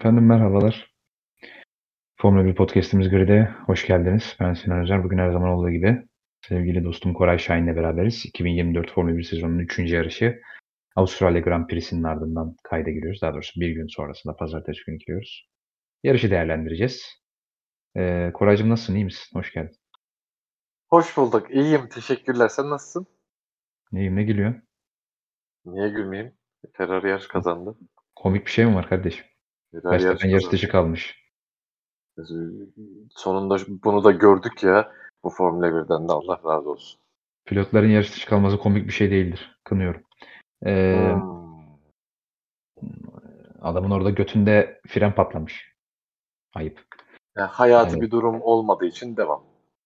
Efendim merhabalar. Formula 1 Podcast'imiz Grid'e hoş geldiniz. Ben Sinan Özer. Bugün her zaman olduğu gibi sevgili dostum Koray Şahin'le beraberiz. 2024 Formula 1 sezonunun 3. yarışı Avustralya Grand Prix'sinin ardından kayda giriyoruz. Daha doğrusu bir gün sonrasında pazartesi günü giriyoruz. Yarışı değerlendireceğiz. Koraycığım nasılsın? İyi misin? Hoş geldin. Hoş bulduk. İyiyim. Teşekkürler. Sen nasılsın? İyiyim, ne gülüyor? Niye gülmeyeyim? Ferrari yarış kazandı. Komik bir şey mi var kardeşim? Ferrari yarış Verstappen yarış dışı kazandı. kalmış. Ee, Sonunda bunu da gördük ya. Bu Formula 1'den de Allah razı olsun. Pilotların yarış dışı kalması komik bir şey değildir. Kınıyorum. Ee, Hmm. Adamın orada götünde fren patlamış. Ayıp. Yani hayati Evet. bir durum olmadığı için devam.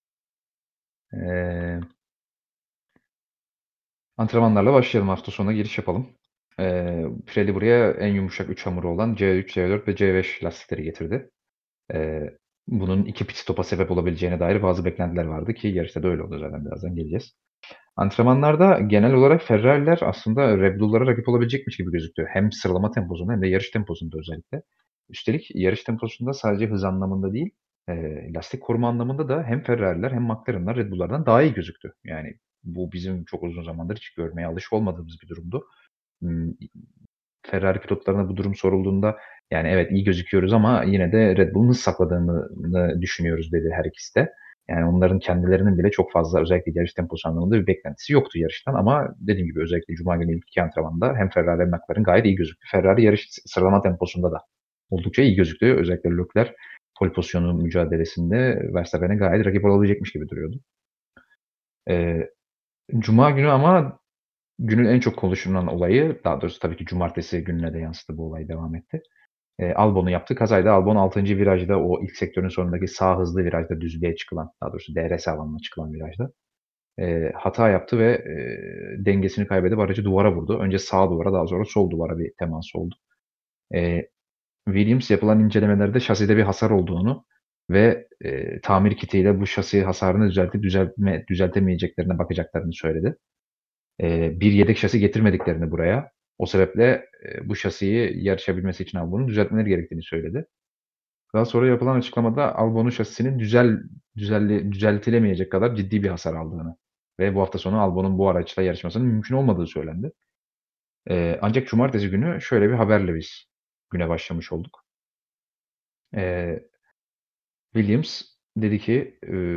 Ee, Antrenmanlarla başlayalım. Hafta sonuna giriş yapalım. Pirelli buraya en yumuşak 3 hamuru olan C3, C4 ve C5 lastikleri getirdi. Bunun 2 pit stop'a sebep olabileceğine dair bazı beklentiler vardı ki yarışta da öyle oldu, zaten birazdan geleceğiz. Antrenmanlarda genel olarak Ferrari'ler aslında Red Bull'lara rakip olabilecekmiş gibi gözüktü. Hem sıralama temposunda hem de yarış temposunda özellikle. Üstelik yarış temposunda sadece hız anlamında değil, lastik koruma anlamında da hem Ferrari'ler hem McLaren'lar Red Bull'lardan daha iyi gözüktü. Yani bu bizim çok uzun zamandır hiç görmeye alışık olmadığımız bir durumdu. Imm, Ferrari pilotlarına bu durum sorulduğunda, yani, "Evet, iyi gözüküyoruz ama yine de Red Bull'un hız sakladığını düşünüyoruz." dedi her ikisi de. Yani onların kendilerinin bile çok fazla özellikle yarış temposu anlamında bir beklentisi yoktu yarıştan ama dediğim gibi özellikle cuma günü ilk 2 antrenmanda hem Ferrari hem McLaren gayet iyi gözüktü. Ferrari yarış sıralama temposunda da oldukça iyi gözüktü. Özellikle Leclerc pole pozisyonu mücadelesinde Verstappen'e gayet rakip olabilecekmiş gibi duruyordu. Eee, Cuma günü ama günün en çok konuşulan olayı, daha doğrusu tabii ki cumartesi gününe de yansıdı, bu olay devam etti. Albon'un yaptığı kazaydı. Albon 6. virajda, o ilk sektörün sonundaki sağ hızlı virajda düzlüğe çıkılan, daha doğrusu DRS alanına çıkılan virajda, hata yaptı ve, dengesini kaybedip aracı duvara vurdu. Önce sağ duvara, daha sonra sol duvara bir teması oldu. Eee, Williams yapılan incelemelerde şaside bir hasar olduğunu ve, tamir kitiyle bu şasi hasarını düzeltip düzeltemeyeceklerine bakacaklarını söyledi. Bir yedek şasi getirmediklerini buraya, o sebeple, bu şasiyi yarışabilmesi için Albon'un düzeltmeleri gerektiğini söyledi. Daha sonra yapılan açıklamada Albon'un şasisinin düzeltilemeyecek kadar ciddi bir hasar aldığını ve bu hafta sonu Albon'un bu araçla yarışmasının mümkün olmadığı söylendi. Ancak cumartesi günü şöyle bir haberle biz güne başlamış olduk. Eee, Williams dedi ki,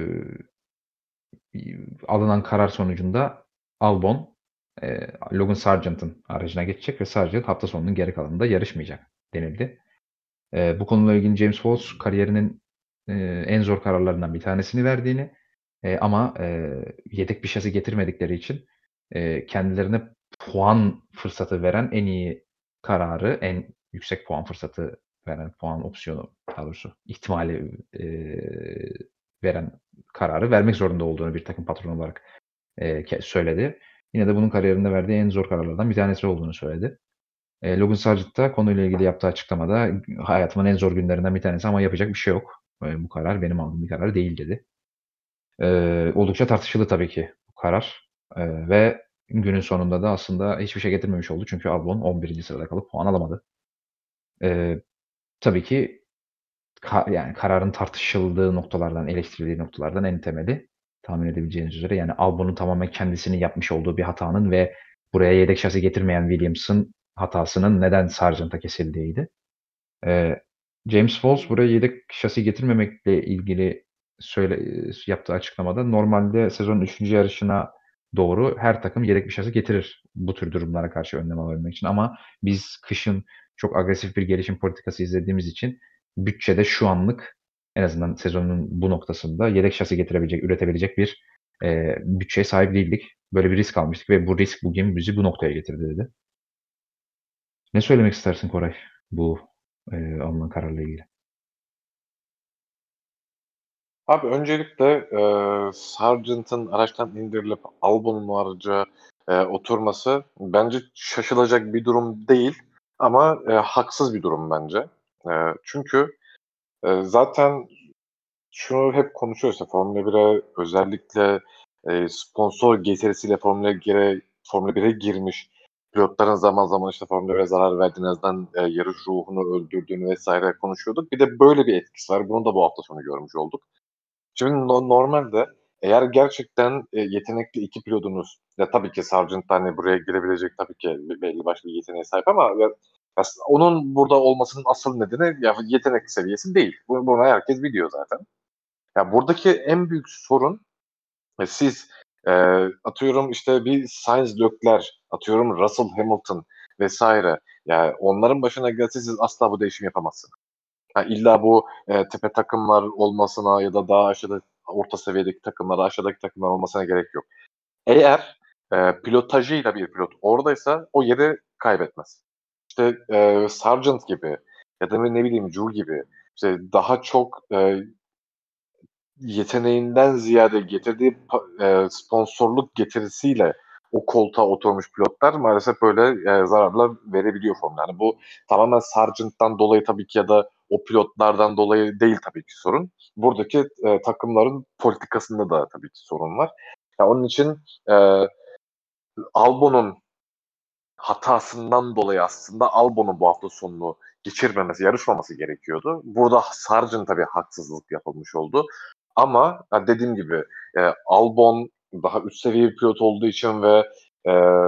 alınan karar sonucunda Albon, Logan Sargeant'ın aracına geçecek ve Sargeant hafta sonunun geri kalanında yarışmayacak denildi. Bu konuyla ilgili James Walsh kariyerinin, en zor kararlarından bir tanesini verdiğini, ama, yedek bir şasi getirmedikleri için, kendilerine puan fırsatı veren en iyi kararı, en yüksek puan fırsatı veren, puan opsiyonu, daha doğrusu ihtimali, veren kararı vermek zorunda olduğunu bir takım patronu olarak, söyledi. Yine de bunun kariyerinde verdiği en zor kararlardan bir tanesi olduğunu söyledi. Logan Sargeant da konuyla ilgili yaptığı açıklamada "Hayatımın en zor günlerinden bir tanesi ama yapacak bir şey yok. Bu karar benim aldığım bir karar değil." dedi. Oldukça tartışıldı tabii ki bu karar, ve günün sonunda da aslında hiçbir şey getirmemiş oldu. Çünkü Albon 11. sırada kalıp puan alamadı. Eee, tabii ki yani kararın tartışıldığı noktalardan, eleştirildiği noktalardan en temeli tahmin edebileceğiniz üzere, yani Albon'un tamamen kendisinin yapmış olduğu bir hatanın ve buraya yedek şasi getirmeyen Williams'ın hatasının neden Sargeant'a kesildiğiydi. Eee, James Walsh buraya yedek şasi getirmemekle ilgili yaptığı açıklamada normalde sezonun 3. yarışına doğru her takım yedek bir şasi getirir bu tür durumlara karşı önlem alabilmek için ama biz kışın çok agresif bir gelişim politikası izlediğimiz için bütçede şu anlık, en azından sezonun bu noktasında yedek şasi üretebilecek bir, bütçeye sahip değildik. Böyle bir risk almıştık ve bu risk bugün bizi bu noktaya getirdi dedi. Ne söylemek istersin Koray bu, alınan kararla ilgili? Abi öncelikle Sargent'ın araçtan indirilip Albon'un araca oturması bence şaşılacak bir durum değil ama haksız bir durum bence. Çünkü zaten şunu hep konuşuyoruz ya, Formula 1'e özellikle sponsor getirisiyle Formula 1'e girmiş pilotların zaman zaman işte Formula 1'e zarar verdiğini, azından yarış ruhunu öldürdüğünü vesaire konuşuyorduk. Bir de böyle bir etkisi var. Bunu da bu hafta sonu görmüş olduk. Şimdi normalde eğer gerçekten yetenekli iki pilotunuz, ya tabii ki Sargent hani buraya girebilecek tabii ki belli başlı bir yeteneğe sahip ama aslında onun burada olmasının asıl nedeni ya yetenek seviyesi değil. Bunu herkes biliyor zaten. Ya buradaki en büyük sorun siz atıyorum işte bir Sainz Leclerc, atıyorum Russell Hamilton vesaire. Yani onların başına gelse siz asla bu değişimi yapamazsınız. Ha, illa bu tepe takımlar olmasına ya da daha aşağıda orta seviyedeki takımlar, aşağıdaki takımlar olmasına gerek yok. Eğer pilotajıyla bir pilot oradaysa o yeri kaybetmez. İşte Sargent gibi ya da ne bileyim Zhou gibi işte daha çok yeteneğinden ziyade getirdiği sponsorluk getirisiyle o koltuğa oturmuş pilotlar maalesef böyle zararlar verebiliyor Formula. Yani bu tamamen Sargent'tan dolayı tabii ki ya da o pilotlardan dolayı değil tabii ki sorun. Buradaki takımların politikasında da tabii ki sorun var. Ya onun için e, Albon'un hatasından dolayı aslında Albon'un bu hafta sonunu geçirmemesi, yarışmaması gerekiyordu. Burada Sargent tabii haksızlık yapılmış oldu. Ama dediğim gibi Albon daha üst seviye bir pilot olduğu için ve e,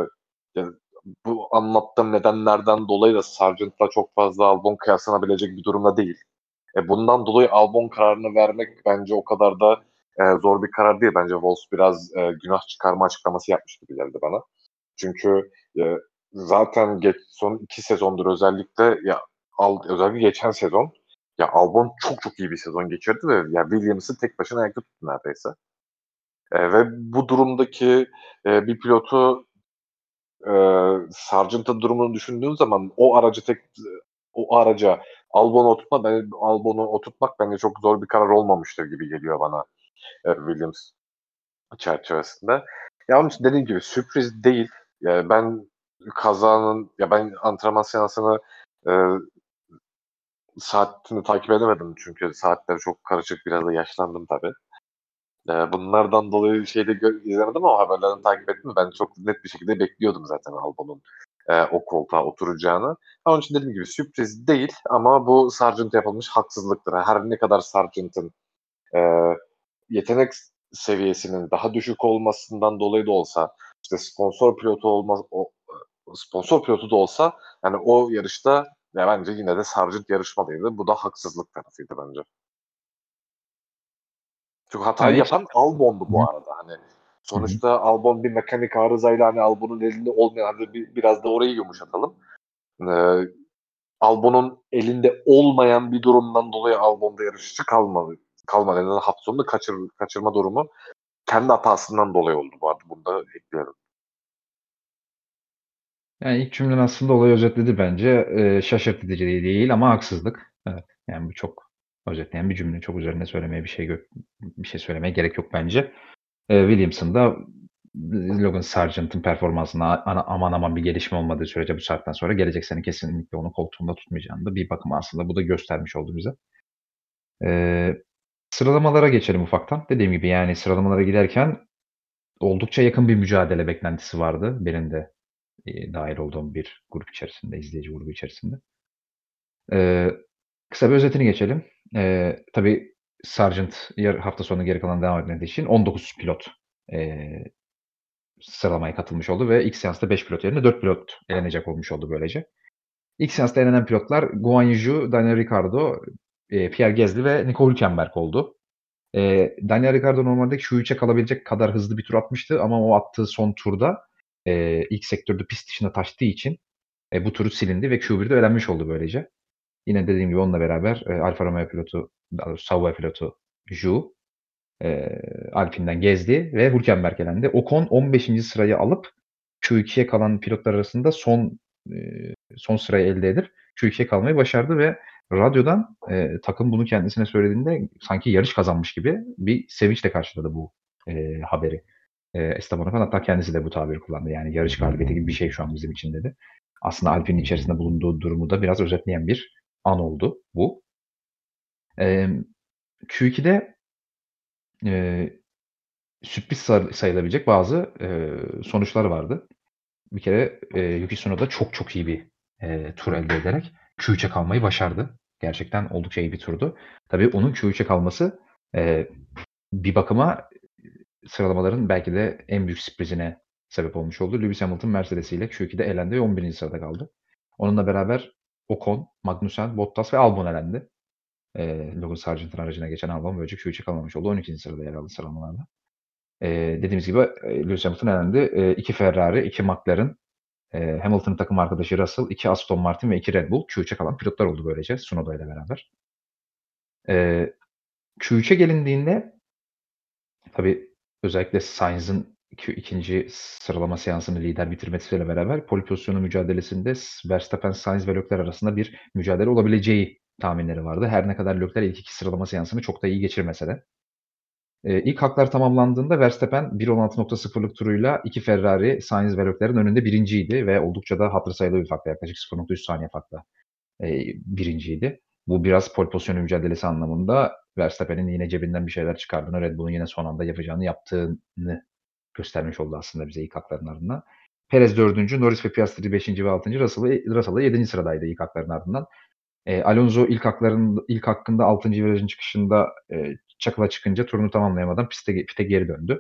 bu anlattığım nedenlerden dolayı da Sargent'la çok fazla Albon kıyaslanabilecek bir durumda değil. Bundan dolayı Albon kararını vermek bence o kadar da zor bir karar değil. Bence Wolff biraz günah çıkarma açıklaması yapmış gibi geldi bana. Çünkü zaten son 2 sezondur özellikle özellikle geçen sezon ya Albon çok çok iyi bir sezon geçirdi ve ya Williams'ı tek başına ayakta tuttu neredeyse. Ve bu durumdaki bir pilotu e, Sargent'ın durumunu düşündüğün zaman o araca Albon'u oturtmak bence çok zor bir karar olmamıştır gibi geliyor bana Williams çerçevesinde. Ya onun için dediğim gibi sürpriz değil. Ben antrenman seansını e, saatini takip edemedim çünkü saatleri çok karışık, biraz da yaşlandım tabii. Bunlardan dolayı izlemedim ama haberlerden takip ettim. Ben çok net bir şekilde bekliyordum zaten Albon'un o koltuğa oturacağını. Onun için dediğim gibi sürpriz değil ama bu Sargent'a yapılmış haksızlıktır. Her ne kadar Sargent'ın e, yetenek seviyesinin daha düşük olmasından dolayı da olsa işte sponsor pilotu da olsa yani o yarışta ya bence yine de Sargent yarışmalıydı. Bu da haksızlık tarafıydı bence. Çünkü hatayı Yani ilk yapan Albon'du Hı bu arada. Hani hı. sonuçta Albon bir mekanik arızayla hani Albon'un elinde olmayan hani biraz da orayı yumuşatalım. Ee, Albon'un elinde olmayan bir durumdan dolayı Albon'da yarışçı kalmadı. Kalmadı. Yani hafta sonunu kaçırma durumu kendi hatasından dolayı oldu bu arada. Bunu da ekliyorum. Yani ilk cümlen aslında olayı özetledi bence. Şaşırtıcı değil ama haksızlık. Evet. Yani bu çok özetleyen bir cümle. Çok üzerine söylemeye bir şey söylemeye gerek yok bence. Williams'ın da Logan Sargent'ın performansında aman aman bir gelişme olmadığı sürece bu saatten sonra gelecek sene kesinlikle onu koltuğunda tutmayacağını da bir bakıma aslında bu da göstermiş oldu bize. Eee, Sıralamalara geçelim ufaktan. Dediğim gibi yani sıralamalara giderken oldukça yakın bir mücadele beklentisi vardı. Benim de dahil olduğum bir grup içerisinde, izleyici grubu içerisinde. Eee, Kısa bir özetini geçelim. Tabii Sargent hafta sonu geri kalan devam etmediği için 19 pilot eee, sıralamaya katılmış oldu ve ilk seansta 5 pilot yerine 4 pilot elenecek olmuş oldu böylece. İlk seansta elenen pilotlar Guan Yu, Daniel Ricciardo, Pierre Gasly ve Nico Hülkenberg oldu. Daniel Ricciardo normalde Q3'e kalabilecek kadar hızlı bir tur atmıştı ama o attığı son turda ilk sektörde pist dışına taştığı için bu turu silindi ve Q1'de elenmiş oldu böylece. Yine dediğim gibi onunla beraber Alfa Romeo pilotu, daha doğrusu Sauber pilotu Zhou, Alpine'den gezdi ve Hülkenberg elendi. Ocon 15. sırayı alıp Q2'ye kalan pilotlar arasında son sırayı elde edip Q2'ye kalmayı başardı ve radyodan takım bunu kendisine söylediğinde sanki yarış kazanmış gibi bir sevinçle karşıladı bu haberi. Esteban Ocon hatta kendisi de bu tabiri kullandı. Yani yarış galibiyeti gibi bir şey şu an bizim için dedi. Aslında Alpine'in içerisinde bulunduğu durumu da biraz özetleyen bir an oldu bu. Q2'de eee, sürpriz sayılabilecek bazı sonuçlar vardı. bir kere Yuki Tsunoda çok çok iyi bir tur elde ederek Q3'e kalmayı başardı. Gerçekten oldukça iyi bir turdu. Tabii onun Q3'e kalması bir bakıma sıralamaların belki de en büyük sürprizine sebep olmuş oldu. Lewis Hamilton Mercedes ile Q2'de elendi ve 11. sırada kaldı. Onunla beraber Ocon, Magnussen, Bottas ve Albon elendi. Logan Sargent'ın aracına geçen Albon böylece Q3'e kalmamış oldu. 12. sırada yer aldı sıralamalarda. Dediğimiz gibi Lewis Hamilton elendi. 2 Ferrari, 2 McLaren, Hamilton'ın takım arkadaşı Russell, 2 Aston Martin ve 2 Red Bull Q3'e kalan pilotlar oldu böylece Tsunoda ile beraber. Q3'e gelindiğinde tabii özellikle Sainz'ın ikinci sıralama seansını lider bitirmesiyle beraber pole pozisyonu mücadelesinde Verstappen, Sainz ve Leclerc arasında bir mücadele olabileceği tahminleri vardı. Her ne kadar Leclerc ilk iki sıralama seansını çok da iyi geçirmese de. İlk haklar tamamlandığında Verstappen 1.16.0'lık turuyla 2 Ferrari, Sainz ve Leclerc'in önünde birinciydi ve oldukça da hatırı sayılır bir farkla, yaklaşık 0.3 saniye farkla birinciydi. Bu biraz pole pozisyonu mücadelesi anlamında Verstappen'in yine cebinden bir şeyler çıkardığını, Red Bull'un yine son anda yaptığını göstermiş oldu aslında bize ilk hakların ardından. Perez 4. Norris ve Piastri 5. ve 6. Russell 7. sıradaydı ilk hakların ardından. Alonso ilk hakkında 6. virajın çıkışında çakıla çıkınca turunu tamamlayamadan pite geri döndü.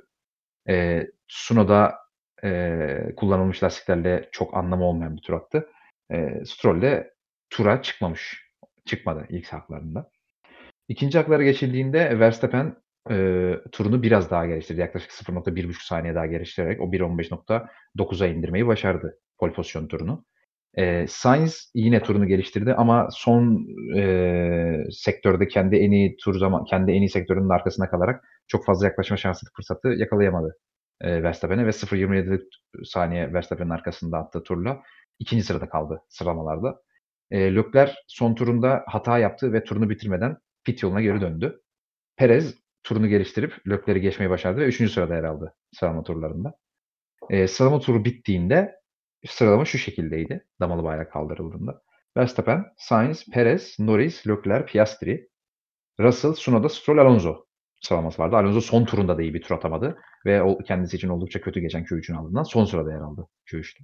Tsunoda kullanılmış lastiklerle çok anlamı olmayan bir tur attı. Stroll de tura çıkmadı ilk haklarında. İkinci haklara geçildiğinde Verstappen turunu biraz daha geliştirdi. Yaklaşık 0.1,5 saniye daha geliştirerek o 1.15.9'a indirmeyi başardı pole pozisyon turunu. Sainz yine turunu geliştirdi ama son sektörde kendi en iyi sektörünün arkasına kalarak çok fazla yaklaşma fırsatı yakalayamadı Verstappen'e ve 0.27 saniye Verstappen'in arkasında attığı turla ikinci sırada kaldı sıralamalarda. Leclerc son turunda hata yaptı ve turunu bitirmeden pit yoluna geri döndü. Perez turunu geliştirip Leclerc'i geçmeyi başardı ve 3. sırada yer aldı sıralama turlarında. Sıralama turu bittiğinde sıralama şu şekildeydi. Damalı bayrak kaldırıldığında. Verstappen, Sainz, Perez, Norris, Leclerc, Piastri, Russell, Tsunoda, Stroll, Alonso sıralaması vardı. Alonso son turunda da iyi bir tur atamadı ve kendisi için oldukça kötü geçen Q3'ün ardından son sırada yer aldı Q3'te.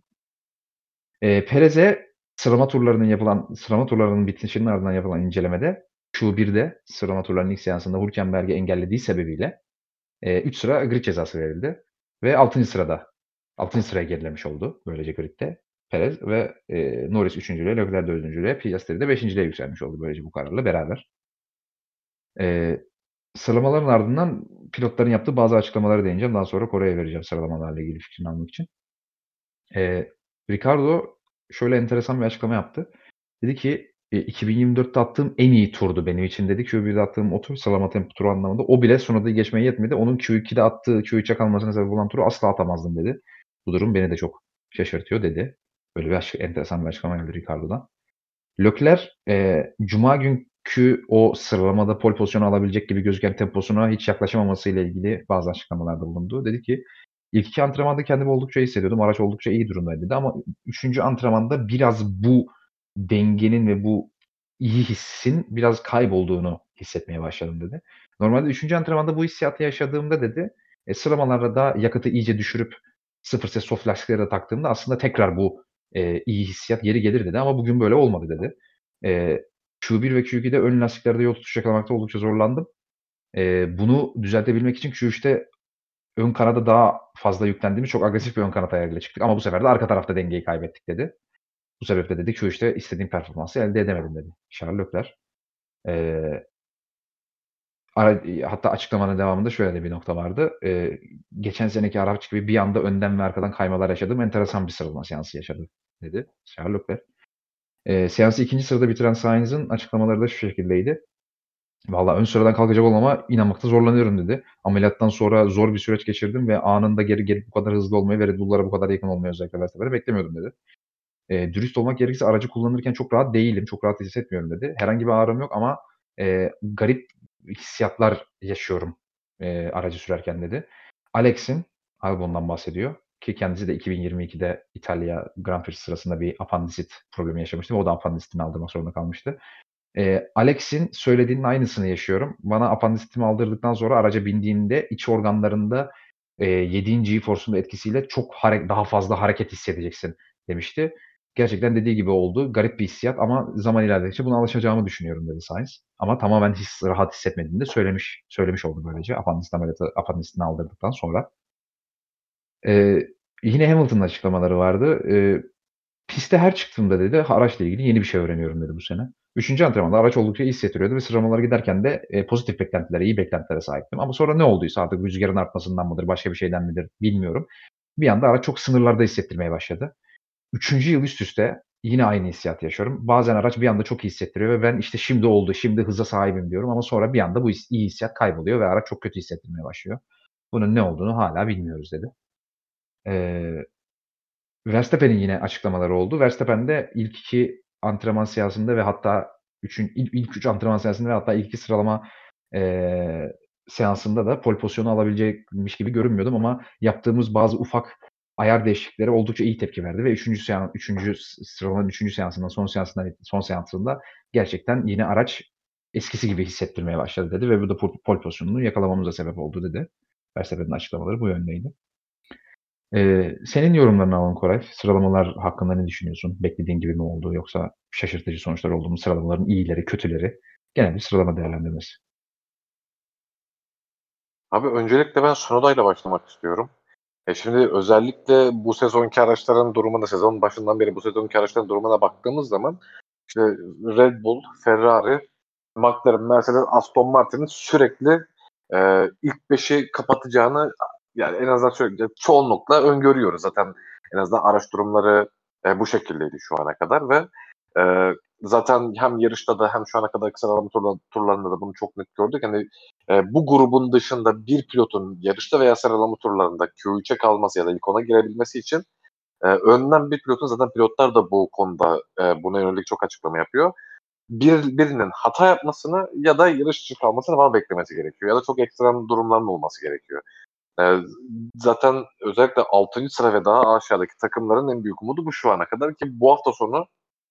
Perez'e sıralama turlarının bitişinin ardından yapılan incelemede Q1'de sıralama turlarının ilk seansında Hülkenberg'i engellediği sebebiyle 3 sıra grid cezası verildi ve 6. sıraya gerilemiş oldu böylece gridde Perez ve Norris 3.'lüğe, Leclerc 4.'lüğe, Piastri de 5.'liğe yükselmiş oldu böylece bu kararla beraber. Sıralamaların ardından pilotların yaptığı bazı açıklamalara değineceğim. Daha sonra Kore'ye vereceğim sıralamalarla ilgili fikrini almak için. Ricardo şöyle enteresan bir açıklama yaptı. Dedi ki 2024'te attığım en iyi turdu benim için dedi. Q1'de attığım o tur sıralama tempo turu anlamında. O bile Tsunoda'yı geçmeye yetmedi. Onun Q2'de attığı, Q3'e kalmasına sebep olan turu asla atamazdım dedi. Bu durum beni de çok şaşırtıyor dedi. Böyle bir enteresan bir açıklama geldi Ricardo'dan. Leclerc Cuma günkü o sıralamada pole pozisyonu alabilecek gibi gözüken temposuna hiç yaklaşamamasıyla ilgili bazı açıklamalarda bulundu. Dedi ki ilk iki antrenmanda kendimi oldukça iyi hissediyordum. Araç oldukça iyi durumdaydı dedi ama 3. antrenmanda biraz bu dengenin ve bu iyi hissin biraz kaybolduğunu hissetmeye başladım dedi. Normalde 3. antrenmanda bu hissiyatı yaşadığımda dedi, sıralamalarda da yakıtı iyice düşürüp sıfır ses soft lastikleri de taktığımda aslında tekrar bu iyi hissiyat geri gelir dedi ama bugün böyle olmadı dedi. Q1 ve Q2'de ön lastiklerde yol tutuş yakalamakta oldukça zorlandım. Bunu düzeltebilmek için Q3'te ön kanada daha fazla yüklendiğimiz çok agresif bir ön kanat ayarıyla çıktık ama bu sefer de arka tarafta dengeyi kaybettik dedi. Bu sebeple dedi Q3'te istediğim performansı elde edemedim dedi Charles Leclerc. Eee, hatta açıklamanın devamında şöyle de bir nokta vardı. Geçen seneki araç gibi bir anda önden ve arkadan kaymalar yaşadığım enteresan bir sıralama seansı yaşadı dedi Charles Leclerc. Seansı 2. sırada bitiren Sainz'ın açıklamaları da şu şekildeydi. Valla ön sıradan kalkacak olmama inanmakta zorlanıyorum dedi. Ameliyattan sonra zor bir süreç geçirdim ve anında geri bu kadar hızlı olmayı ve Red Bull'lara bu kadar yakın olmayı özellikle Verstappen'e beklemiyordum dedi. Dürüst olmak gerekirse aracı kullanırken çok rahat değilim, çok rahat hissetmiyorum dedi. Herhangi bir ağrım yok ama garip hissiyatlar yaşıyorum aracı sürerken dedi. Alex'in, Albon'dan bahsediyor ki kendisi de 2022'de İtalya Grand Prix sırasında bir apandisit problemi yaşamıştı ve o da apandisitini aldırmak zorunda kalmıştı. Alex'in söylediğinin aynısını yaşıyorum. Bana apandisitimi aldırdıktan sonra araca bindiğinde iç organlarında 7. G-Force'un etkisiyle çok daha fazla hareket hissedeceksin demişti. Gerçekten dediği gibi oldu. Garip bir hissiyat ama zaman ilerledikçe buna alışacağımı düşünüyorum dedi Sainz. Ama tamamen rahat hissetmediğini de söylemiş oldu böylece apandisini aldırdıktan sonra. Yine Hamilton'ın açıklamaları vardı. Piste her çıktığımda dedi araçla ilgili yeni bir şey öğreniyorum dedi bu sene. 3. antrenmanda araç oldukça iyi hissettiriyordu ve sıralamalara giderken de pozitif beklentilere, iyi beklentilere sahiptim. Ama sonra ne olduysa artık rüzgarın artmasından mıdır, başka bir şeyden midir bilmiyorum. Bir anda araç çok sınırlarda hissettirmeye başladı. 3. yıl üst üste yine aynı hissiyatı yaşıyorum. Bazen araç bir anda çok iyi hissettiriyor ve ben işte şimdi oldu, şimdi hıza sahibim diyorum ama sonra bir anda bu iyi hissiyat kayboluyor ve araç çok kötü hissettirmeye başlıyor. Bunun ne olduğunu hala bilmiyoruz dedi. Eee Verstappen'in yine açıklamaları oldu. Verstappen de ilk 2 antrenman seansında ve hatta ilk 3 antrenman seansında ve hatta ilk 2 sıralama seansında da pole pozisyonu alabilecekmiş gibi görünmüyordum ama yaptığımız bazı ufak ayar değişiklikleri oldukça iyi tepki verdi ve 3. sıralamanın 3. seansından son seansında gerçekten yine araç eskisi gibi hissettirmeye başladı dedi ve bu da pole pozisyonunu yakalamamıza sebep oldu dedi. Verstappen'in açıklamaları bu yöndeydi. Senin yorumlarını alalım Koray. Sıralamalar hakkında ne düşünüyorsun? Beklediğin gibi mi oldu yoksa şaşırtıcı sonuçlar oldu mu? Sıralamaların iyileri, kötüleri. Genel bir sıralama değerlendirmesi. Abi öncelikle ben Tsunoda'yla başlamak istiyorum. Şimdi özellikle bu sezonki araçların durumuna, sezonun başından beri bu sezonki araçların durumuna baktığımız zaman işte Red Bull, Ferrari, McLaren, Mercedes, Aston Martin'in sürekli ilk 5'i kapatacağını yani en azından çoğunlukla öngörüyoruz. Zaten en azından araç durumları bu şekildeydi şu ana kadar ve e, zaten hem yarışta da hem şu ana kadarki sıralama turlarında da bunu çok net gördük. Hani bu grubun dışında bir pilotun yarışta veya sıralama turlarında Q3'e kalması ya da ilk 10'a girebilmesi için önden bir pilotun, zaten pilotlar da bu konuda buna yönelik çok açıklama yapıyor. Birinin hata yapmasını ya da yarış dışı kalmasını falan beklemesi gerekiyor. Ya da çok ekstrem durumların olması gerekiyor. E, Zaten özellikle 6. sıra ve daha aşağıdaki takımların en büyük umudu bu şu ana kadar ki bu hafta sonu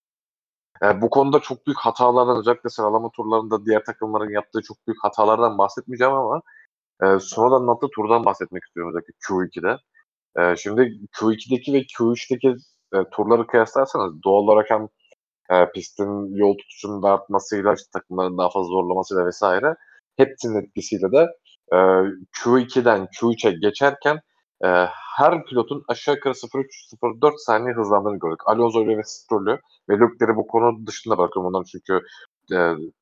bu konuda çok büyük hatalardan, özellikle sıralama turlarında diğer takımların yaptığı çok büyük hatalardan bahsetmeyeceğim ama sonradan attığı turdan bahsetmek istiyorum özellikle Q2'de. Şimdi Q2'deki ve Q3'teki turları kıyaslarsanız doğal olarak hem pistin yol tutuşunun da artmasıyla, işte takımların daha fazla zorlamasıyla vesaire hepsinin etkisiyle de e, Q2'den Q3'e geçerken her pilotun aşağı yukarı 0.3-0.4 saniye hızlandığını gördük. Alonso'yu ve Stroll'ü ve Leclerc'i bu konu dışında bırakıyorum onları çünkü e,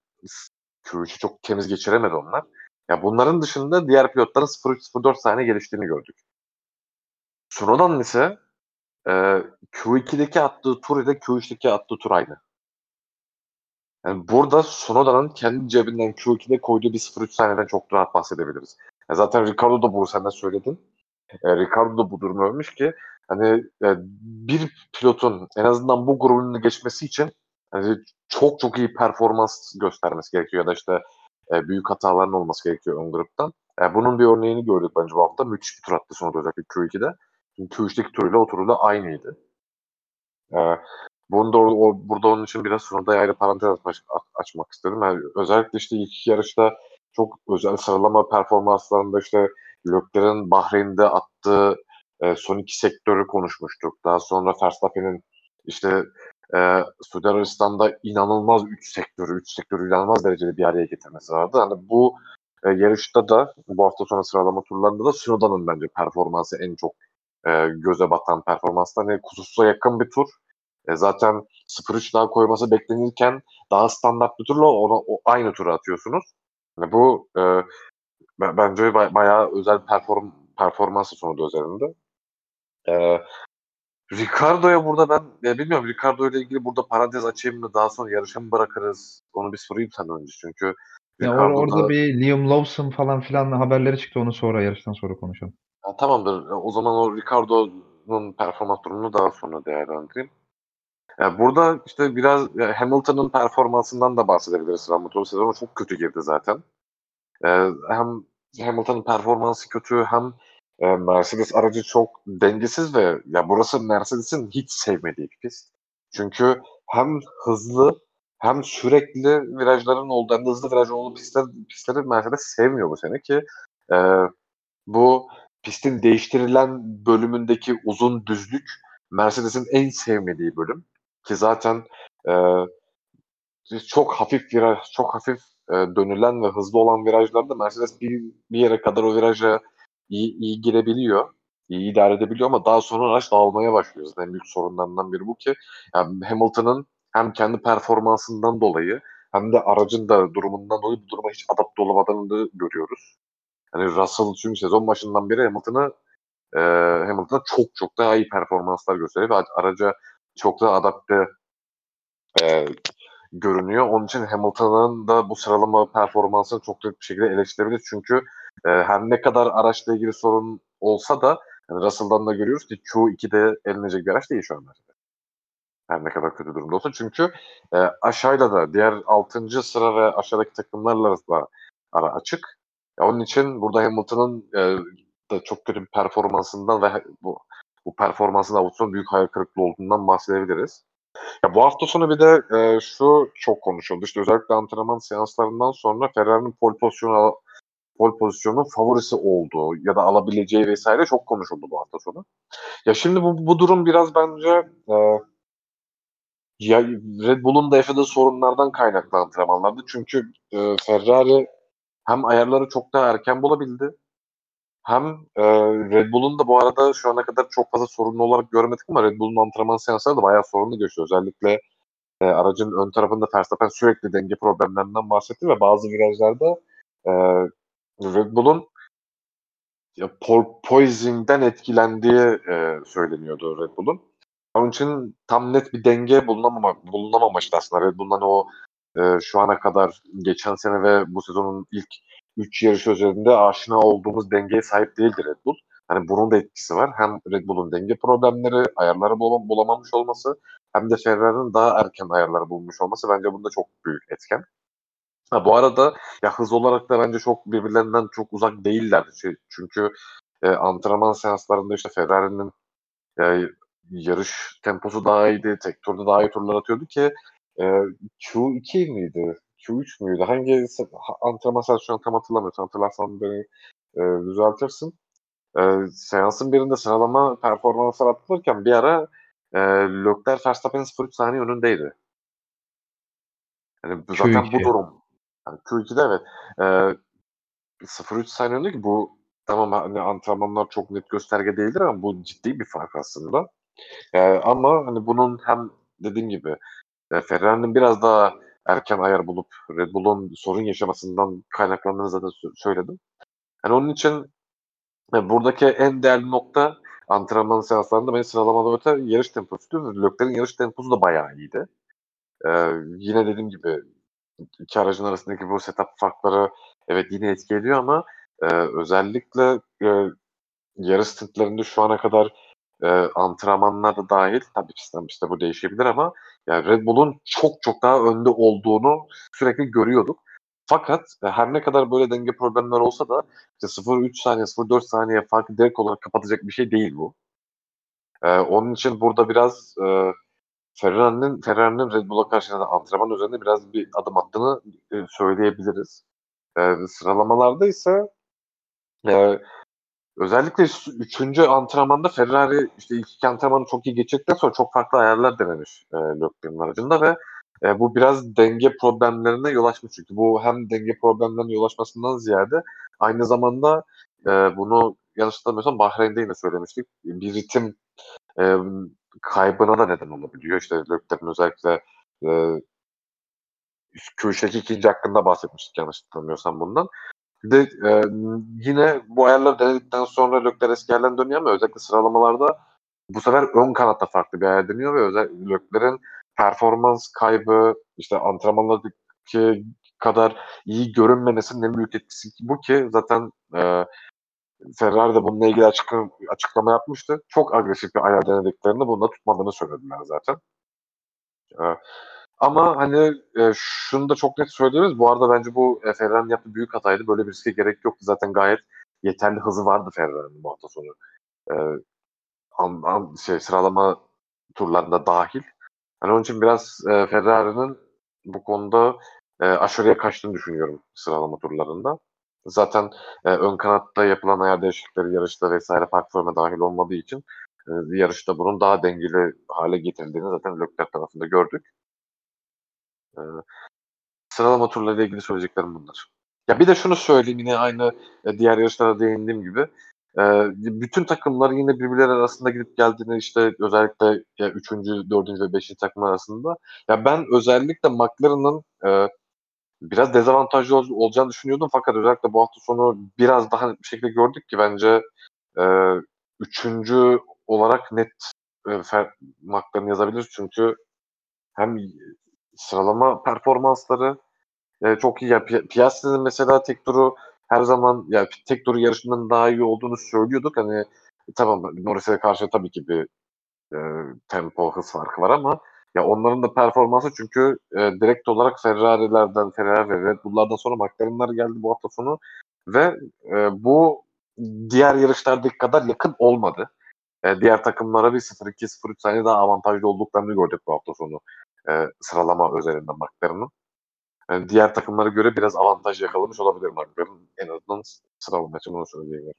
Q3'ü çok temiz geçiremedi onlar. Ya bunların dışında diğer pilotların 0.3-0.4 saniye geliştiğini gördük. Tsunoda'nın ise Q2'deki attığı tur ile Q3'teki attığı tur aynı. Yani burada Tsunoda'nın kendi cebinden Q2'de koyduğu bir 0.3 saniyeden çok rahat bahsedebiliriz. Zaten Ricardo da bunu sen de söyledin. Ricardo da bu durumu övmüş ki hani bir pilotun en azından bu grubunu geçmesi için hani çok çok iyi performans göstermesi gerekiyor ya da işte büyük hataların olması gerekiyor ön gruptan. Bunun bir örneğini gördük bence bu hafta. Müthiş bir tur attı Tsunoda özellikle Q2'de. Çünkü Q3'teki turuyla o turuyla aynıydı. E, Burada onun için biraz Tsunoda'ya ayrı parantez açmak istedim. Yani özellikle işte ilk iki yarışta çok özel sıralama performanslarında işte Leclerc'in Bahreyn'de attığı son iki sektörü konuşmuştuk. Daha sonra Verstappen'in işte Suudi Arabistan'da inanılmaz üç sektörü inanılmaz derecede bir araya getirmesi vardı. Hani bu yarışta da bu hafta sonu sıralama turlarında da Tsunoda'nın bence performansı en çok göze batan performanslar. Hani kusursuza yakın bir tur. Zaten 0-3 daha koyması beklenirken daha standart bir turla aynı tura atıyorsunuz. Yani bu bence bayağı özel performansı sonucu üzerinde. E, Ricardo'ya burada ben bilmiyorum, Ricardo ile ilgili burada parantez açayım mı, daha sonra yarışa mı bırakırız? Onu bir sorayım senden önce çünkü Ya orada Ricardo'da bir Liam Lawson falan filan haberleri çıktı. Onu sonra yarıştan sonra konuşalım. tamamdır. O zaman o Ricardo'nun performans durumunu daha sonra değerlendireyim. Burada işte biraz Hamilton'ın performansından da bahsedebiliriz. Motor sezonu çok kötü girdi zaten. Hem Hamilton'ın performansı kötü hem Mercedes aracı çok dengesiz ve ya burası Mercedes'in hiç sevmediği bir pist. Çünkü hem hızlı hem sürekli virajların olduğu, hem de hızlı virajların olduğu pistleri Mercedes sevmiyor bu sene ki e, bu pistin değiştirilen bölümündeki uzun düzlük Mercedes'in en sevmediği bölüm. Ki zaten e, çok hafif viraj, çok hafif dönülen ve hızlı olan virajlarda Mercedes bir yere kadar o viraja iyi girebiliyor. İyi idare edebiliyor ama daha sonra araç dağılmaya başlıyor. Zaten en büyük sorunlarından biri bu ki yani Hamilton'ın hem kendi performansından dolayı hem de aracın da durumundan dolayı bu duruma hiç adapte olamadığını da görüyoruz. Yani Russell çünkü sezon başından beri Hamilton'a çok daha iyi performanslar gösteriyor ve araca çok daha adapte e, görünüyor. Onun için Hamilton'ın da bu sıralama performansını çok net bir şekilde eleştirebiliriz. Çünkü her ne kadar araçla ilgili sorun olsa da yani Russell'dan da görüyoruz ki Q2'de elinecek bir araç değil şu anda. Her ne kadar kötü durumda olsa. Çünkü aşağıyla da diğer 6. sıra ve aşağıdaki takımlarla da ara açık. Onun için burada Hamilton'ın da çok kötü bir performansından ve bu performansın avuçsunun büyük hayal kırıklığı olduğundan bahsedebiliriz. Ya bu hafta sonu bir de şu çok konuşuldu. İşte özellikle antrenman seanslarından sonra Ferrari'nin pole pozisyonu favorisi olduğu ya da alabileceği vesaire çok konuşuldu bu hafta sonu. Ya şimdi bu durum biraz bence ya Red Bull'un da yaşadığı sorunlardan kaynaklı antrenmanlardı. Çünkü Ferrari hem ayarları çok daha erken bulabildi hem Red Bull'un da bu arada şu ana kadar çok fazla sorunlu olarak görmedik ama Red Bull'un antrenman seansları da bayağı sorunlu geçiyor. Özellikle aracın ön tarafında Verstappen sürekli denge problemlerinden bahsetti ve bazı virajlarda e, Red Bull'un porpoising'den etkilendiği söyleniyordu Red Bull'un. Onun için tam net bir denge bulunamamıştı aslında. Red Bull'un hani o şu ana kadar geçen sene ve bu sezonun ilk 3 yarışı üzerinde aşina olduğumuz dengeye sahip değildi Red Bull. Hani bunun da etkisi var. Hem Red Bull'un denge problemleri, ayarları bulamamış olması hem de Ferrari'nin daha erken ayarları bulmuş olması bence bunda çok büyük etken. Ha, bu arada ya hız olarak da bence çok birbirlerinden çok uzak değiller. Çünkü antrenman seanslarında işte Ferrari'nin e, yarış temposu daha iyiydi. Tek turda daha iyi turlar atıyordu ki e, Q2 miydi? Q3 müydü? Hangi antrenman seansı şu an tam hatırlamıyorum. Hatırlarsan beni düzeltirsin. Seansın birinde sıralama performanslar atılırken bir ara Leclerc Verstappen'in 0,3 saniye önündeydi. Yani zaten bu Q2. durum. Yani Q2'de evet. E, 0,3 saniye önünde ki bu tamam hani antrenmanlar çok net gösterge değildir ama bu ciddi bir fark aslında. Ama hani bunun hem dediğim gibi Ferrari'nin biraz daha erken ayar bulup Red Bull'un sorun yaşamasından kaynaklandığını zaten söyledim. Yani onun için buradaki en değerli nokta antrenman seanslarında beni sıralamada öte yarış temposuydu. Leclerc'in yarış temposu da bayağı iyiydi. Yine dediğim gibi iki aracın arasındaki bu setup farkları evet yine etki ediyor ama özellikle yarış stintlerinde şu ana kadar antrenmanlar da dahil tabii ki işte bu değişebilir ama yani Red Bull'un çok daha önde olduğunu sürekli görüyorduk. Fakat her ne kadar böyle denge problemler olsa da işte 0,3 saniye, 0,4 saniye farkı direkt olarak kapatacak bir şey değil bu. Onun için burada biraz Ferrari'nin Red Bull'a karşı da antrenman üzerinde biraz bir adım attığını söyleyebiliriz. Sıralamalarda ise e, özellikle üçüncü antrenmanda Ferrari işte ilk iki antrenmanı çok iyi geçirdikten sonra çok farklı ayarlar denemiş Leclerc'in aracında ve bu biraz denge problemlerine yol açmış. Çünkü bu hem denge problemlerine yol açmasından ziyade aynı zamanda bunu yanlış hatırlamıyorsam Bahreyn'de yine söylemiştik. Bir ritim e, kaybına da neden olabiliyor. İşte Leclerc'in özellikle e, Q3'teki ikinci hakkında bahsetmiştik yanlış hatırlamıyorsam bundan. Bir de yine bu ayarları denedikten sonra Leclerc eski yerden dönüyor ama özellikle sıralamalarda bu sefer ön kanatta farklı bir ayar deniyor ve özellikle Leclerc'in performans kaybı işte antrenmanlardaki kadar iyi görünmemesinin en büyük etkisi bu ki zaten Ferrari de bununla ilgili açıklama yapmıştı. Çok agresif bir ayar denediklerini bunda tutmadığını söylediler zaten. E, ama hani şunu da çok net söyleyebiliriz. Bu arada bence bu Ferrari'nin yaptığı büyük hataydı. Böyle bir riske gerek yoktu. Zaten gayet yeterli hızı vardı Ferrari'nin bu hafta sonu. E, sıralama turlarında dahil. Hani onun için biraz Ferrari'nin bu konuda aşırıya kaçtığını düşünüyorum sıralama turlarında. Zaten ön kanatta yapılan ayar değişiklikleri yarışta vesaire faktörüne dahil olmadığı için yarışta bunun daha dengeli hale getirildiğini zaten Leclerc tarafında gördük. E, Sıralama turlarıyla ilgili söyleyeceklerim bunlar. Ya bir de şunu söyleyeyim yine aynı diğer yarışlara değindiğim gibi bütün takımlar yine birbirleri arasında gidip geldiğini işte özellikle ya 3. 4. ve 5. takımlar arasında ya ben özellikle McLaren'ın biraz dezavantajlı olacağını düşünüyordum fakat özellikle bu hafta sonu biraz daha net bir şekilde gördük ki bence e, 3. olarak net McLaren yazabilir çünkü hem sıralama performansları çok iyi. Ya, Piastri'nin mesela tek turu her zaman ya tek turu yarışından daha iyi olduğunu söylüyorduk. Hani tamam Norris'e karşı tabii ki bir tempo, hız farkı var ama ya onların da performansı çünkü direkt olarak Ferrari ve Red Bull'lardan sonra McLaren'lar geldi bu hafta sonu ve bu diğer yarışlardaki kadar yakın olmadı. Diğer takımlara bir 0-2-0-3 saniye daha avantajlı olduklarını gördük bu hafta sonu sıralama özelinde McLaren'ın. Yani diğer takımlara göre biraz avantaj yakalamış olabilir McLaren. En azından sıralama için onu söyleyebilirim.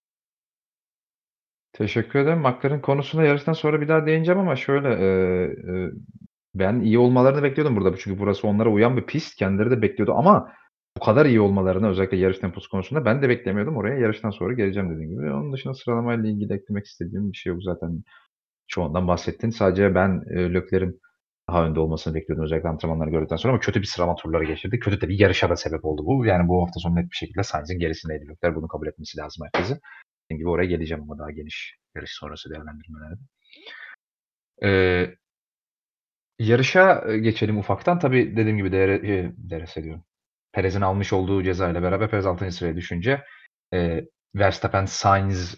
Teşekkür ederim. McLaren konusuna yarıştan sonra bir daha değineceğim ama şöyle, ben iyi olmalarını bekliyordum burada. Çünkü burası onlara uyan bir pist. Kendileri de bekliyordu ama bu kadar iyi olmalarını özellikle yarış temposu konusunda ben de beklemiyordum. Oraya yarıştan sonra geleceğim dediğim gibi. Onun dışında sıralamayla ilgili eklemek istediğim bir şey yok zaten. Çoğundan bahsettin. Sadece ben, Leclerc'in daha önde olmasını bekliyordum özellikle antrenmanları gördükten sonra ama kötü bir sıralama turları geçirdi. Kötü de bir yarışa da sebep oldu bu. Yani bu hafta sonu net bir şekilde Sainz'in gerisindeydi Leclerc. Bunu kabul etmesi lazım herkesin. Dediğim gibi oraya geleceğim ama daha geniş yarış sonrası değerlendirmelerde. Eee, Yarışa, geçelim ufaktan. Tabii dediğim gibi DRS diyorum. Perez'in almış olduğu cezayla beraber Perez 6. sıraya düşünce, Verstappen, Sainz,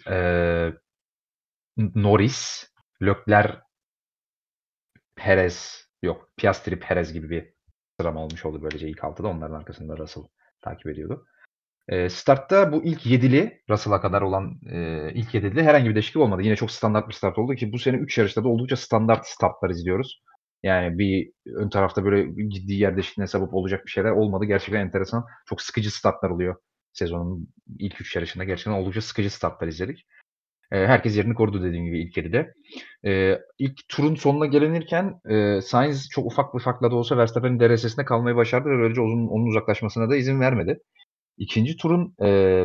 Norris, Leclerc, Perez yok, Piastri, Perez gibi bir sıralama olmuş oldu böylece ilk 6'da. Onların arkasında Russell takip ediyordu. Startta bu ilk 7'li Russell'a kadar olan, ilk 7'li herhangi bir değişiklik olmadı. Yine çok standart bir start oldu ki bu sene 3 yarışta da oldukça standart startlar izliyoruz. Yani bir ön tarafta böyle ciddi yer değişikliğine sebep olacak bir şeyler olmadı. Gerçekten enteresan. Çok sıkıcı startlar oluyor. Sezonun ilk 3 yarışında gerçekten oldukça sıkıcı startlar izledik. Herkes yerini korudu dediğim gibi ilk 7'de. İlk turun sonuna gelinirken, Sainz çok ufak farkla da olsa Verstappen'in DRS'sinde kalmayı başardı ve böylece onun uzaklaşmasına da izin vermedi. İkinci turun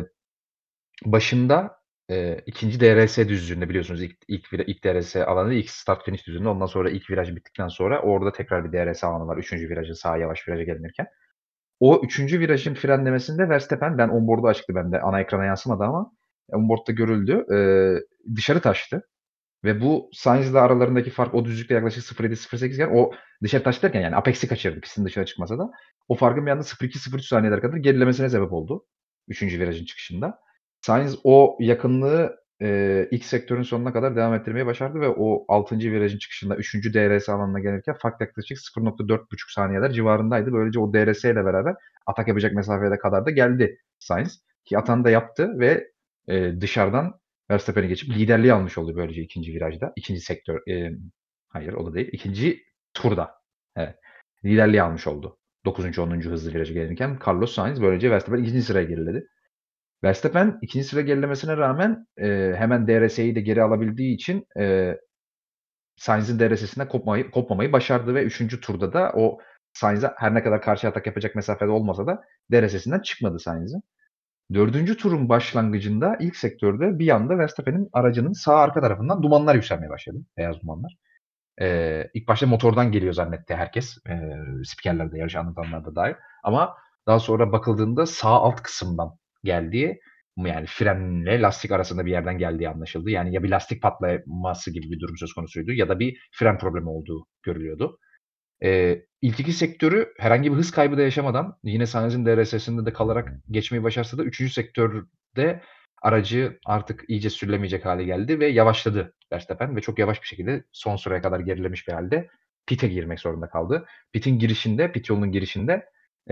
başında 2. DRS düzlüğünde biliyorsunuz ilk DRS alanı ilk start finish düzlüğünde ondan sonra ilk viraj bittikten sonra orada tekrar bir DRS alanı var 3. virajın sağa yavaş viraja gelinirken. O 3. virajın frenlemesinde Verstappen ben onboard'u açıktı bende. Ana ekrana yansımadı ama onboard'da görüldü. Dışarı taştı. Ve bu Sainz'le aralarındaki fark o düzlükte yaklaşık 0.7-0.8 iken o dışarı taştı derken yani apex'i kaçırdı pistin dışına çıkmasa da. O farkın bir anda 0.2-0.3 saniyeler kadar gerilemesine sebep oldu 3. virajın çıkışında. Sainz o yakınlığı ilk sektörün sonuna kadar devam ettirmeyi başardı ve o 6. virajın çıkışında 3. DRS alanına gelirken fark yaklaşık 0.4,5 saniyeler civarındaydı. Böylece o DRS ile beraber atak yapacak mesafeye kadar da geldi Sainz. Ki atağını da yaptı ve dışarıdan Verstappen'i geçip liderliği almış oldu böylece 2. virajda. 2. sektör, hayır o da değil. 2. turda. Evet. Liderliği almış oldu. 9. 10. hızlı viraja gelirken Carlos Sainz böylece Verstappen 2. sıraya geriledi. Verstappen 2. sıraya gerilemesine rağmen hemen DRS'yi de geri alabildiği için Sainz'in DRS'sinden kopmamayı başardı ve 3. turda da o Sainz'e her ne kadar karşı atak yapacak mesafede olmasa da DRS'sinden çıkmadı Sainz'in. 4. turun başlangıcında ilk sektörde bir anda Verstappen'in aracının sağ arka tarafından dumanlar yükselmeye başladı. Beyaz dumanlar. İlk başta motordan geliyor zannetti herkes. Spikerler de yarış anlatanlar da dahil. Ama daha sonra bakıldığında sağ alt kısımdan geldiği yani frenle lastik arasında bir yerden geldiği anlaşıldı. Yani ya bir lastik patlaması gibi bir durum söz konusuydu ya da bir fren problemi olduğu görülüyordu. İlk 2 sektörü herhangi bir hız kaybı da yaşamadan yine Sainz'in DRS'sinde de kalarak geçmeyi başarsa da 3. sektörde aracı artık iyice sürülemeyecek hale geldi ve yavaşladı Verstappen ve çok yavaş bir şekilde son sıraya kadar gerilemiş bir halde pit'e girmek zorunda kaldı. Pit yolunun girişinde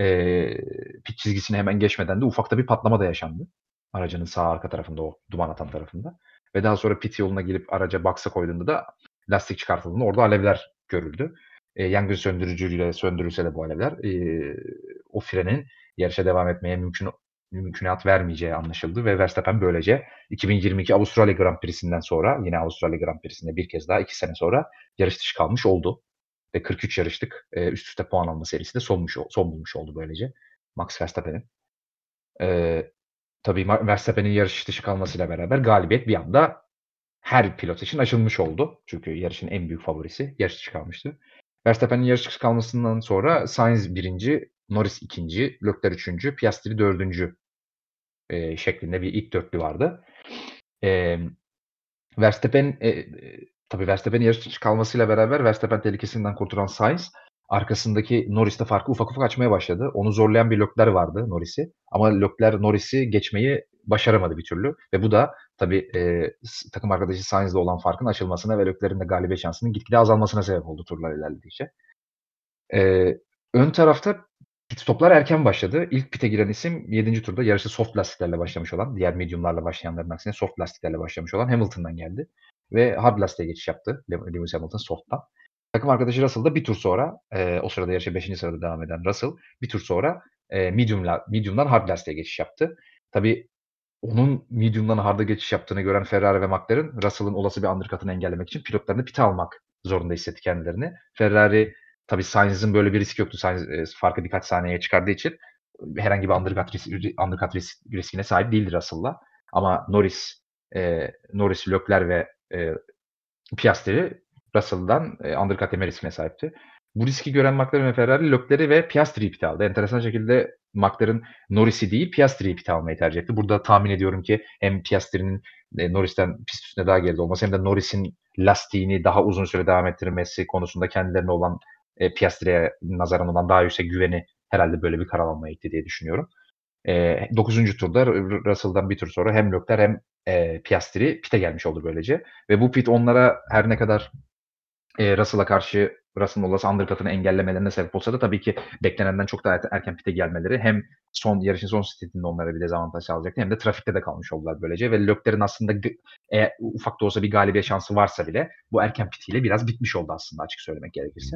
pit çizgisini hemen geçmeden de ufak da bir patlama da yaşandı. Aracının sağ arka tarafında o duman atan tarafında. Ve daha sonra pit yoluna gelip araca box'a koyduğunda da lastik çıkartıldığında orada alevler görüldü. Yangın söndürücüyle söndürülse de bu alevler o frenin yarışa devam etmeye mümkün mümkünat vermeyeceği anlaşıldı ve Verstappen böylece 2022 Avustralya Grand Prix'sinden sonra yine Avustralya Grand Prix'sinde bir kez daha 2 sene sonra yarış dışı kalmış oldu. Ve 43 yarışlık üst üste puan alma serisi de son bulmuş oldu böylece Max Verstappen'in. Tabii Verstappen'in yarış dışı kalmasıyla beraber galibiyet bir anda her pilot için açılmış oldu. Çünkü yarışın en büyük favorisi yarış dışı kalmıştı. Verstappen'in yarış dışı kalmasından sonra Sainz 1. Norris 2. Leclerc 3. Piastri 4. Şeklinde bir ilk dörtlü vardı. Verstappen tabii Verstappen'in yarış dışı kalmasıyla beraber Verstappen tehlikesinden kurtulan Sainz arkasındaki Norris'te farkı ufak ufak açmaya başladı. Onu zorlayan bir Leclerc vardı Norris'i ama Leclerc Norris'i geçmeyi başaramadı bir türlü ve bu da tabii, takım arkadaşı Sainz'le olan farkın açılmasına ve Leclerc'in de galibiyet şansının gitgide azalmasına sebep oldu turlar ilerledikçe. Ön tarafta pit stop'lar erken başladı. İlk pit'e giren isim 7. turda yarışa soft lastiklerle başlamış olan, diğer medium'larla başlayanların aksine soft lastiklerle başlamış olan Hamilton'dan geldi ve hard lastiğe geçiş yaptı Lewis Hamilton soft'tan. Takım arkadaşı Russell da bir tur sonra, o sırada yarışa 5. sırada devam eden Russell bir tur sonra, medium'dan hard lastiğe geçiş yaptı. Tabii onun medium'dan hard'a geçiş yaptığını gören Ferrari ve McLaren, Russell'ın olası bir undercut'ını engellemek için pilotlarını pit'e almak zorunda hissetti kendilerini. Ferrari tabii Sainz'in böyle bir riski yoktu. Sainz farkı birkaç saniyeye çıkardığı için herhangi bir undercut riskine sahip değildi Russell'la. Ama Norris, Leclerc ve Piastri Russell'dan undercut yeme riskine sahipti. Bu riski gören McLaren ve Ferrari Leclerc'i ve Piastri'yi pit'e aldı. Enteresan şekilde McLaren Norris'i değil Piastri'yi pit'e almayı tercih etti. Burada tahmin ediyorum ki hem Piastri'nin Norris'ten pist üstünde daha geride olması hem de Norris'in lastiğini daha uzun süre devam ettirmesi konusunda kendilerine olan Piastri'ye nazaran olan daha yüksek güveni herhalde böyle bir karar almaya itti diye düşünüyorum. 9. turda Russell'dan bir tur sonra hem Leclerc hem Piastri pit'e gelmiş oldu böylece. Ve bu pit onlara her ne kadar Russell'a karşı Russell'ın olası undercut'ını engellemelerine sebep olsa da tabii ki beklenenden çok daha erken pit'e gelmeleri hem yarışın son stintinde onlara bir dezavantaj sağlayacaktı hem de trafikte de kalmış oldular böylece ve Leclerc'in aslında ufak da olsa bir galibiyet şansı varsa bile bu erken pitiyle biraz bitmiş oldu aslında açık söylemek gerekirse.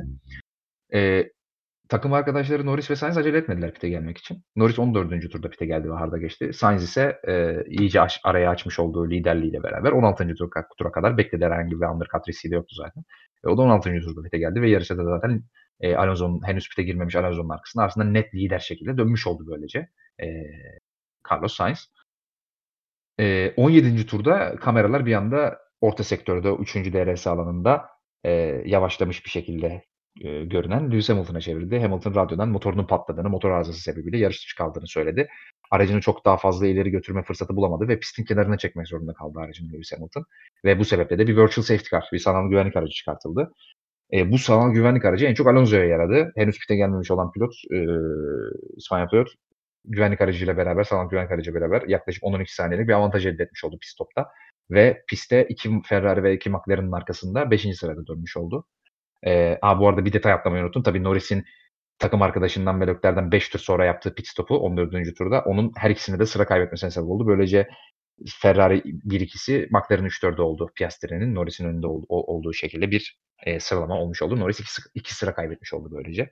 Takım arkadaşları Norris ve Sainz acele etmediler pit'e gelmek için. Norris 14. turda pit'e geldi ve hard'a geçti. Sainz ise iyice araya açmış olduğu liderliğiyle beraber 16. tura kadar bekledi. Herhangi bir undercut riski de yoktu zaten. O da 16. turda pit'e geldi ve yarışa da zaten Alonso'nun henüz pit'e girmemiş Alonso'nun arkasında aslında net lider şekilde dönmüş oldu böylece Carlos Sainz. 17. turda kameralar bir anda orta sektörde 3. DRS alanında yavaşlamış bir şekilde görünen Lewis Hamilton'a çevirdi. Hamilton radyodan motorunun patladığını, motor arızası sebebiyle yarış dışı kaldığını söyledi. Aracını çok daha fazla ileri götürme fırsatı bulamadı ve pistin kenarına çekmek zorunda kaldı aracını Lewis Hamilton. Ve bu sebeple de bir virtual safety car, bir sanal güvenlik aracı çıkartıldı. Bu sanal güvenlik aracı en çok Alonso'ya yaradı. Henüz pite gelmemiş olan pilot, İspanya pilot güvenlik aracıyla beraber, sanal güvenlik aracıyla beraber yaklaşık 10-12 saniyelik bir avantaj elde etmiş oldu pit stopta. Ve pistte 2 Ferrari ve 2 McLaren'ın arkasında 5. sırada dönmüş oldu. Bu arada bir detay atlamayı unuttum. Tabii Norris'in takım arkadaşından ve Leclerc'den 5 tur sonra yaptığı pit stopu 14. turda onun her ikisinde de sıra kaybetmesine sebep oldu. Böylece Ferrari 1-2'si McLaren 3-4'e oldu. Piastri'nin Norris'in önünde olduğu şekilde bir sıralama olmuş oldu. Norris 2 sıra kaybetmiş oldu böylece.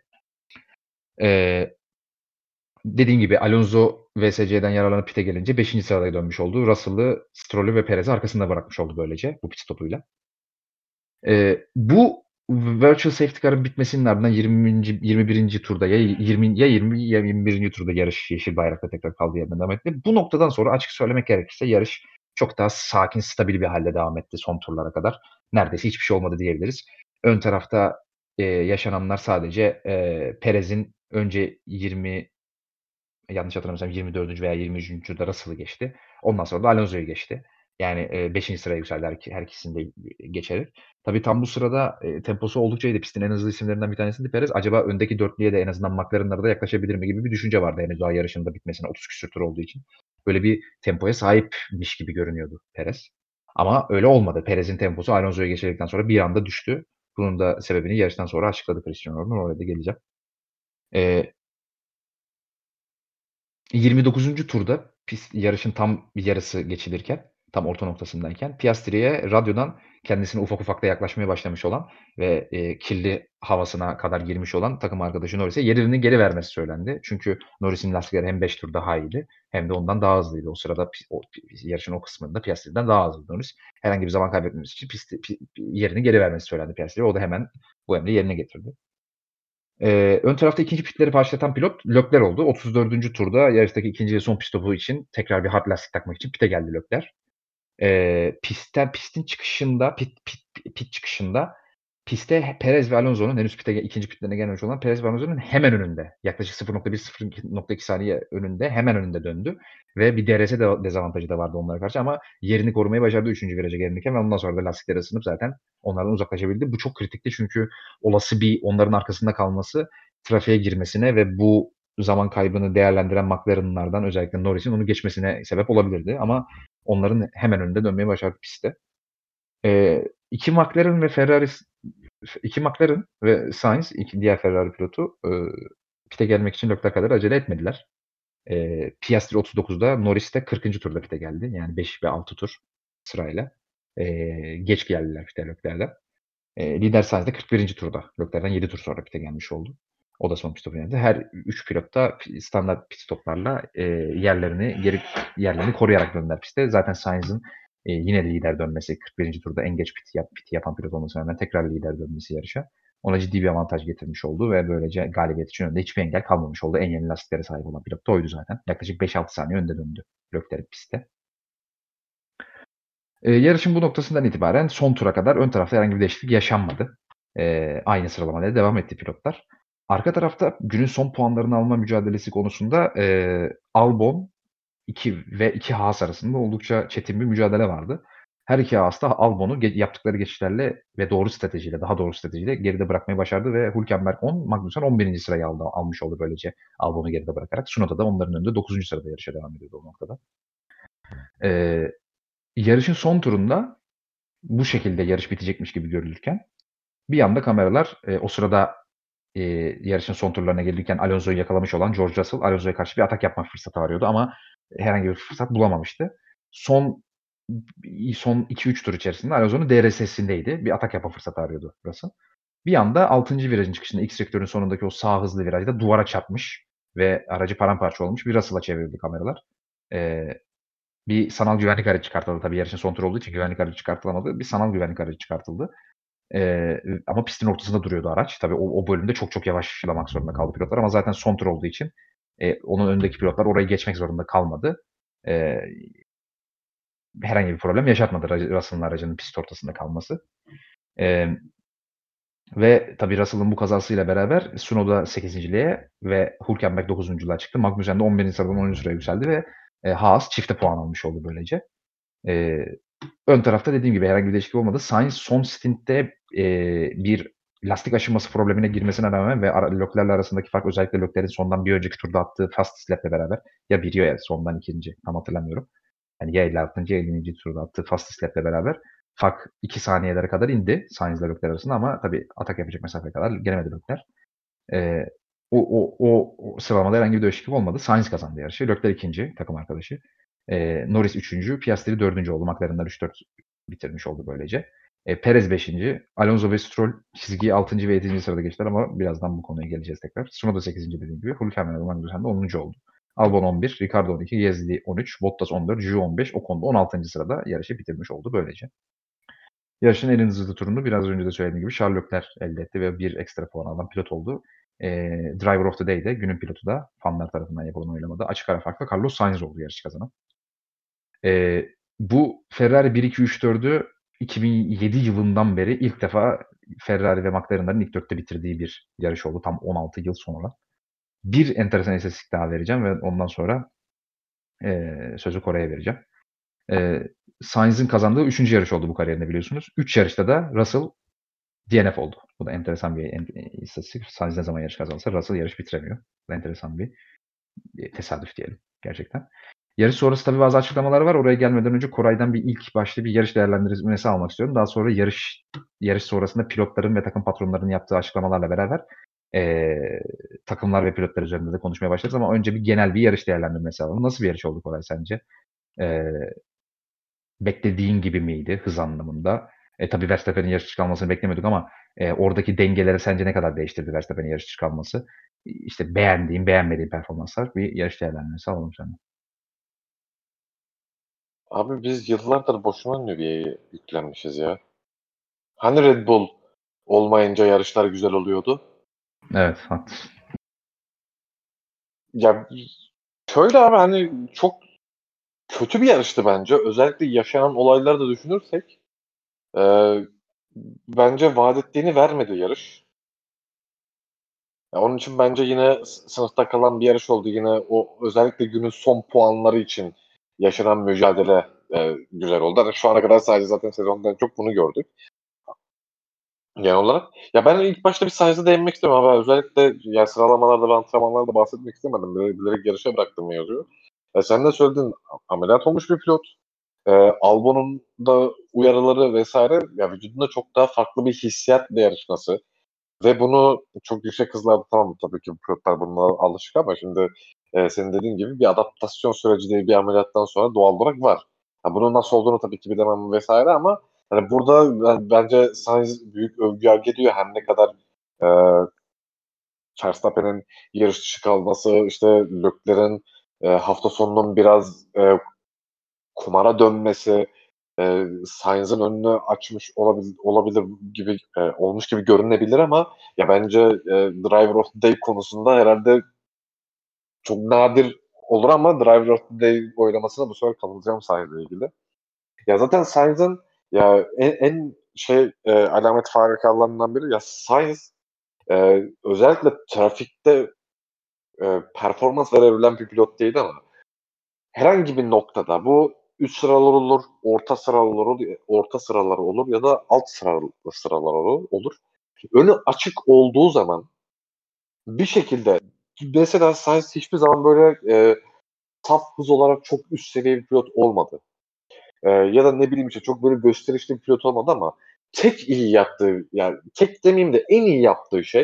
Dediğim gibi Alonso VSC'den yararlanıp pit'e gelince 5. sırada dönmüş oldu. Russell'ı, Stroll'ü ve Perez'i arkasında bırakmış oldu böylece bu pit stopuyla. Bu virtual safety car'ın bitmesinin ardından 21. turda ya 21. turda yarış yeşil bayrakla tekrar kaldığı yerden devam etti. Bu noktadan sonra açık söylemek gerekirse yarış çok daha sakin, stabil bir halde devam etti son turlara kadar. Neredeyse hiçbir şey olmadı diyebiliriz. Ön tarafta yaşananlar sadece Perez'in önce yanlış hatırlamıyorsam 24. veya 23. turda Russell'ı geçti. Ondan sonra da Alonso'yu geçti. Yani 5. sıraya yükseldi her ikisini de geçerek. Tabii tam bu sırada temposu oldukça iyiydi. Pistin en hızlı isimlerinden bir tanesiydi Perez. Acaba öndeki dörtlüye de en azından McLaren'lara da yaklaşabilir mi gibi bir düşünce vardı henüz daha yarışın da bitmesine 30 küsur tur olduğu için. Böyle bir tempoya sahipmiş gibi görünüyordu Perez. Ama öyle olmadı. Perez'in temposu Alonso'yu geçirdikten sonra bir anda düştü. Bunun da sebebini yarıştan sonra açıkladı Christian Horner. Oraya da geleceğim. 29. turda yarışın tam bir yarısı geçilirken tam orta noktasındayken Piastri'ye radyodan kendisine ufak ufak da yaklaşmaya başlamış olan ve kirli havasına kadar girmiş olan takım arkadaşı Norris'e yerini geri vermesi söylendi. Çünkü Norris'in lastikleri hem 5 tur daha iyiydi hem de ondan daha hızlıydı. O sırada yarışın o kısmında Piastri'den daha hızlı Norris. Herhangi bir zaman kaybetmemesi için yerini geri vermesi söylendi Piastri'ye. O da hemen bu emri yerine getirdi. Ön tarafta ikinci pitleri başlatan pilot Leclerc oldu. 34. turda yarıştaki ikinci ve son pit stopu için tekrar bir hard lastik takmak için pite geldi Leclerc. Pistin çıkışında, pit çıkışında pistte Perez ve Alonso'nun henüz ikinci pitlerine gelmemiş olan Perez ve Alonso'nun hemen önünde. Yaklaşık 0.1-0.2 saniye önünde, hemen önünde döndü. Ve bir DRS dezavantajı da vardı onlara karşı ama yerini korumayı başardı 3. viraja gelirken ve ondan sonra da lastikleri ısınıp zaten onlardan uzaklaşabildi. Bu çok kritikti çünkü olası bir onların arkasında kalması trafiğe girmesine ve bu zaman kaybını değerlendiren McLaren'lardan özellikle Norris'in onu geçmesine sebep olabilirdi ama onların hemen önünde dönmeyi başardı pistte. İki McLaren ve Sainz, diğer Ferrari pilotu pite gelmek için Leclerc kadar acele etmediler. Piastri 39'da, Norris de 40. turda pite geldi. Yani 5 ve 6 tur sırayla. Geç geldiler pite Leclerc'den. Lider Sainz de 41. turda. Leclerc'den 7 tur sonra pite gelmiş oldu. O da son pit stopu yaptı. Her 3 pilot da standart pit stoplarla yerlerini koruyarak döndüler pistte. Zaten Sainz'ın yine lider dönmesi, 41. turda en geç pit yapan pilot olmasına rağmen tekrar lider dönmesi yarışa ona ciddi bir avantaj getirmiş oldu ve böylece galibiyet için önünde hiçbir engel kalmamış oldu. En yeni lastiklere sahip olan pilot da oydu zaten. Yaklaşık 5-6 saniye önde döndü Leclerc pistte. Yarışın bu noktasından itibaren son tura kadar ön tarafta herhangi bir değişiklik yaşanmadı. Aynı sıralamada devam etti pilotlar. Arka tarafta günün son puanlarını alma mücadelesi konusunda Albon 2 ve 2 Haas arasında oldukça çetin bir mücadele vardı. Her iki Haas da Albon'u yaptıkları geçişlerle ve daha doğru stratejiyle geride bırakmayı başardı ve Hülkenberg 10, Magnussen 11. sırayı almış oldu böylece Albon'u geride bırakarak. Tsunoda da onların önünde 9. sırada yarışa devam ediyordu o noktada. Yarışın son turunda bu şekilde yarış bitecekmiş gibi görülürken bir anda kameralar o sırada yarışın son turlarına gelirken Alonso'yu yakalamış olan George Russell Alonso'ya karşı bir atak yapma fırsatı arıyordu ama herhangi bir fırsat bulamamıştı. Son 2-3 tur içerisinde Alonso'nun DRS'sindeydi. Bir atak yapma fırsatı arıyordu Russell. Bir anda 6. virajın çıkışında X sektörün sonundaki o sağ hızlı virajda duvara çarpmış ve aracı paramparça olmuş. Bir Russell'a çevirdi kameralar. Bir sanal güvenlik aracı çıkartıldı. Tabii yarışın son turu olduğu için güvenlik aracı çıkartılamadı. Bir sanal güvenlik aracı çıkartıldı. Ama pistin ortasında duruyordu araç. Tabii o bölümde çok yavaşlamak zorunda kaldı pilotlar ama zaten son tur olduğu için onun önündeki pilotlar orayı geçmek zorunda kalmadı. Herhangi bir problem yaşatmadı Russell'ın aracının pist ortasında kalması. Ve tabii Russell'ın bu kazasıyla beraber Tsunoda 8.liğe ve Hülkenberg 9.luğa çıktı. Magnussen de 11. sıradan 10. sıraya yükseldi ve Haas çifte puan almış oldu böylece. Ön tarafta dediğim gibi herhangi bir değişiklik olmadı. Sainz son stintte bir lastik aşınması problemine girmesine rağmen ve Leclerc'le arasındaki fark özellikle Leclerc'in sondan bir önceki turda attığı fast slap'le beraber ya biri ya sondan ikinci tam hatırlamıyorum. Yani ya 56. ya 50. turda attığı fast slap'le beraber fark 2 saniyelere kadar indi Sainz ile Leclerc arasında ama tabii atak yapacak mesafeye kadar gelemedi Leclerc. O sıralamada herhangi bir değişiklik olmadı. Sainz kazandı yarışı. Leclerc ikinci takım arkadaşı. Norris 3. Piastri 4. oldu. McLaren'lar 3-4 bitirmiş oldu böylece. Perez 5. Alonso ve Stroll çizgiyi 6. ve 7. sırada geçtiler ama birazdan bu konuya geleceğiz tekrar. Tsunoda 8. dediğim gibi. Hülkenberg ve Magnussen de 10. oldu. Albon 11, Ricardo 12, Gasly 13, Bottas 14, Zhou 15, Ocon da 16. sırada yarışı bitirmiş oldu böylece. Yarışın en hızlı turunu biraz önce de söylediğim gibi Charles Leclerc elde etti ve bir ekstra puan alan pilot oldu. Driver of the Day'de günün pilotu da fanlar tarafından yapılan oylamada açık ara farkla Carlos Sainz oldu yarış kazanan. Bu Ferrari 1-2-3-4'ü 2007 yılından beri ilk defa Ferrari ve McLaren'ların ilk dörtte bitirdiği bir yarış oldu. Tam 16 yıl sonra. Bir enteresan istatistik daha vereceğim ve ondan sonra sözü Kore'ye vereceğim. Sainz'in kazandığı 3. yarış oldu bu kariyerinde biliyorsunuz. 3 yarışta da Russell DNF oldu. Bu da enteresan bir istatistik. Sainz ne zaman yarış kazansa Russell yarış bitiremiyor. Bu da enteresan bir tesadüf diyelim gerçekten. Yarış sonrası tabii bazı açıklamalar var. Oraya gelmeden önce Koray'dan ilk başta bir yarış değerlendirmesi almak istiyorum. Daha sonra yarış sonrasında pilotların ve takım patronlarının yaptığı açıklamalarla beraber takımlar ve pilotlar üzerinde de konuşmaya başlarız ama önce genel bir yarış değerlendirmesi alalım. Nasıl bir yarış oldu Koray sence? beklediğin gibi miydi hız anlamında? Tabii Verstappen'in yarış dışı kalmasını beklemiyorduk ama oradaki dengeleri sence ne kadar değiştirdi Verstappen'in yarış dışı kalması? İşte beğendiğin, beğenmediğin performanslar, bir yarış değerlendirmesi alalım senden. Abi biz yıllardır boşuna Nüviye'ye yüklenmişiz ya. Hani Red Bull olmayınca yarışlar güzel oluyordu? Evet, haklısın. Ya şöyle abi hani çok kötü bir yarıştı bence. Özellikle yaşanan olayları da düşünürsek e, bence vaat ettiğini vermedi yarış. Ya onun için bence yine sınıfta kalan bir yarış oldu. Yine o özellikle günün son puanları için yaşanan mücadele güzel oldu. Hani şu ana kadar sadece zaten sezondan çok bunu gördük genel olarak. Ya ben ilk başta bir Sainz'e değinmek istiyorum abi. Özellikle ya sıralamalarda ve antrenmanlarda bahsetmek istemedim. Bilerek yarışa bıraktım mevzuyu. Sen de söyledin, ameliyat olmuş bir pilot. E, Albon'un da uyarıları vesaire ya vücudunda çok daha farklı bir hissiyatla yarışması. Ve bunu çok yüksek hızlarda tamam tabii ki bu pilotlar buna alışık ama şimdi senin dediğin gibi bir adaptasyon süreci diye bir ameliyattan sonra doğal olarak var. Ha, bunun nasıl olduğunu tabii ki bilemem vesaire ama hani burada bence Sainz büyük övgü hak ediyor. Her ne kadar e, Verstappen'in yarış dışı kalması, işte Leclerc'in hafta sonunun biraz kumara dönmesi, Sainz'ın önünü açmış olabilir gibi olmuş gibi görünebilir ama ya bence Driver of the Day konusunda herhalde çok nadir olur ama Driver of the Day oylamasına bu sefer katılacağım Sainz'le ilgili. Ya zaten Sainz'ın ya en alamet farikalarından biri ya Sainz özellikle trafikte performans verebilen bir pilot değil ama herhangi bir noktada bu üst sıralar olur, orta sıralar olur ya da alt sıralar olur. Önü açık olduğu zaman bir şekilde mesela Sainz hiçbir zaman böyle saf hız olarak çok üst seviye bir pilot olmadı. Ya da ne bileyim işte çok böyle gösterişli bir pilot olmadı ama tek iyi yaptığı yani tek demeyeyim de en iyi yaptığı şey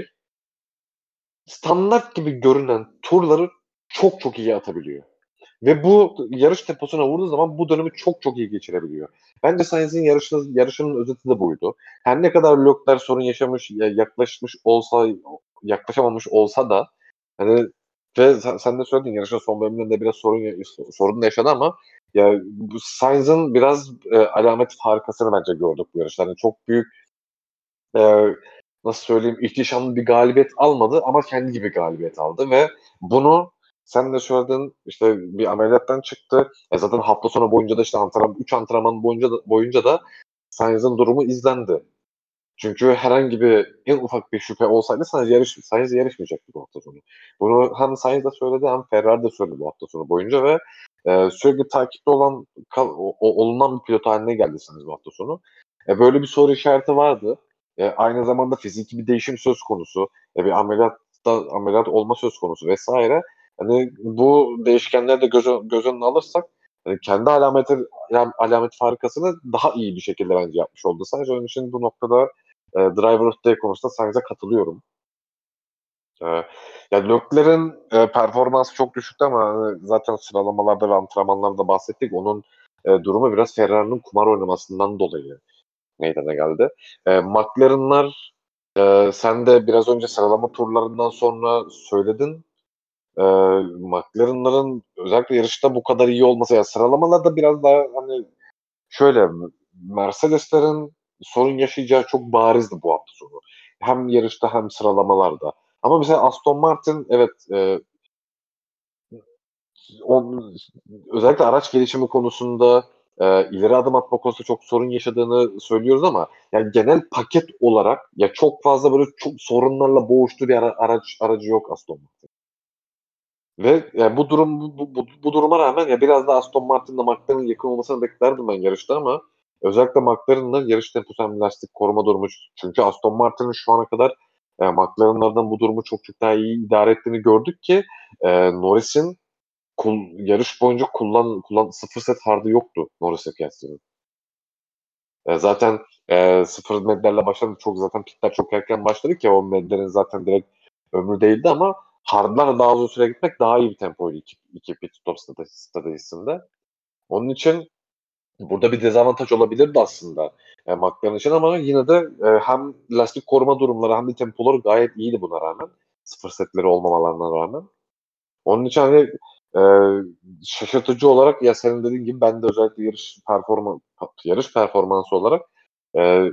standart gibi görünen turları çok çok iyi atabiliyor. Ve bu yarış temposuna vurduğu zaman bu dönemi çok çok iyi geçirebiliyor. Bence Sainz'in yarışının özeti de buydu. Her ne kadar Leclerc sorun yaşamış, yaklaşamamış olsa da hani ve sen de söyledin yarışın son bölümünde biraz sorun da yaşadı ama ya bu Sainz'in biraz alamet farikasını bence gördük bu yarışta. Yani çok büyük e, nasıl söyleyeyim ihtişamlı bir galibiyet almadı ama kendi gibi galibiyet aldı ve bunu sen de söyledin işte bir ameliyattan çıktı. Zaten hafta sonu boyunca da işte 3 antrenman boyunca da Sainz'in durumu izlendi. Çünkü herhangi bir en ufak bir şüphe olsaydı Sainz yarışmayacaktı bu hafta sonu. Bunu hem Sainz de söyledi hem Ferrari de söyledi bu hafta sonu boyunca ve sürekli takipte olunan bir pilot haline geldi Sainz bu hafta sonu. Böyle bir soru işareti vardı. Aynı zamanda fiziki bir değişim söz konusu. Bir ameliyat olma söz konusu vesaire. Hani bu değişkenleri de göz önüne alırsak kendi alamet farikasını daha iyi bir şekilde bence yapmış oldu. Sadece onun için bu noktada Driver of the Day konusunda Sainz'e katılıyorum. E, ya Leclerc'in performansı çok düşüktü ama zaten sıralamalarda ve antrenmanlarda bahsettik. Onun durumu biraz Ferrari'nin kumar oynamasından dolayı meydana geldi. McLaren'lar sen de biraz önce sıralama turlarından sonra söyledin. McLaren'ların özellikle yarışta bu kadar iyi olması, ya sıralamalarda biraz daha hani şöyle Mercedes'lerin sorun yaşayacağı çok barizdi bu hafta sonu. Hem yarışta hem sıralamalarda. Ama mesela Aston Martin evet on, özellikle araç gelişimi konusunda ileri adım atma konusunda çok sorun yaşadığını söylüyoruz ama yani genel paket olarak ya çok fazla böyle çok sorunlarla boğuştuğu bir aracı yok Aston Martin. Ve bu duruma rağmen ya biraz da Aston Martin'la McLaren'ın yakın olmasını beklerdim ben yarışta ama özellikle McLaren'la yarış temposu hem lastik koruma durumu çünkü Aston Martin'in şu ana kadar McLaren'lardan bu durumu çok çok daha iyi idare ettiğini gördük ki Norris'in yarış boyunca sıfır set hard'ı yoktu Norris'e kıyasla. Zaten sıfır medlerle başladı. Zaten pitler çok erken başladı ki o medlerin zaten direkt ömrü değildi ama hard'larla daha uzun süre gitmek daha iyi bir tempoydu iki pit stop stratejisinde. Onun için burada bir dezavantaj olabilirdi aslında McLaren için ama yine de hem lastik koruma durumları hem de tempoları gayet iyiydi buna rağmen. Sıfır setleri olmamalarına rağmen. Onun için hani e, şaşırtıcı olarak ya senin dediğin gibi ben de özellikle yarış performansı olarak e,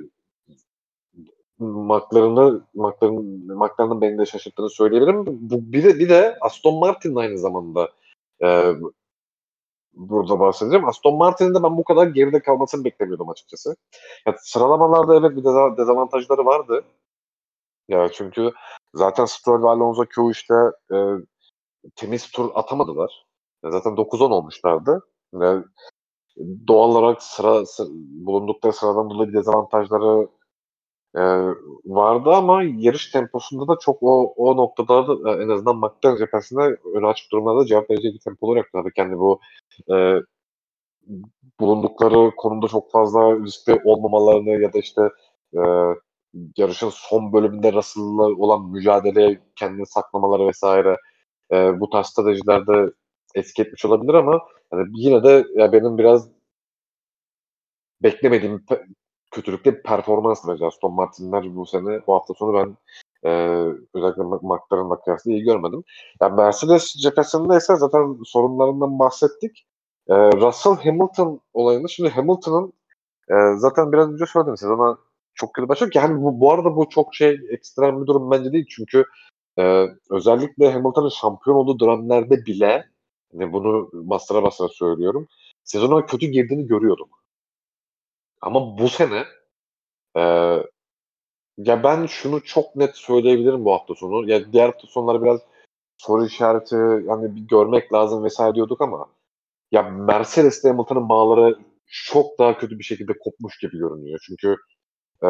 McLaren'ın beni de şaşırttığını söyleyebilirim. Bir de Aston Martin'in aynı zamanda e, burada bahsedeceğim. Aston Martin'in de ben bu kadar geride kalmasını beklemiyordum açıkçası. Ya, sıralamalarda evet bir dezavantajları vardı. Ya çünkü zaten Stroll ve Alonso Q3'te temiz tur atamadılar. Ya zaten 9-10 olmuşlardı. Ya, doğal olarak bulundukları sıradan dolayı bir dezavantajları e, vardı ama yarış temposunda da çok o noktada da en azından McLaren cephesinde öne açık durumlarda cevap verecek bir tempoları yoktu. Tabii kendi bu e, bulundukları konumda çok fazla riskli olmamalarını ya da işte e, yarışın son bölümünde Russell'la olan mücadeleye kendini saklamaları vesaire bu tarz stratejilerde etki etmiş olabilir ama hani yine de ya benim biraz beklemediğim kötülükte bir performans vereceğiz. Aston Martin'ler bu sene, bu hafta sonu ben özellikle McLaren'la kıyasla iyi görmedim. Yani Mercedes cephesinde ise zaten sorunlarından bahsettik. Russell Hamilton olayında şimdi Hamilton'ın zaten biraz önce söyledim size ona çok kötü başlıyor ki yani bu arada bu çok ekstrem bir durum bence değil çünkü özellikle Hamilton'ın şampiyon olduğu dönemlerde bile hani bunu bastıra bastıra söylüyorum sezona kötü girdiğini görüyorduk. Ama bu sene e, ya ben şunu çok net söyleyebilirim bu hafta sonu. Ya diğer hafta sonları biraz soru işareti yani bir görmek lazım vesaire diyorduk ama ya Mercedes ile Hamilton'ın bağları çok daha kötü bir şekilde kopmuş gibi görünüyor. Çünkü e,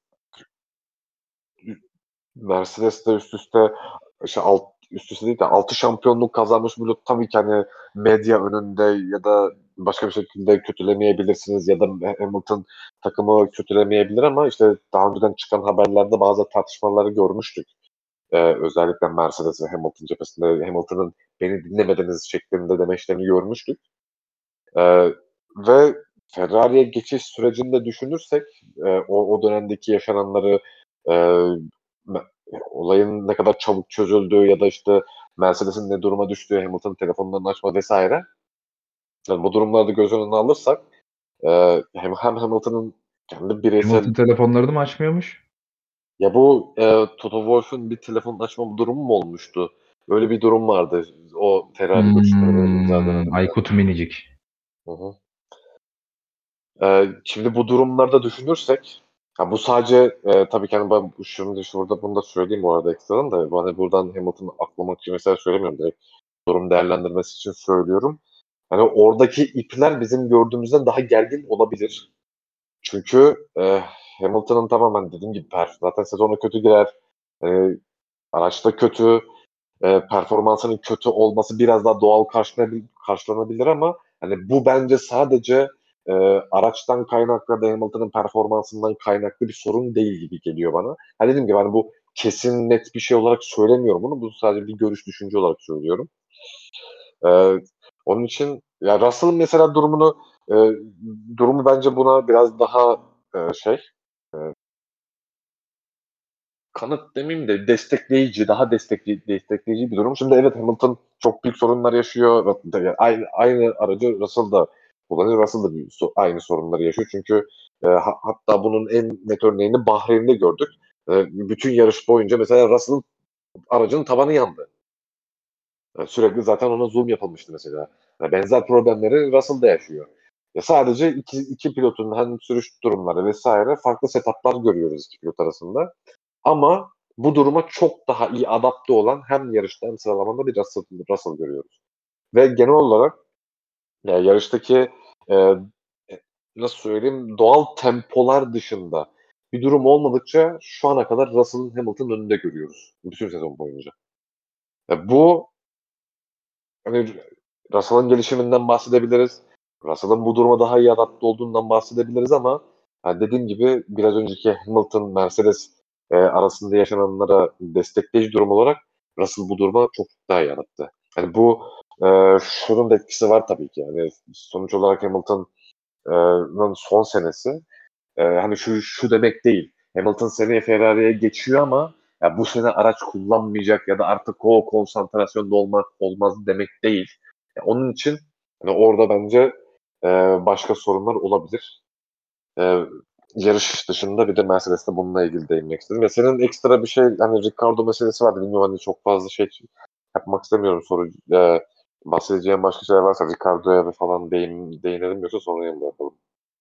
Mercedes de üst üste üst üste değil de 6 şampiyonluk kazanmış bunu tabii ki hani medya önünde ya da başka bir şekilde kötülemeyebilirsiniz ya da Hamilton takımı kötülemeyebilir ama işte daha önceden çıkan haberlerde bazı tartışmaları görmüştük. Özellikle Mercedes ve Hamilton cephesinde Hamilton'ın beni dinlemediniz şeklinde demeçlerini görmüştük. Ee, ve Ferrari'ye geçiş sürecinde düşünürsek o dönemdeki yaşananları e, olayın ne kadar çabuk çözüldüğü ya da işte Mercedes'in ne duruma düştüğü, Hamilton'ın telefonlarını açma vesaire. Yani bu durumlarda göz önüne alırsak hem Hamilton'ın kendi bireysel Hamilton telefonlarını mı açmıyormuş? ya bu Toto Wolff'un bir telefon açma durumu mu olmuştu? Öyle bir durum vardı o Ferrari görüşmeleri imza döneminde. Aykut Minicik. Hı hı. Şimdi bu durumlarda düşünürsek, ha bu sadece tabii ki hani ben şimdi şurada bunu da söyleyeyim bu arada ekstradan da hani buradan Hamilton'ı aklamak için mesela söylemiyorum direkt durum değerlendirmesi için söylüyorum. Hani oradaki ipler bizim gördüğümüzden daha gergin olabilir. Çünkü Hamilton'ın tamamen dediğim gibi zaten sezona kötü girer. E, araçta kötü performansının kötü olması biraz daha doğal karşılanabilir ama hani bu bence sadece e, araçtan kaynaklı ya da Hamilton'ın performansından kaynaklı bir sorun değil gibi geliyor bana. Hani dediğim gibi hani bu kesin net bir şey olarak söylemiyorum bunu. Bu sadece bir görüş düşünce olarak söylüyorum. E, onun için ya Russell'ın mesela e, durumu bence buna biraz daha e, kanıt demeyeyim de destekleyici bir durum. Şimdi evet Hamilton çok büyük sorunlar yaşıyor. Yani aynı aracı Russell da kullanıyor. Russell da aynı sorunları yaşıyor. Çünkü hatta bunun en net örneğini Bahreyn'de gördük. Bütün yarış boyunca mesela Russell'ın aracının tavanı yandı. Sürekli zaten ona zoom yapılmıştı mesela. Benzer problemleri Russell da yaşıyor. Sadece iki pilotun hem sürüş durumları vesaire farklı setuplar görüyoruz iki pilot arasında. Ama bu duruma çok daha iyi adapte olan hem yarışta hem sıralamada bir Russell görüyoruz. Ve genel olarak yarıştaki e, nasıl söyleyeyim doğal tempolar dışında bir durum olmadıkça şu ana kadar Russell'ın Hamilton'ın önünde görüyoruz. Bütün sezon boyunca. Bu hani Russell'ın gelişiminden bahsedebiliriz. Russell'ın bu duruma daha iyi adapte olduğundan bahsedebiliriz ama yani dediğim gibi biraz önceki Hamilton Mercedes arasında yaşananlara destekleyici durum olarak Russell bu duruma çok daha iyi adapte. Yani bu şunun da etkisi var tabii ki. Yani sonuç olarak Hamilton son senesi. Hani şu demek değil. Hamilton seneye Ferrari'ye geçiyor ama ya bu sene araç kullanmayacak ya da artık o konsantrasyonda olmaz demek değil. Onun için hani orada bence e, başka sorunlar olabilir. E, Yarış dışında bir de Mercedes'te bununla ilgili değinmek istedim. Ve senin ekstra bir şey hani Ricardo meselesi vardı. Bilmiyorum hani çok fazla şey yapmak istemiyorum soru. Bahsedeceğim başka şeyler varsa Ricardo'ya falan değinelim yoksa sonraya mı yapalım?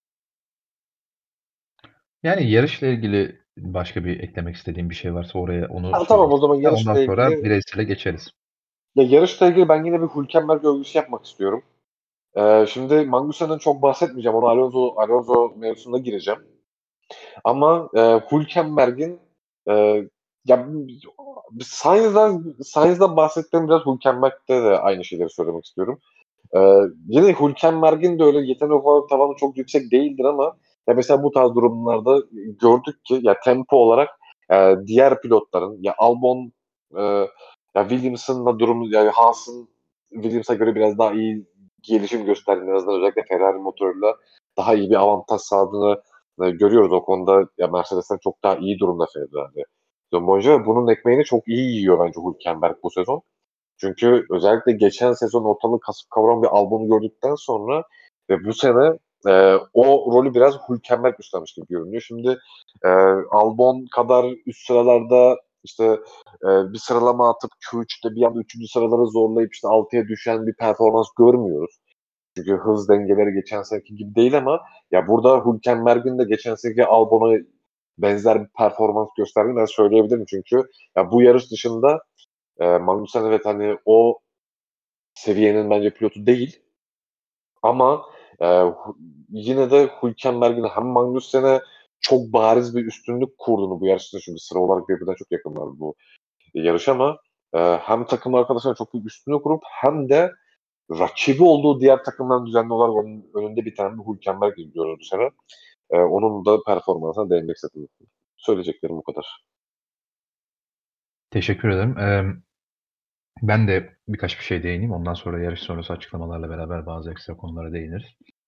Yani yarışla ilgili başka bir eklemek istediğim bir şey varsa oraya onu Ha, tamam söyleyeyim. o zaman Ondan yarışla sonra ilgili bireysele geçeriz. yarışla ilgili ben yine bir Hülkenberg övgüsü yapmak istiyorum. Şimdi Magnussen'den çok bahsetmeyeceğim. Onu Alonso mevzusunda gireceğim. Ama Hülkenberg'in e, ya Sainz'dan bahsettiğim biraz Hülkenberg'de de aynı şeyleri söylemek istiyorum. Yine Hülkenberg'in de öyle yetenek olarak tavanı çok yüksek değildir ama ya mesela bu tarz durumlarda gördük ki ya tempo olarak diğer pilotların ya Albon e, ya Williams'ın da durumu yani Haas'ın Williams'a göre biraz daha iyi gelişim gösterdiğini en azından özellikle Ferrari motoruyla daha iyi bir avantaj sağladığını görüyoruz. O konuda ya Mercedes'ten çok daha iyi durumda Ferrari. Boyunca bunun ekmeğini çok iyi yiyor bence Hülkenberg bu sezon. Çünkü özellikle geçen sezon ortalığı kasıp kavuran bir Albon'u gördükten sonra ve bu sene o rolü biraz Hülkenberg üstlenmiş gibi görünüyor. Şimdi e, Albon kadar üst sıralarda işte bir sıralama atıp Q3'te bir anda 3. sıraları zorlayıp işte 6'ya düşen bir performans görmüyoruz. Çünkü hız dengeleri geçen seneki gibi değil ama ya burada Hülkenberg'in de geçen seneki Albon'a benzer bir performans gösterdiğini ben söyleyebilirim. Çünkü ya bu yarış dışında Magnussen evet hani o seviyenin bence pilotu değil. Ama yine de Hülkenberg'in hem Magnussen'e çok bariz bir üstünlük kurduğunu bu yarışta çünkü sıra olarak birbirinden çok yakınlar bu yarış ama hem takım arkadaşlarına çok büyük üstünlük kurup hem de rakibi olduğu diğer takımların düzenli olarak onun önünde bir tane bir Hülkenberg izliyoruz bu sene. Onun da performansına değinmek istedim. Söyleyeceklerim bu kadar. Teşekkür ederim. Ben de birkaç bir şey değineyim. Ondan sonra yarış sonrası açıklamalarla beraber bazı ekstra konulara değiniriz.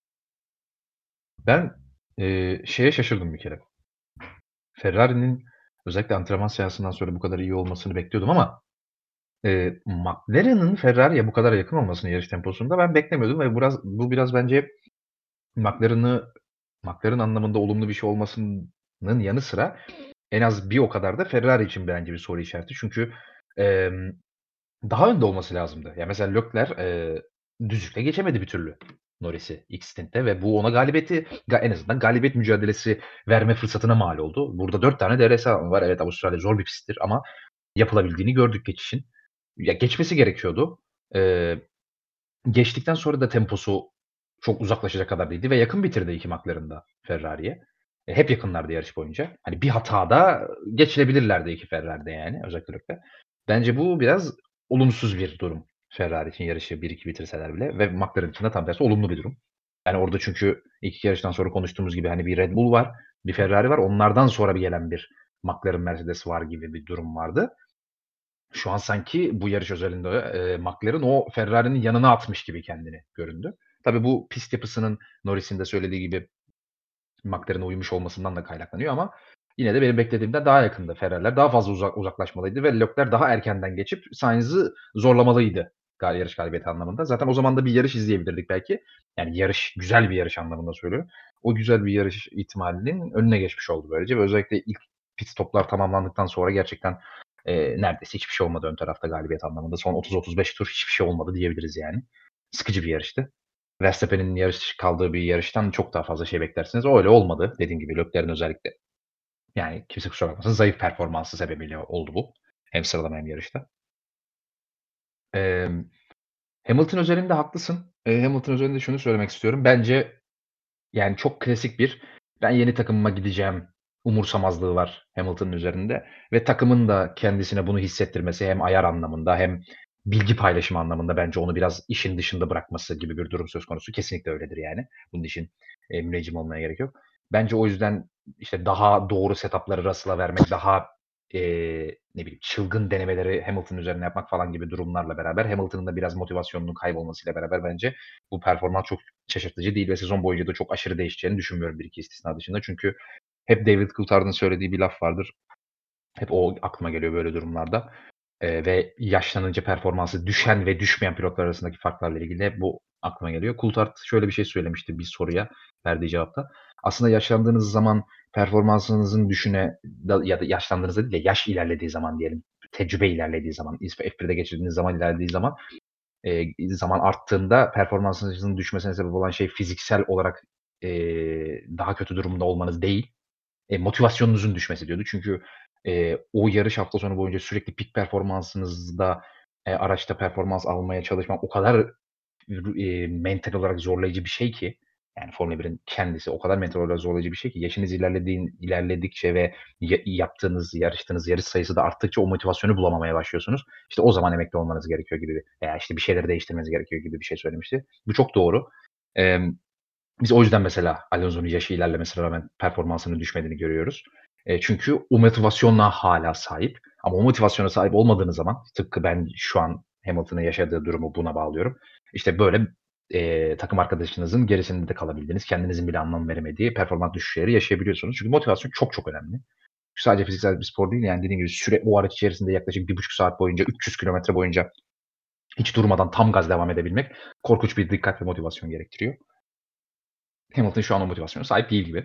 Ben şeye şaşırdım bir kere. Ferrari'nin özellikle antrenman seansından sonra bu kadar iyi olmasını bekliyordum ama McLaren'ın Ferrari'ye bu kadar yakın olmasını yarış temposunda ben beklemiyordum ve bu biraz bence McLaren anlamında olumlu bir şey olmasının yanı sıra en az bir o kadar da Ferrari için bence bir soru işareti. Çünkü emm, daha önde olması lazımdı. Ya, mesela Leclerc, düzlükle geçemedi bir türlü Norris'i ilk stintte ve bu ona galibiyeti en azından galibiyet mücadelesi verme fırsatına mal oldu. Burada 4 tane DRS alanı var. Evet, Avustralya zor bir pisttir ama yapılabildiğini gördük geçişin. Ya, geçmesi gerekiyordu. Eee, Geçtikten sonra da temposu çok uzaklaşacak kadar değildi ve yakın bitirdi 2 McLaren da Ferrari'ye. Hep yakınlardı yarış boyunca. Hani bir hatada geçilebilirlerdi 2 Ferrari'de yani özellikle Leclerc. Bence bu biraz olumsuz bir durum Ferrari için yarışı 1-2 bitirseler bile ve McLaren için de tam tersi olumlu bir durum. Yani orada çünkü ilk 2 yarıştan sonra konuştuğumuz gibi hani bir Red Bull var, bir Ferrari var. Onlardan sonra bir gelen bir McLaren, Mercedes var gibi bir durum vardı. Şu an sanki bu yarış özelinde, McLaren o Ferrari'nin yanına atmış gibi kendini göründü. Tabii bu pist yapısının Norris'in de söylediği gibi McLaren'e uymuş olmasından da kaynaklanıyor ama yine de benim beklediğimden daha yakındı. Ferrari'ler daha fazla uzaklaşmalıydı ve Leclerc daha erkenden geçip Sainz'ı zorlamalıydı yarış galibiyeti anlamında. Zaten o zaman da bir yarış izleyebilirdik belki. Yani yarış, güzel bir yarış anlamında söylüyorum. O güzel bir yarış ihtimalinin önüne geçmiş oldu böylece ve özellikle ilk pit stop'lar tamamlandıktan sonra gerçekten, neredeyse hiçbir şey olmadı ön tarafta galibiyet anlamında. Son 30-35 tur hiçbir şey olmadı diyebiliriz yani. Sıkıcı bir yarıştı. Verstappen'in yarış kaldığı bir yarıştan çok daha fazla şey beklersiniz. O öyle olmadı. Dediğim gibi Leclerc'in özellikle yani kimse kusura bakmasın zayıf performansı sebebiyle oldu bu. Hem sıralama hem yarışta. Emm, Hamilton özelinde haklısın. Hamilton özelinde şunu söylemek istiyorum. Bence yani çok klasik bir ben yeni takımıma gideceğim umursamazlığı var Hamilton'ın üzerinde ve takımın da kendisine bunu hissettirmesi hem ayar anlamında hem bilgi paylaşımı anlamında bence onu biraz işin dışında bırakması gibi bir durum söz konusu. Kesinlikle öyledir yani. Bunun için, müneccim olmaya gerek yok. Bence o yüzden, işte, daha doğru setup'ları Russell'a vermek, daha ne bileyim çılgın denemeleri Hamilton üzerine yapmak falan gibi durumlarla beraber Hamilton'ın da biraz motivasyonunun kaybolmasıyla beraber bence bu performans çok şaşırtıcı değil ve sezon boyunca da çok aşırı değişeceğini düşünmüyorum bir iki istisna dışında. Çünkü hep David Coulthard'ın söylediği bir laf vardır. Hep o aklıma geliyor böyle durumlarda. Ve yaşlanınca performansı düşen ve düşmeyen pilotlar arasındaki farklarla ilgili hep bu aklıma geliyor. Coulthard şöyle bir şey söylemişti bir soruya verdiği cevapta. Aslında yaşlandığınız zaman performansınızın ya da yaşlandığınızda değil de yaş ilerlediği zaman diyelim, tecrübe ilerlediği zaman, F1'de geçirdiğiniz zaman ilerlediği zaman, zaman arttığında performansınızın düşmesine sebep olan şey fiziksel olarak, daha kötü durumda olmanız değil, motivasyonunuzun düşmesi diyordu. Çünkü, o yarış hafta sonu boyunca sürekli peak performansınızda, araçta performans almaya çalışmak o kadar mental olarak zorlayıcı bir şey ki, yani Formula 1'in kendisi o kadar mental olarak zorlayıcı bir şey ki yaşınız ilerledikçe ve yarıştığınız yarış sayısı da arttıkça o motivasyonu bulamamaya başlıyorsunuz. İşte o zaman emekli olmanız gerekiyor gibi veya işte bir şeyleri değiştirmeniz gerekiyor gibi bir şey söylemişti. Bu çok doğru. Emm Biz o yüzden mesela Alonso'nun yaşı ilerlemesine rağmen performansının düşmediğini görüyoruz. Çünkü o motivasyona hâlâ sahip ama o motivasyona sahip olmadığınız zaman tıpkı ben şu an Hamilton'ın yaşadığı durumu buna bağlıyorum. İşte böyle, takım arkadaşınızın gerisinde de kalabildiğiniz, kendinizin bile anlam veremediği performans düşüşleri yaşayabiliyorsunuz. Çünkü motivasyon çok çok önemli. Sadece fiziksel bir spor değil, yani dediğim gibi o araç içerisinde yaklaşık 1,5 saat boyunca, 300 kilometre boyunca hiç durmadan tam gaz devam edebilmek korkunç bir dikkat ve motivasyon gerektiriyor. Hamilton şu an o motivasyona sahip değil gibi.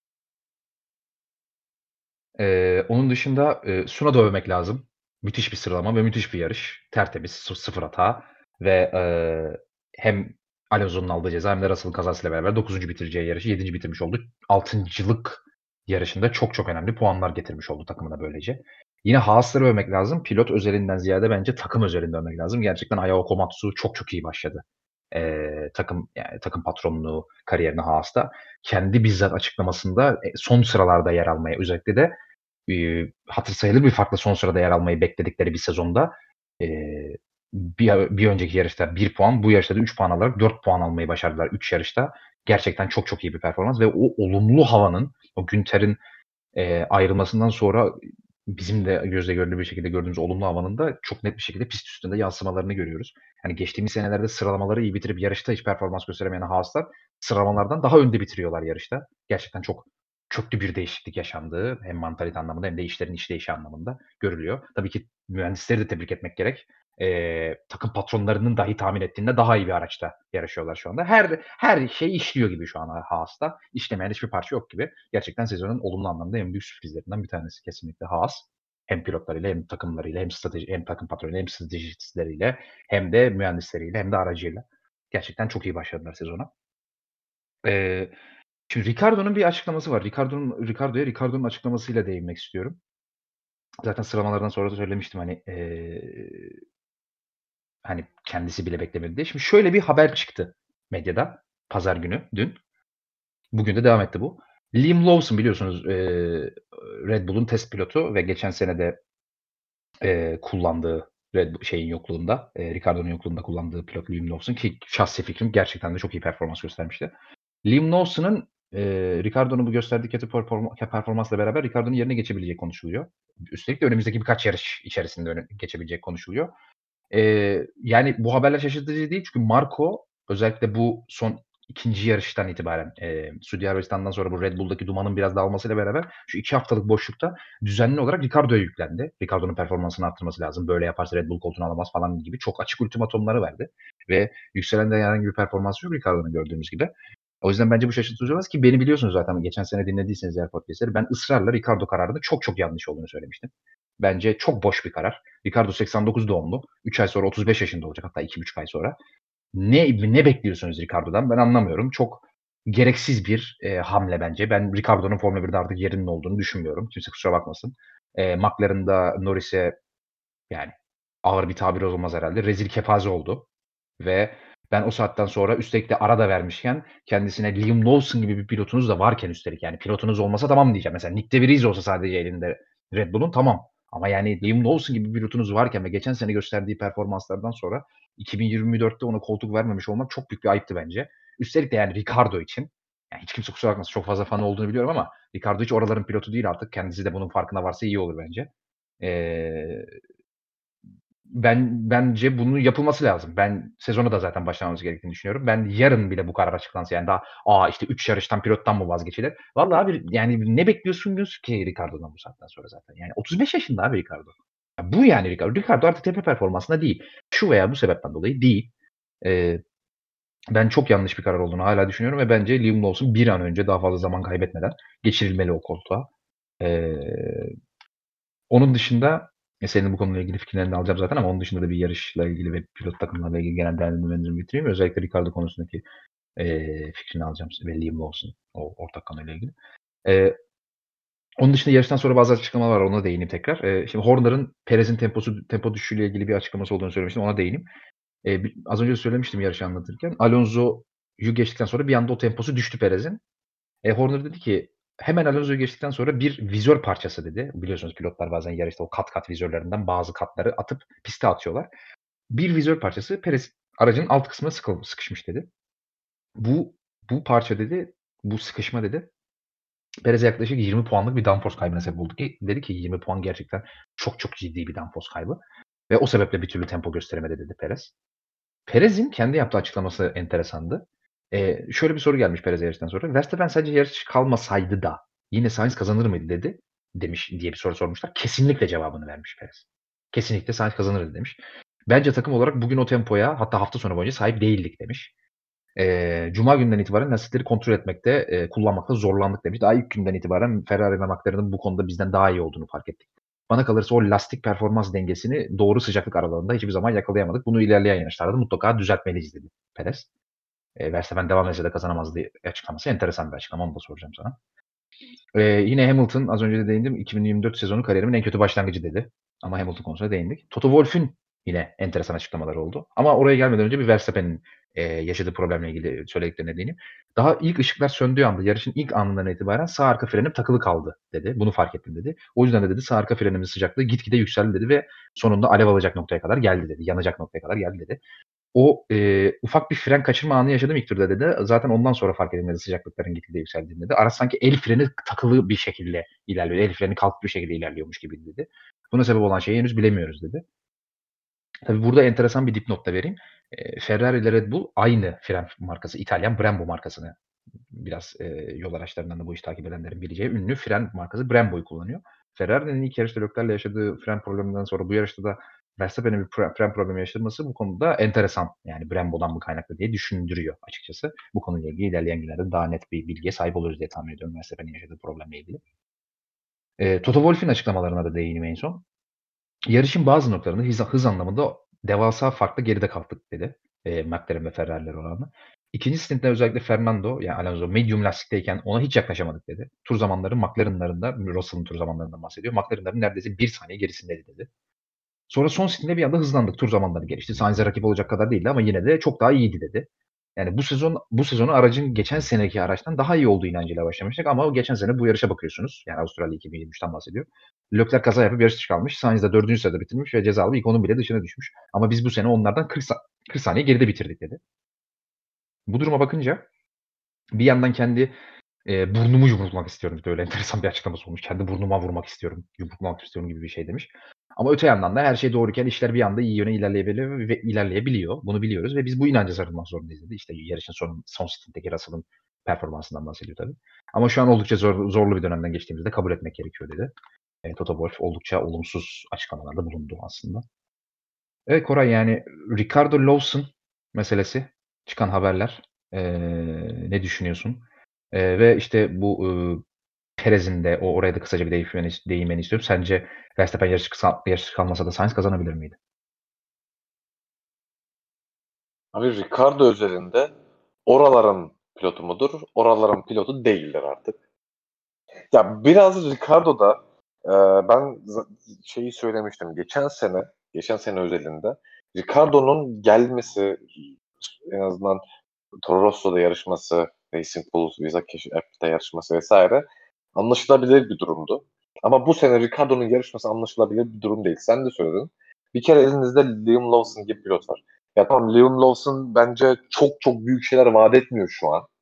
Onun dışında, Tsunoda'yı övmek lazım. Müthiş bir sıralama ve müthiş bir yarış. Tertemiz, sıfır hata ve, hem Alonso'nun aldığı ceza hem de Russell'ın kazasıyla beraber 9'uncu bitireceği yarışı 7'nci bitirmiş oldu. 6'ncılık yarışında çok çok önemli puanlar getirmiş oldu takımına böylece. Yine Haas'ları övmek lazım. Pilot özelinden ziyade bence takım özelinde övmek lazım. Gerçekten Ayao Komatsu çok çok iyi başladı. Takım patronluğu kariyerine Haas'ta. Kendi bizzat açıklamasında, son sıralarda yer almaya özellikle de hatır sayılır bir farkla son sırada yer almayı bekledikleri bir sezonda, eee, bir önceki yarışta 1 puan, bu yarışta da 3 puan alarak 4 puan almayı başardılar 3 yarışta. Gerçekten çok çok iyi bir performans ve o olumlu havanın, o Günter'in, ayrılmasından sonra bizim de gözle görülür bir şekilde gördüğümüz olumlu havanın da çok net bir şekilde pist üstünde yansımalarını görüyoruz. Hani geçtiğimiz senelerde sıralamaları iyi bitirip yarışta hiç performans gösteremeyen Haas'lar sıralamalardan daha önde bitiriyorlar yarışta. Gerçekten çok köklü bir değişiklik yaşandığı hem mantalite anlamında hem de işlerin işleyişi anlamında görülüyor. Tabii ki mühendisleri de tebrik etmek gerek. Takım patronlarının dahi tahmin ettiğinde daha iyi bir araçta yarışıyorlar şu anda. Her şey işliyor gibi şu an Haas'ta. İşlemeyen hiçbir parça yok gibi. Gerçekten sezonun olumlu anlamda en büyük sürprizlerinden bir tanesi kesinlikle Haas. Hem pilotlarıyla hem takımlarıyla hem takım patronuyla hem stratejistleriyle hem de mühendisleriyle hem de aracıyla. Gerçekten çok iyi başladılar sezona. Eee, Şimdi Ricardo'nun bir açıklaması var. Ricardo'nun açıklamasıyla değinmek istiyorum. Zaten sıralamalardan sonra da söylemiştim hani kendisi bile beklemedi diye. Şimdi şöyle bir haber çıktı medyada pazar günü, dün. Bugün de devam etti bu. Liam Lawson biliyorsunuz, Red Bull'un test pilotu ve geçen sene de, kullandığı şeyin yokluğunda, Ricardo'nun yokluğunda kullandığı pilot Liam Lawson ki şahsi fikrim gerçekten de çok iyi performans göstermişti. Liam Lawson'ın, Ricardo'nun bu gösterdiği kötü performansla beraber Ricardo'nun yerine geçebileceği konuşuluyor. Üstelik de önümüzdeki birkaç yarış içerisinde geçebileceği konuşuluyor. Yani bu haberler şaşırtıcı değil çünkü Marco özellikle bu son 2'nci yarıştan itibaren, Suudi Arabistan'dan sonra bu Red Bull'daki dumanın biraz dağılmasıyla beraber şu 2 haftalık boşlukta düzenli olarak Ricardo'ya yüklendi. Ricardo'nun performansını arttırması lazım. Böyle yaparsa Red Bull koltuğunu alamaz falan gibi çok açık ultimatomları verdi ve yükselen de herhangi bir performansı yok Ricardo'nun gördüğümüz gibi. O yüzden bence bu şaşırtıcı olmaz ki beni biliyorsunuz zaten geçen sene dinlediyseniz eğer podcast'leri ben ısrarla Ricardo kararının çok çok yanlış olduğunu söylemiştim. Bence çok boş bir karar. Ricardo 89 doğumlu. 3 ay sonra 35 yaşında olacak hatta 2,5 ay sonra. Ne bekliyorsunuz Ricardo'dan? Ben anlamıyorum. Çok gereksiz bir, hamle bence. Ben Ricardo'nun Formula 1'de artık yerinin olduğunu düşünmüyorum. Kimse kusura bakmasın. McLaren'da Norris'e yani ağır bir tabir olmaz herhâlde. Rezil kepaze oldu ve ben o saatten sonra üstelik de ara da vermişken kendisine Liam Lawson gibi bir pilotunuz da varken üstelik yani pilotunuz olmasa tamam diyeceğim. Mesela Nick de Vries olsa sadece elinde Red Bull'un tamam. Ama yani Liam Lawson gibi bir pilotunuz varken ve geçen sene gösterdiği performanslardan sonra 2024'te ona koltuk vermemiş olmak çok büyük bir ayıptı bence. Üstelik de yani Ricardo için. Yani hiç kimse kusura bakmasın çok fazla fanı olduğunu biliyorum ama Ricardo hiç oraların pilotu değil artık. Kendisi de bunun farkına varsa iyi olur bence. Bence bunun yapılması lazım. Ben sezona da zaten başlamamız gerektiğini düşünüyorum. Ben yarın bile bu karar açıklansa yani daha işte 3 yarıştan pilottan mı vazgeçilir? Vallahi abi yani ne bekliyorsunuz ki Ricardo'dan bu saatten sonra zaten? Yani 35 yaşında abi Ricardo. Ya bu yani Ricardo. Ricardo artık tepe performansında değil. Şu veya bu sebepten dolayı değil. Ben çok yanlış bir karar olduğunu hala düşünüyorum ve bence Liam Lawson bir an önce daha fazla zaman kaybetmeden geçirilmeli o koltuğa. Onun dışında senin bu konuyla ilgili fikirlerini alacağım zaten ama onun dışında da bir yarışla ilgili ve pilot takımlarla ilgili genel değerlendirmelerimi bitireyim. Özellikle Ricardo konusundaki fikrini alacağım ve Liam Lawson o ortak konuyla ilgili. Onun dışında yarıştan sonra bazı açıklamalar var. Ona değineyim tekrar. Şimdi Horner'ın Perez'in tempo düşüşüyle ilgili bir açıklaması olduğunu söylemiştim. Ona değineyim. Az önce söylemiştim yarışı anlatırken. Alonso'yu geçtikten sonra bir anda o temposu düştü Perez'in. Horner dedi ki hemen Alonso'yu geçtikten sonra bir vizör parçası dedi. Biliyorsunuz pilotlar bazen yarışta o kat vizörlerinden bazı katları atıp piste atıyorlar. Bir vizör parçası Perez aracın alt kısmına sıkışmış dedi. Bu parça dedi, bu sıkışma dedi Perez'e yaklaşık 20 puanlık bir downforce kaybına sebep oldu ki dedi ki 20 puan gerçekten çok ciddi bir downforce kaybı ve o sebeple bir türlü tempo gösteremedi dedi Perez. Perez'in kendi yaptığı açıklaması enteresandı. Şöyle bir soru gelmiş Perez'e yarıştan sonra. Verstappen sadece yarış kalmasaydı da yine Sainz kazanır mıydı demiş diye bir soru sormuşlar. Kesinlikle cevabını vermiş Perez. Kesinlikle Sainz kazanırdı demiş. Bence takım olarak bugün o tempoya hatta hafta sonu boyunca sahip değildik demiş. Cuma günden itibaren lastikleri kontrol etmekte, kullanmakta zorlandık demiş. Daha ilk günden itibaren Ferrari ve McLaren'ın bu konuda bizden daha iyi olduğunu fark ettik. Bana kalırsa o lastik performans dengesini doğru sıcaklık aralığında hiçbir zaman yakalayamadık. Bunu ilerleyen yarışlarda mutlaka düzeltmeliyiz dedi Perez. Verstappen devam etse de kazanamazdı açıklaması enteresan bir açıklama. Onu da soracağım sana. Yine Hamilton az önce de değindim. 2024 sezonu kariyerimin en kötü başlangıcı dedi. Ama Hamilton konusuna değindik. Toto Wolff'ün yine enteresan açıklamaları oldu. Ama oraya gelmeden önce bir Verstappen'in yaşadığı problemle ilgili söylediklerine değineyim. Daha ilk ışıklar söndüğü anda, yarışın ilk anından itibaren sağ arka frenim takılı kaldı dedi. Bunu fark ettim dedi. O yüzden de dedi sağ arka frenimin sıcaklığı gitgide yükseldi dedi ve sonunda alev alacak noktaya kadar geldi dedi. Yanacak noktaya kadar geldi dedi. O ufak bir fren kaçırma anı yaşadım ilk turda dedi. Zaten ondan sonra fark ettim dedi sıcaklıkların gitgide yükseldiğini dedi. Araç sanki el freni takılı bir şekilde ilerliyor. El freni kalkık bir şekilde ilerliyormuş gibi dedi. Buna sebep olan şeyi henüz bilemiyoruz dedi. Tabii burada enteresan bir dipnot da vereyim. Ferrari ile Red Bull aynı fren markası İtalyan Brembo markasını biraz yol araçlarından da bu işi takip edenlerin bileceği ünlü fren markası Brembo'yu kullanıyor. Ferrari'nin ilk yarışta Leclerc'le yaşadığı fren probleminden sonra bu yarışta da Verstappen'in bir fren problemi yaşaması bu konuda enteresan. Yani Brembo'dan mı kaynaklı diye düşündürüyor açıkçası. Bu konuyla ilgili ilerleyen günlerde daha net bir bilgiye sahip oluruz diye tahmin ediyorum Verstappen'in yaşadığı problemle ilgili. Toto Wolff'in açıklamalarına da değineyim en son. Yarışın bazı noktalarında hız anlamında devasa farklı geride kaldık dedi. McLaren ve Ferrari'ler oranla. İkinci stintte özellikle Fernando yani Alonso medium lastikteyken ona hiç yaklaşamadık dedi. Tur zamanları McLaren'larında Russell'ın tur zamanlarından bahsediyor. McLaren'ların neredeyse 1 saniye gerisindeydi dedi. Sonra son stintinde bir anda hızlandık. Tur zamanları gelişti. Sainz'e rakip olacak kadar değildi ama yine de çok daha iyiydi dedi. Yani bu sezonu aracın geçen seneki araçtan daha iyi olduğu inancıyla başlamıştık ama geçen sene bu yarışa bakıyorsunuz. Yani Avustralya 2023'ten bahsediyor. Leclerc kaza yapıp yarış dışı kalmış. Sainz de 4. sırada bitirmiş ve cezalı ilk onun bile dışına düşmüş. Ama biz bu sene onlardan 40 saniye geride bitirdik dedi. Bu duruma bakınca bir yandan kendi burnumu yumrukmak istiyorum. Böyle enteresan bir açıklaması olmuş. Kendi burnuma vurmak istiyorum, yumruklamak istiyorum gibi bir şey demiş. Ama öte yandan da her şey doğruyken işler bir anda iyi yöne ilerleyebiliyor. Bunu biliyoruz ve biz bu inanca sarılmak zorundayız dedi. İşte yarışın son stintteki Russell'ın performansından bahsediyor tabii. Ama şu an oldukça zorlu bir dönemden geçtiğimizde kabul etmek gerekiyor dedi. Toto Wolff oldukça olumsuz açıklamalarda bulundu aslında. Evet Koray yani Ricardo Lawson meselesi çıkan haberler. Ne düşünüyorsun? Ve işte bu Perez'in de oraya da kısaca bir değinmeni istiyorum. Sence Verstappen yarış kalmasa da Sainz kazanabilir miydi? Abi Ricardo özelinde oraların pilotu mudur? Oraların pilotu değildir artık. Ya biraz Ricardo'da ben şeyi söylemiştim. Geçen sene özelinde Ricardo'nun gelmesi en azından Toro Rosso'da yarışması, Racing Bull, Visa Cash App'te yarışması vesaire anlaşılabilir bir durumdu. Ama bu sene Ricardo'nun yarışması anlaşılabilir bir durum değil. Sen de söyledin. Bir kere elinizde Liam Lawson gibi pilot var. Ya tamam Liam Lawson bence çok büyük şeyler vaat etmiyor şu an.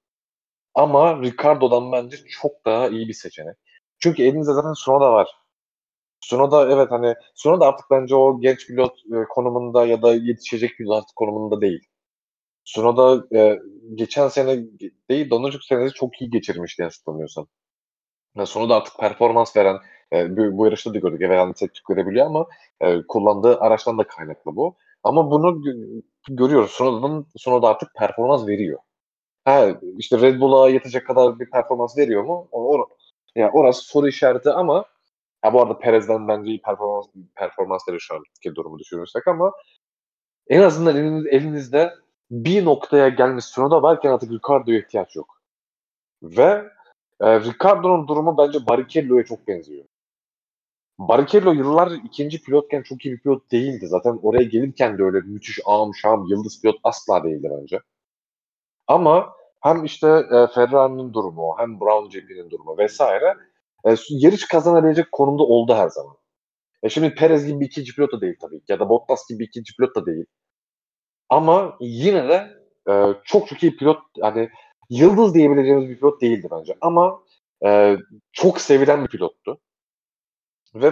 Ama Ricardo'dan bence çok daha iyi bir seçenek. Çünkü elinizde zaten Tsunoda var. Tsunoda evet hani Tsunoda artık bence o genç pilot konumunda ya da yetişecek pilot konumunda değil. Tsunoda geçen sene değil de ondan önceki senesi çok iyi geçirmişti yanlış hatırlamıyorsam. Yani Tsunoda artık performans veren bu yarışta da gördük. Evet yani tek tük verebiliyor ama kullandığı araçtan da kaynaklı bu. Ama bunu görüyoruz. Tsunoda artık performans veriyor. Ha, işte Red Bull'a yetecek kadar bir performans veriyor mu? Yani orası soru işareti ama ha, bu arada Perez'den bence iyi performans veriyor şu anki durumu düşünürsek ama en azından elinizde bir noktaya gelmiş Tsunoda varken artık Ricardo'ya ihtiyaç yok. Ve Ricardo'nun durumu bence Barrichello'ya çok benziyor. Barrichello yıllar ikinci pilotken çok iyi bir pilot değildi. Zaten oraya gelirken de öyle müthiş ağam şam yıldız pilot asla değildi bence. Ama hem işte Ferrari'nin durumu hem Brown GP'nin durumu vesaire yarış kazanabilecek konumda oldu her zaman. Şimdi Perez gibi bir ikinci pilot da değil tabii ki ya da Bottas gibi bir ikinci pilot da değil. Ama yine de çok çok iyi pilot hani yıldız diyebileceğimiz bir pilot değildi bence. Ama e, çok sevilen bir pilottu. Ve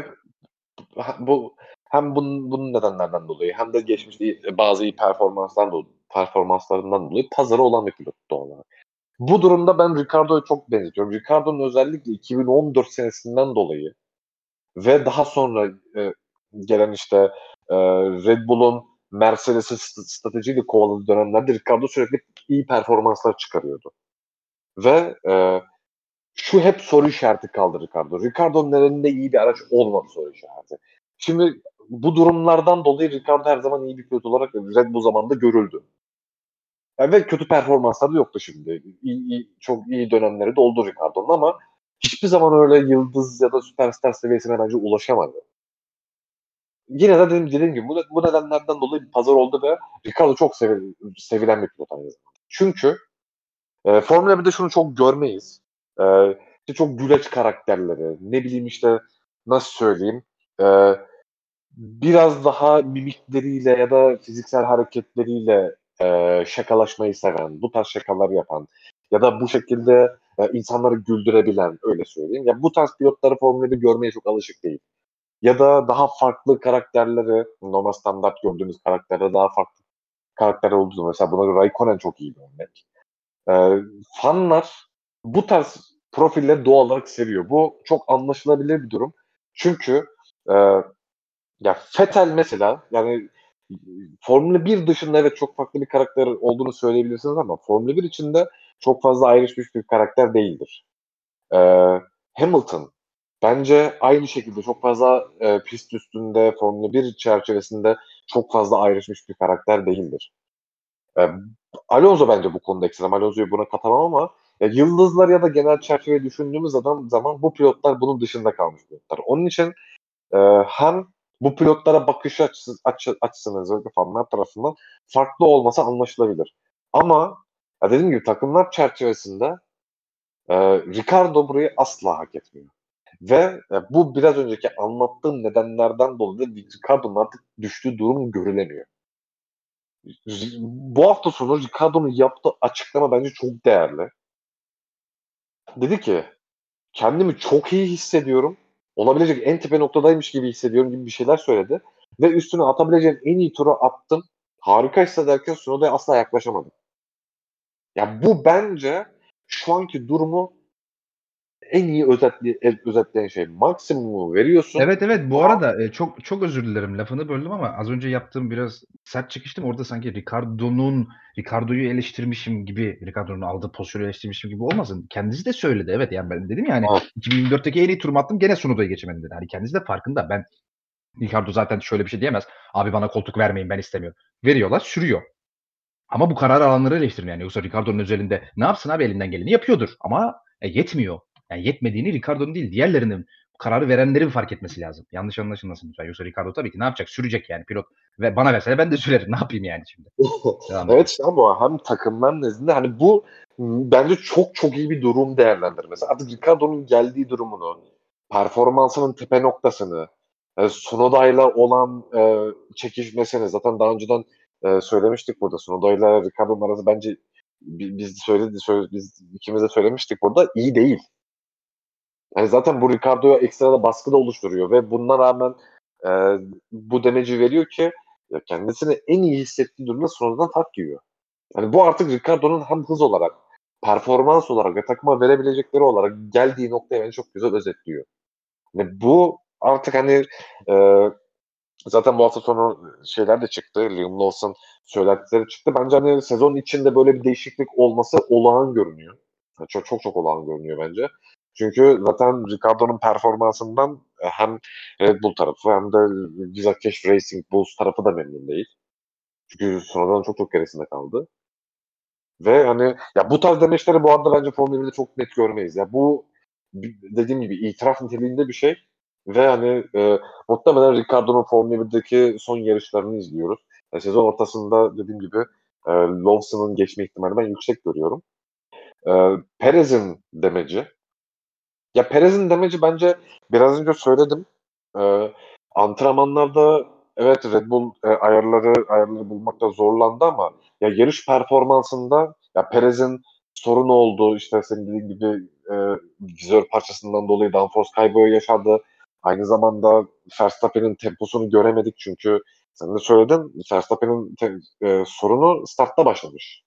bu hem bunun nedenlerden dolayı hem de geçmişte bazı iyi performanslarından dolayı pazarı olan bir pilot doğal olarak. Bu durumda ben Ricardo'ya çok benzetiyorum. Ricardo'nun özellikle 2014 senesinden dolayı ve daha sonra gelen işte Red Bull'un Mercedes'in stratejiyle kovaladığı dönemlerde Ricardo sürekli iyi performanslar çıkarıyordu. Ve şu hep soru işareti kaldı Ricardo. Ricardo'nun elinde iyi bir araç olmadı soru işareti. Şimdi bu durumlardan dolayı Ricardo her zaman iyi bir pilot olarak Red Bull zamanında görüldü. Yani ve kötü performansları yoktu şimdi. Çok iyi dönemleri de oldu Ricardo'nun ama hiçbir zaman öyle yıldız ya da süperstar seviyesine bence ulaşamadı. Yine de dediğim gibi bu nedenlerden dolayı bir pazar oldu ve Ricardo çok sevilen bir pilot aynı zamanda. Çünkü Formula 1'de şunu çok görmeyiz. E, işte çok güleç karakterleri, ne bileyim işte nasıl söyleyeyim, e, biraz daha mimikleriyle ya da fiziksel hareketleriyle şakalaşmayı seven, bu tarz şakalar yapan ya da bu şekilde insanları güldürebilen öyle söyleyeyim. Ya bu tarz pilotları Formula 1 görmeye çok alışık değil. Ya da daha farklı karakterleri, normal standart gördüğümüz karakterlere daha farklı karakter olduğu mesela buna Raikkonen çok iyi bir örnek. Fanlar bu tarz profilleri doğal olarak seviyor. Bu çok anlaşılabilir bir durum. Çünkü e, ya Vettel mesela yani Formula 1 dışında evet çok farklı bir karakter olduğunu söyleyebilirsiniz ama Formula 1 içinde çok fazla ayrışmış bir karakter değildir. Hamilton bence aynı şekilde çok fazla pist üstünde Formula 1 çerçevesinde çok fazla ayrışmış bir karakter değildir. E, Alonso bence bu konuda ekstrem. Alonso'yu buna katamam ama yıldızlar ya da genel çerçeve düşündüğümüz zaman bu pilotlar bunun dışında kalmış pilotlar. Onun için hem bu pilotlara bakış açısından özellikle fanlar tarafından farklı olması anlaşılabilir. Ama ya dediğim gibi takımlar çerçevesinde Ricardo burayı asla hak etmiyor. Ve bu biraz önceki anlattığım nedenlerden dolayı Ricardo'nun artık düştüğü durum görülemiyor. Bu hafta sonu Ricardo'nun yaptığı açıklama bence çok değerli. Dedi ki kendimi çok iyi hissediyorum. Olabilecek en tepe noktadaymış gibi hissediyorum gibi bir şeyler söyledi. Ve üstüne atabileceğim en iyi turu attım. Harika hissederken Tsunoda'ya asla yaklaşamadım. Ya bu bence şu anki durumu en iyi özetleyen şey. Maksimumu veriyorsun. Evet, evet, bu Daha arada çok çok özür dilerim lafını böldüm ama az önce yaptığım biraz sert çıkıştım. Orada sanki Ricardo'yu eleştirmişim gibi, Ricardo'nun aldığı pozisyonu eleştirmişim gibi olmasın. Kendisi de söyledi. Evet, yani ben dedim ya hani evet. 2024'teki en iyi turumu attım gene Tsunoda'yı geçemedim dedi. Hani kendisi de farkında. Ricardo zaten şöyle bir şey diyemez. Abi bana koltuk vermeyin ben istemiyorum. Veriyorlar sürüyor. Ama bu kararı alanları eleştirin yani. Yoksa Ricardo'nun özelinde ne yapsın abi elinden geleni yapıyordur. Ama yetmiyor. Yani yetmediğini Ricardo'nun değil diğerlerinin kararı verenlerin fark etmesi lazım. Yanlış anlaşılmasın lütfen. Yoksa Ricardo tabii ki ne yapacak? Sürecek yani pilot. Ve bana verseler ben de sürerim. Ne yapayım yani şimdi? Devam et. Evet işte ama hem takımlar nezdinde hani bu bence çok çok iyi bir durum değerlendirmesi. Artık Ricardo'nun geldiği durumunu, performansının tepe noktasını, Tsunoda'yla olan çekişmesini zaten daha önceden söylemiştik burada. Tsunoda'yla Ricardo'nun arası bence biz ikimiz de söylemiştik burada iyi değil. Yani zaten bu Ricardo'ya ekstra da baskı da oluşturuyor ve bundan rağmen e, bu demeci veriyor ki ya kendisini en iyi hissettiği durumda sonradan fark yiyor. Yani bu artık Ricardo'nun hem hız olarak, performans olarak ve takıma verebilecekleri olarak geldiği noktaya beni çok güzel özetliyor. Ve bu artık hani e, zaten bu hafta sonu şeyler de çıktı. Liam Lawson söylentileri çıktı. Bence hani sezon içinde böyle bir değişiklik olması olağan görünüyor. Yani çok çok çok olağan görünüyor bence. Çünkü zaten Ricardo'nun performansından hem Red Bull tarafı hem de Visakeş Racing Bulls tarafı da memnun değil. Çünkü sonradan çok çok gerisinde kaldı. Ve hani ya bu tarz demeçleri bu arada bence Formula 1'de çok net görmeyiz. Ya bu dediğim gibi itiraf niteliğinde bir şey ve hani muhtemelen Ricardo'nun Formula 1'deki son yarışlarını izliyoruz. Sezon ortasında dediğim gibi Lawson'ın geçme ihtimali ben yüksek görüyorum. Perez'in demeci. Ya Perez'in demeci bence biraz önce söyledim. E, Antrenmanlarda evet Red Bull ayarları bulmakta zorlandı ama ya yarış performansında ya Perez'in sorun oldu. İşte senin dediğin gibi vizör parçasından dolayı downforce kaybı yaşadı. Aynı zamanda Verstappen'in temposunu göremedik çünkü sen de söyledin Verstappen'in sorunu startta başlamış.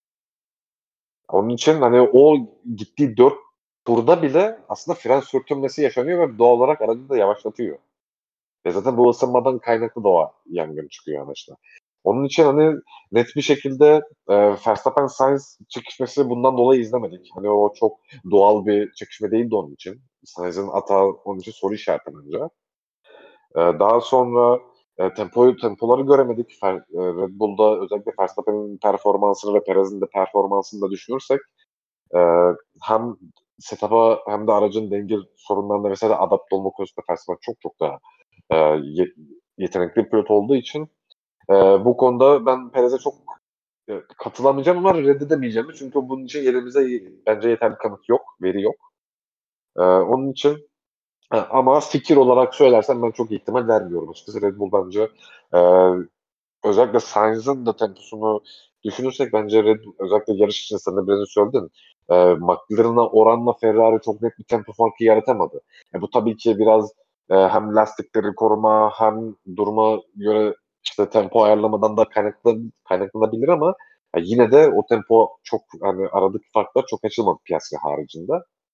Onun için hani o gittiği 4 turda bile aslında fren sürtünmesi yaşanıyor ve doğal olarak aracı da yavaşlatıyor. Ve zaten bu ısınmadan kaynaklı da o yangın çıkıyor araçta. Onun için hani net bir şekilde Verstappen-Sainz çekişmesi bundan dolayı izlemedik. Hani o çok doğal bir çekişme değildi onun için. Sainz'in hata onun için soru işareti bence. Daha sonra tempoları göremedik. Red Bull'da özellikle Verstappen'in performansını ve Perez'in de performansını da düşünürsek e, hem setup'a hem de aracın denge sorunlarına vesaire adapte olma konusunda Verstappen çok çok daha yetenekli bir pilot olduğu için bu konuda ben Perez'e çok katılamayacağım ama reddedemeyeceğim. Çünkü bunun için elimizde bence yeterli kanıt yok, veri yok. Onun için ama fikir olarak söylersem ben çok ihtimal vermiyorum açıkçası. Red Bull bence e, özellikle Sainz'ın da temposunu düşünürsek bence Red Bull, özellikle yarış için sen de biraz önce söyledin. McLaren'a oranla Ferrari çok net bir tempo farkı yaratamadı. Bu tabii ki biraz hem lastikleri koruma hem duruma göre işte tempo ayarlamadan da kaynaklanabilir ama yine de o tempo çok hani aradaki farklar çok açılmadı piyasa haricinde.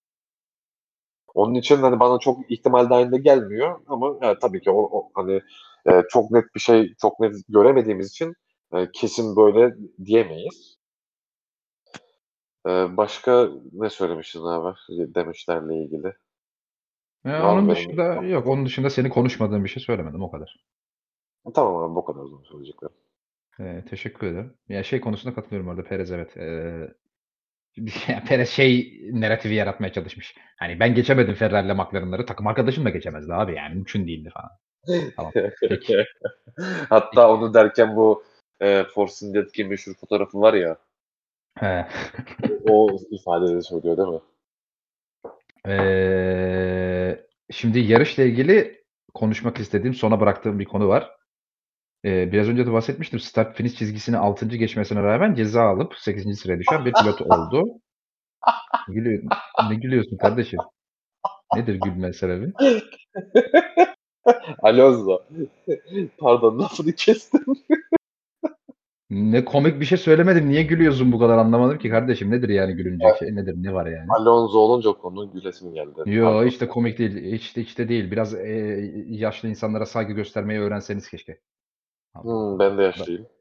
Onun için hani bana çok ihtimal dahilinde gelmiyor ama tabii ki hani çok net bir şey çok net göremediğimiz için kesin böyle diyemeyiz. Başka ne söylemiştin abi demişlerle ilgili? Var mı Onun benim dışında yok. atladığım? Onun dışında senin konuşmadığın bir şey söylemedim. O kadar. Tamam abi bu kadar o zaman söyleyeceklerim. Teşekkür ederim. Ya şey konusunda katılıyorum orada. Perez evet. Ya Perez şey narratifi yaratmaya çalışmış. Hani ben geçemedim Ferrari'yle McLaren'ları. Takım arkadaşım da geçemezdi abi yani. Mümkün değildi falan. Tamam. Peki. Hatta Peki. onu derken bu Force India'daki meşhur fotoğrafı var ya He. o ifadeleri söylüyor değil mi? Şimdi yarışla ilgili konuşmak istediğim, sona bıraktığım bir konu var. Biraz önce de bahsetmiştim. Start finish çizgisini 6. geçmesine rağmen ceza alıp 8. sıraya düşen bir pilot oldu. Ne gülüyorsun kardeşim? Nedir gülme sebebi? Alonso. Pardon lafını kestim. Ne komik bir şey söylemedim. Niye gülüyorsun bu kadar anlamadım ki kardeşim. Nedir yani gülünecek şey? Nedir? Ne var yani? Alonso olunca konunun gülesim geldi. Yo Pardon. hiç de komik değil. Hiç de değil. Biraz yaşlı insanlara saygı göstermeyi öğrenseniz keşke. Allah Ben de Allah. yaşlıyım.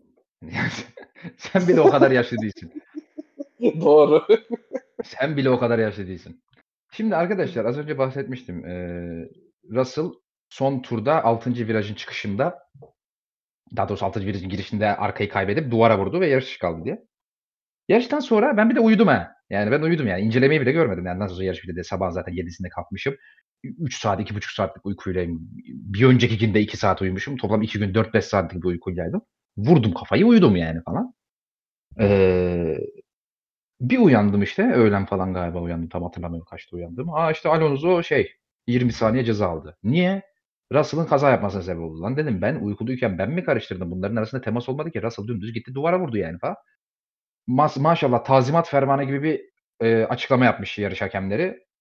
Sen bile o kadar yaşlı değilsin. Doğru. Sen bile o kadar yaşlı değilsin. Şimdi arkadaşlar az önce bahsetmiştim. Russell son turda 6. virajın çıkışında, daha doğrusu 6. virajın girişinde arkayı kaybedip duvara vurdu ve yarış dışı kaldı diye. Yarıştan sonra ben bir de uyudum ha. Yani ben uyudum yani. İncelemeyi bile görmedim. Yani nasıl olsa yarış bitti de sabah zaten 7'sinde kalkmışım. 3 saat, 2,5 saatlik uykuylayım. Bir önceki günde 2 saat uyumuşum. Toplam 2 gün 4-5 saatlik bir uykuylaydım. Vurdum kafayı uyudum yani falan. Eee, Bir uyandım işte. Öğlen falan galiba uyandım. Tam hatırlamıyorum kaçta uyandım. İşte Alonso 20 saniye ceza aldı. Niye? Russell'ın kaza yapmasına sebep oldu. Lan dedim ben uykuluyken ben mi karıştırdım? Bunların arasında temas olmadı ki. Russell dümdüz gitti duvara vurdu yani falan. Maşallah tazimat fermanı gibi bir açıklama yapmış yarış hakemleri.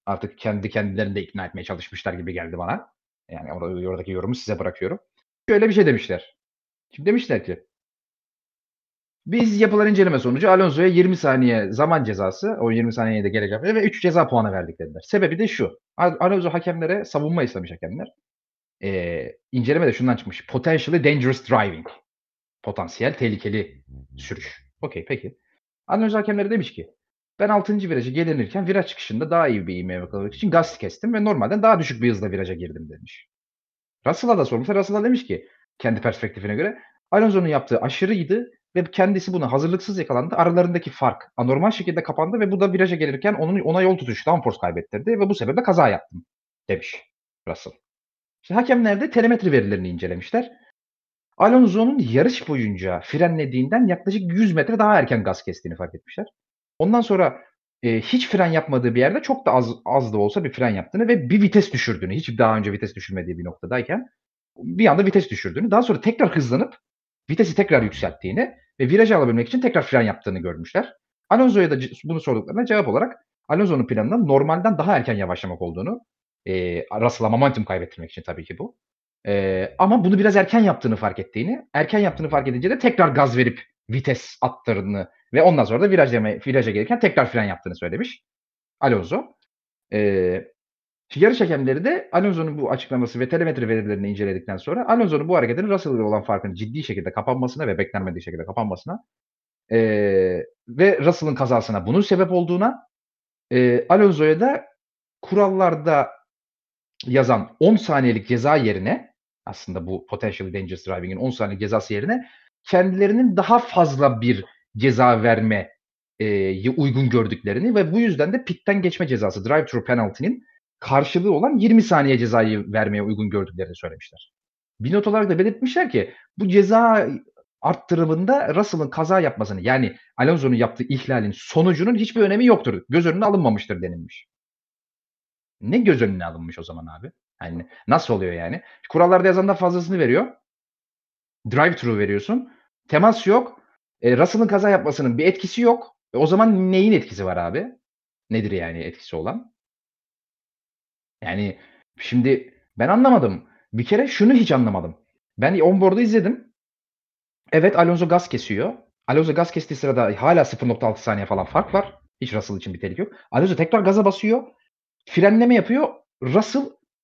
Artık kendi kendilerini de ikna etmeye çalışmışlar gibi geldi bana. Yani oradaki yorumu size bırakıyorum. Şöyle bir şey demişler. Şimdi demişler ki biz yapılan inceleme sonucu Alonso'ya 20 saniye zaman cezası, o 20 saniyeye de gelecek ve 3 ceza puanı verdik dediler. Sebebi de şu. Alonso hakemlere savunma istemiş hakemler. İncelemede şundan çıkmış. Potentially dangerous driving. Potansiyel tehlikeli sürüş. Okay, peki. Alonso hakemlere demiş ki ben 6. viraja gelinirken viraj çıkışında daha iyi bir ivme yakalamak için gaz kestim ve normalden daha düşük bir hızla viraja girdim demiş. Russell'a da sormuşlar. Russell da demiş ki kendi perspektifine göre Alonso'nun yaptığı aşırıydı ve kendisi buna hazırlıksız yakalandı. Aralarındaki fark anormal şekilde kapandı ve bu da viraja gelirken ona yol tutuşu, downforce kaybettirdi ve bu sebeple kaza yaptım demiş Russell. İşte hakemler de telemetri verilerini incelemişler. Alonso'nun yarış boyunca frenlediğinden yaklaşık 100 metre daha erken gaz kestiğini fark etmişler. Ondan sonra hiç fren yapmadığı bir yerde çok da az da olsa bir fren yaptığını ve bir vites düşürdüğünü, hiç daha önce vites düşürmediği bir noktadayken bir anda vites düşürdüğünü, daha sonra tekrar hızlanıp vitesi tekrar yükselttiğini ve virajı alabilmek için tekrar fren yaptığını görmüşler. Alonso'ya da bunu sorduklarına cevap olarak Alonso'nun planının normalden daha erken yavaşlamak olduğunu, Russell'a momentum kaybettirmek için tabii ki bu. Ama bunu biraz erken yaptığını fark ettiğini, erken yaptığını fark edince de tekrar gaz verip vites attığını ve ondan sonra da viraja gelirken tekrar fren yaptığını söylemiş Alonso. Yarış hakemleri de Alonso'nun bu açıklaması ve telemetri verilerini inceledikten sonra Alonso'nun bu hareketinin Russell ile olan farkının ciddi şekilde kapanmasına ve beklenmediği şekilde kapanmasına ve Russell'ın kazasına bunun sebep olduğuna, Alonso'ya da kurallarda yazan 10 saniyelik ceza yerine aslında bu potentially dangerous driving'in 10 saniye cezası yerine kendilerinin daha fazla bir ceza verme uygun gördüklerini ve bu yüzden de pitten geçme cezası, drive-thru penalty'nin karşılığı olan 20 saniye cezayı vermeye uygun gördüklerini söylemişler. Bir not olarak da belirtmişler ki bu ceza arttırımında Russell'ın kaza yapmasını yani Alonso'nun yaptığı ihlalin sonucunun hiçbir önemi yoktur. Göz önüne alınmamıştır denilmiş. Ne göz önüne alınmış o zaman abi? Yani nasıl oluyor yani? Kurallarda yazandan fazlasını veriyor. Drive thru veriyorsun. Temas yok. Russell'ın kaza yapmasının bir etkisi yok. O zaman neyin etkisi var abi? Nedir yani etkisi olan? Yani şimdi ben anlamadım. Bir kere şunu hiç anlamadım. Ben onboard'u izledim. Evet, Alonso gaz kesiyor. Alonso gaz kestiği sırada hala 0.6 saniye falan fark var. Hiç Russell için bir tehlike yok. Alonso tekrar gaza basıyor. Frenleme yapıyor. Russell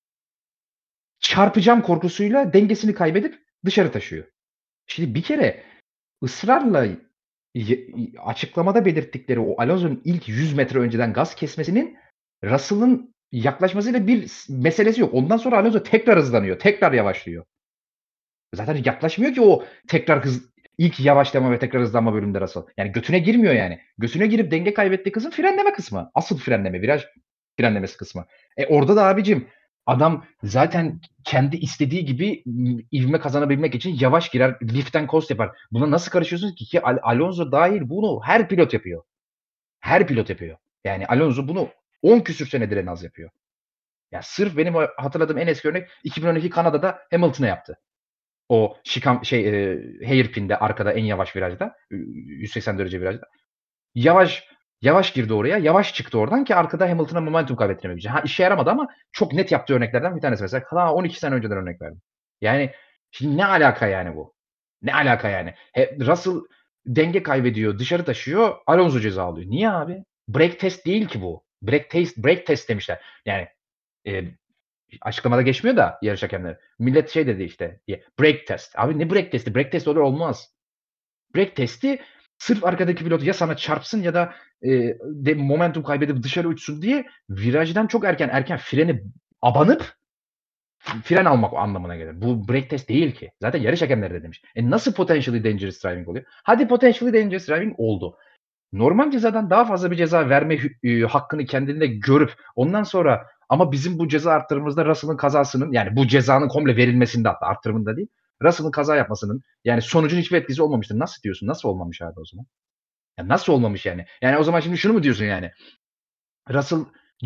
çarpacağım korkusuyla dengesini kaybedip dışarı taşıyor. Şimdi bir kere ısrarla açıklamada belirttikleri o Alonso'nun ilk 100 metre önceden gaz kesmesinin Russell'ın yaklaşmasıyla bir meselesi yok. Ondan sonra Alonso tekrar hızlanıyor, tekrar yavaşlıyor. Zaten yaklaşmıyor ki o tekrar ilk yavaşlama ve tekrar hızlanma bölümünde Russell. Yani götüne girmiyor yani. Götüne girip denge kaybettiği kısım frenleme kısmı. Asıl frenleme, viraj frenlemesi kısmı. Orada da abicim adam zaten kendi istediği gibi ivme kazanabilmek için yavaş girer, lift and coast yapar. Buna nasıl karışıyorsunuz ki? Ki Alonso dahil bunu her pilot yapıyor. Her pilot yapıyor. Yani Alonso bunu 10 küsür senedir en az yapıyor. Ya sırf benim hatırladığım en eski örnek 2012 Kanada'da Hamilton'a yaptı. O hairpin'de arkada en yavaş virajda, 180 derece virajda. Yavaş girdi oraya. Yavaş çıktı oradan ki arkada Hamilton'a momentum kaybettirmemek için. İşe yaramadı ama çok net yaptığı örneklerden bir tanesi mesela. Daha 12 sene önceden örnek verdim. Yani şimdi ne alaka yani bu? Ne alaka yani? Russell denge kaybediyor, dışarı taşıyor, Alonso ceza alıyor. Niye abi? Brake test değil ki bu. Brake test demişler. Yani açıklamada geçmiyor da yarış hakemleri. Millet şey dedi işte diye. Brake test. Abi ne brake testi? Brake test olur olmaz. Brake testi sırf arkadaki pilot ya sana çarpsın ya da momentum kaybedip dışarı uçsun diye virajdan çok erken freni abanıp fren almak anlamına gelir. Bu brake test değil ki. Zaten yarış hakemleri de demiş. Nasıl potentially dangerous driving oluyor? Hadi potentially dangerous driving oldu. Normal cezadan daha fazla bir ceza verme hakkını kendinde görüp ondan sonra ama bizim bu ceza arttırımımızda Russell'ın kazasının yani bu cezanın komple verilmesinde hatta arttırımında değil Russell'ın kaza yapmasının yani sonucun hiçbir etkisi olmamıştır. Nasıl diyorsun? Nasıl olmamış abi o zaman? Ya nasıl olmamış yani? Yani o zaman şimdi şunu mu diyorsun yani? Russell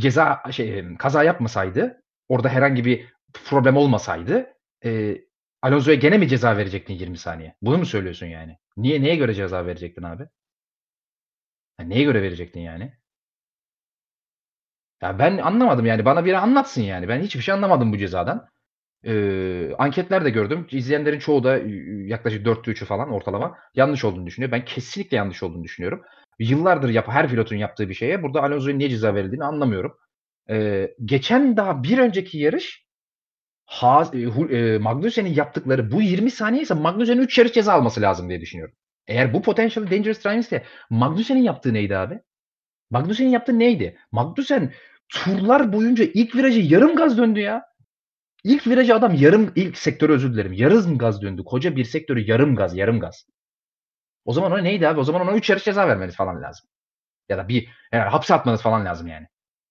kaza yapmasaydı, orada herhangi bir problem olmasaydı, Alonso'ya gene mi ceza verecektin 20 saniye? Bunu mu söylüyorsun yani? Neye göre ceza verecektin abi? Neye göre verecektin yani? Ya ben anlamadım yani. Bana biri anlatsın yani. Ben hiçbir şey anlamadım bu cezadan. Anketler de gördüm. İzleyenlerin çoğu da yaklaşık 3'ü falan ortalama yanlış olduğunu düşünüyor. Ben kesinlikle yanlış olduğunu düşünüyorum. Yıllardır her pilotun yaptığı bir şeye burada Alonso'ya niye ceza verildiğini anlamıyorum. Geçen daha bir önceki yarış Magnussen'in yaptıkları bu 20 saniye ise Magnussen'in 3 yarış ceza alması lazım diye düşünüyorum. Eğer bu potential dangerous driving ise Magnussen'in yaptığı neydi abi? Magnussen'in yaptığı neydi? Magnussen turlar boyunca ilk virajı yarım gaz döndü ya. İlk virajı adam ilk sektörü özür dilerim. Yarım gaz döndü. Koca bir sektörü yarım gaz. O zaman o neydi abi? O zaman ona 3 yarış ceza vermeniz falan lazım. Ya da yani hapse atmanız falan lazım yani.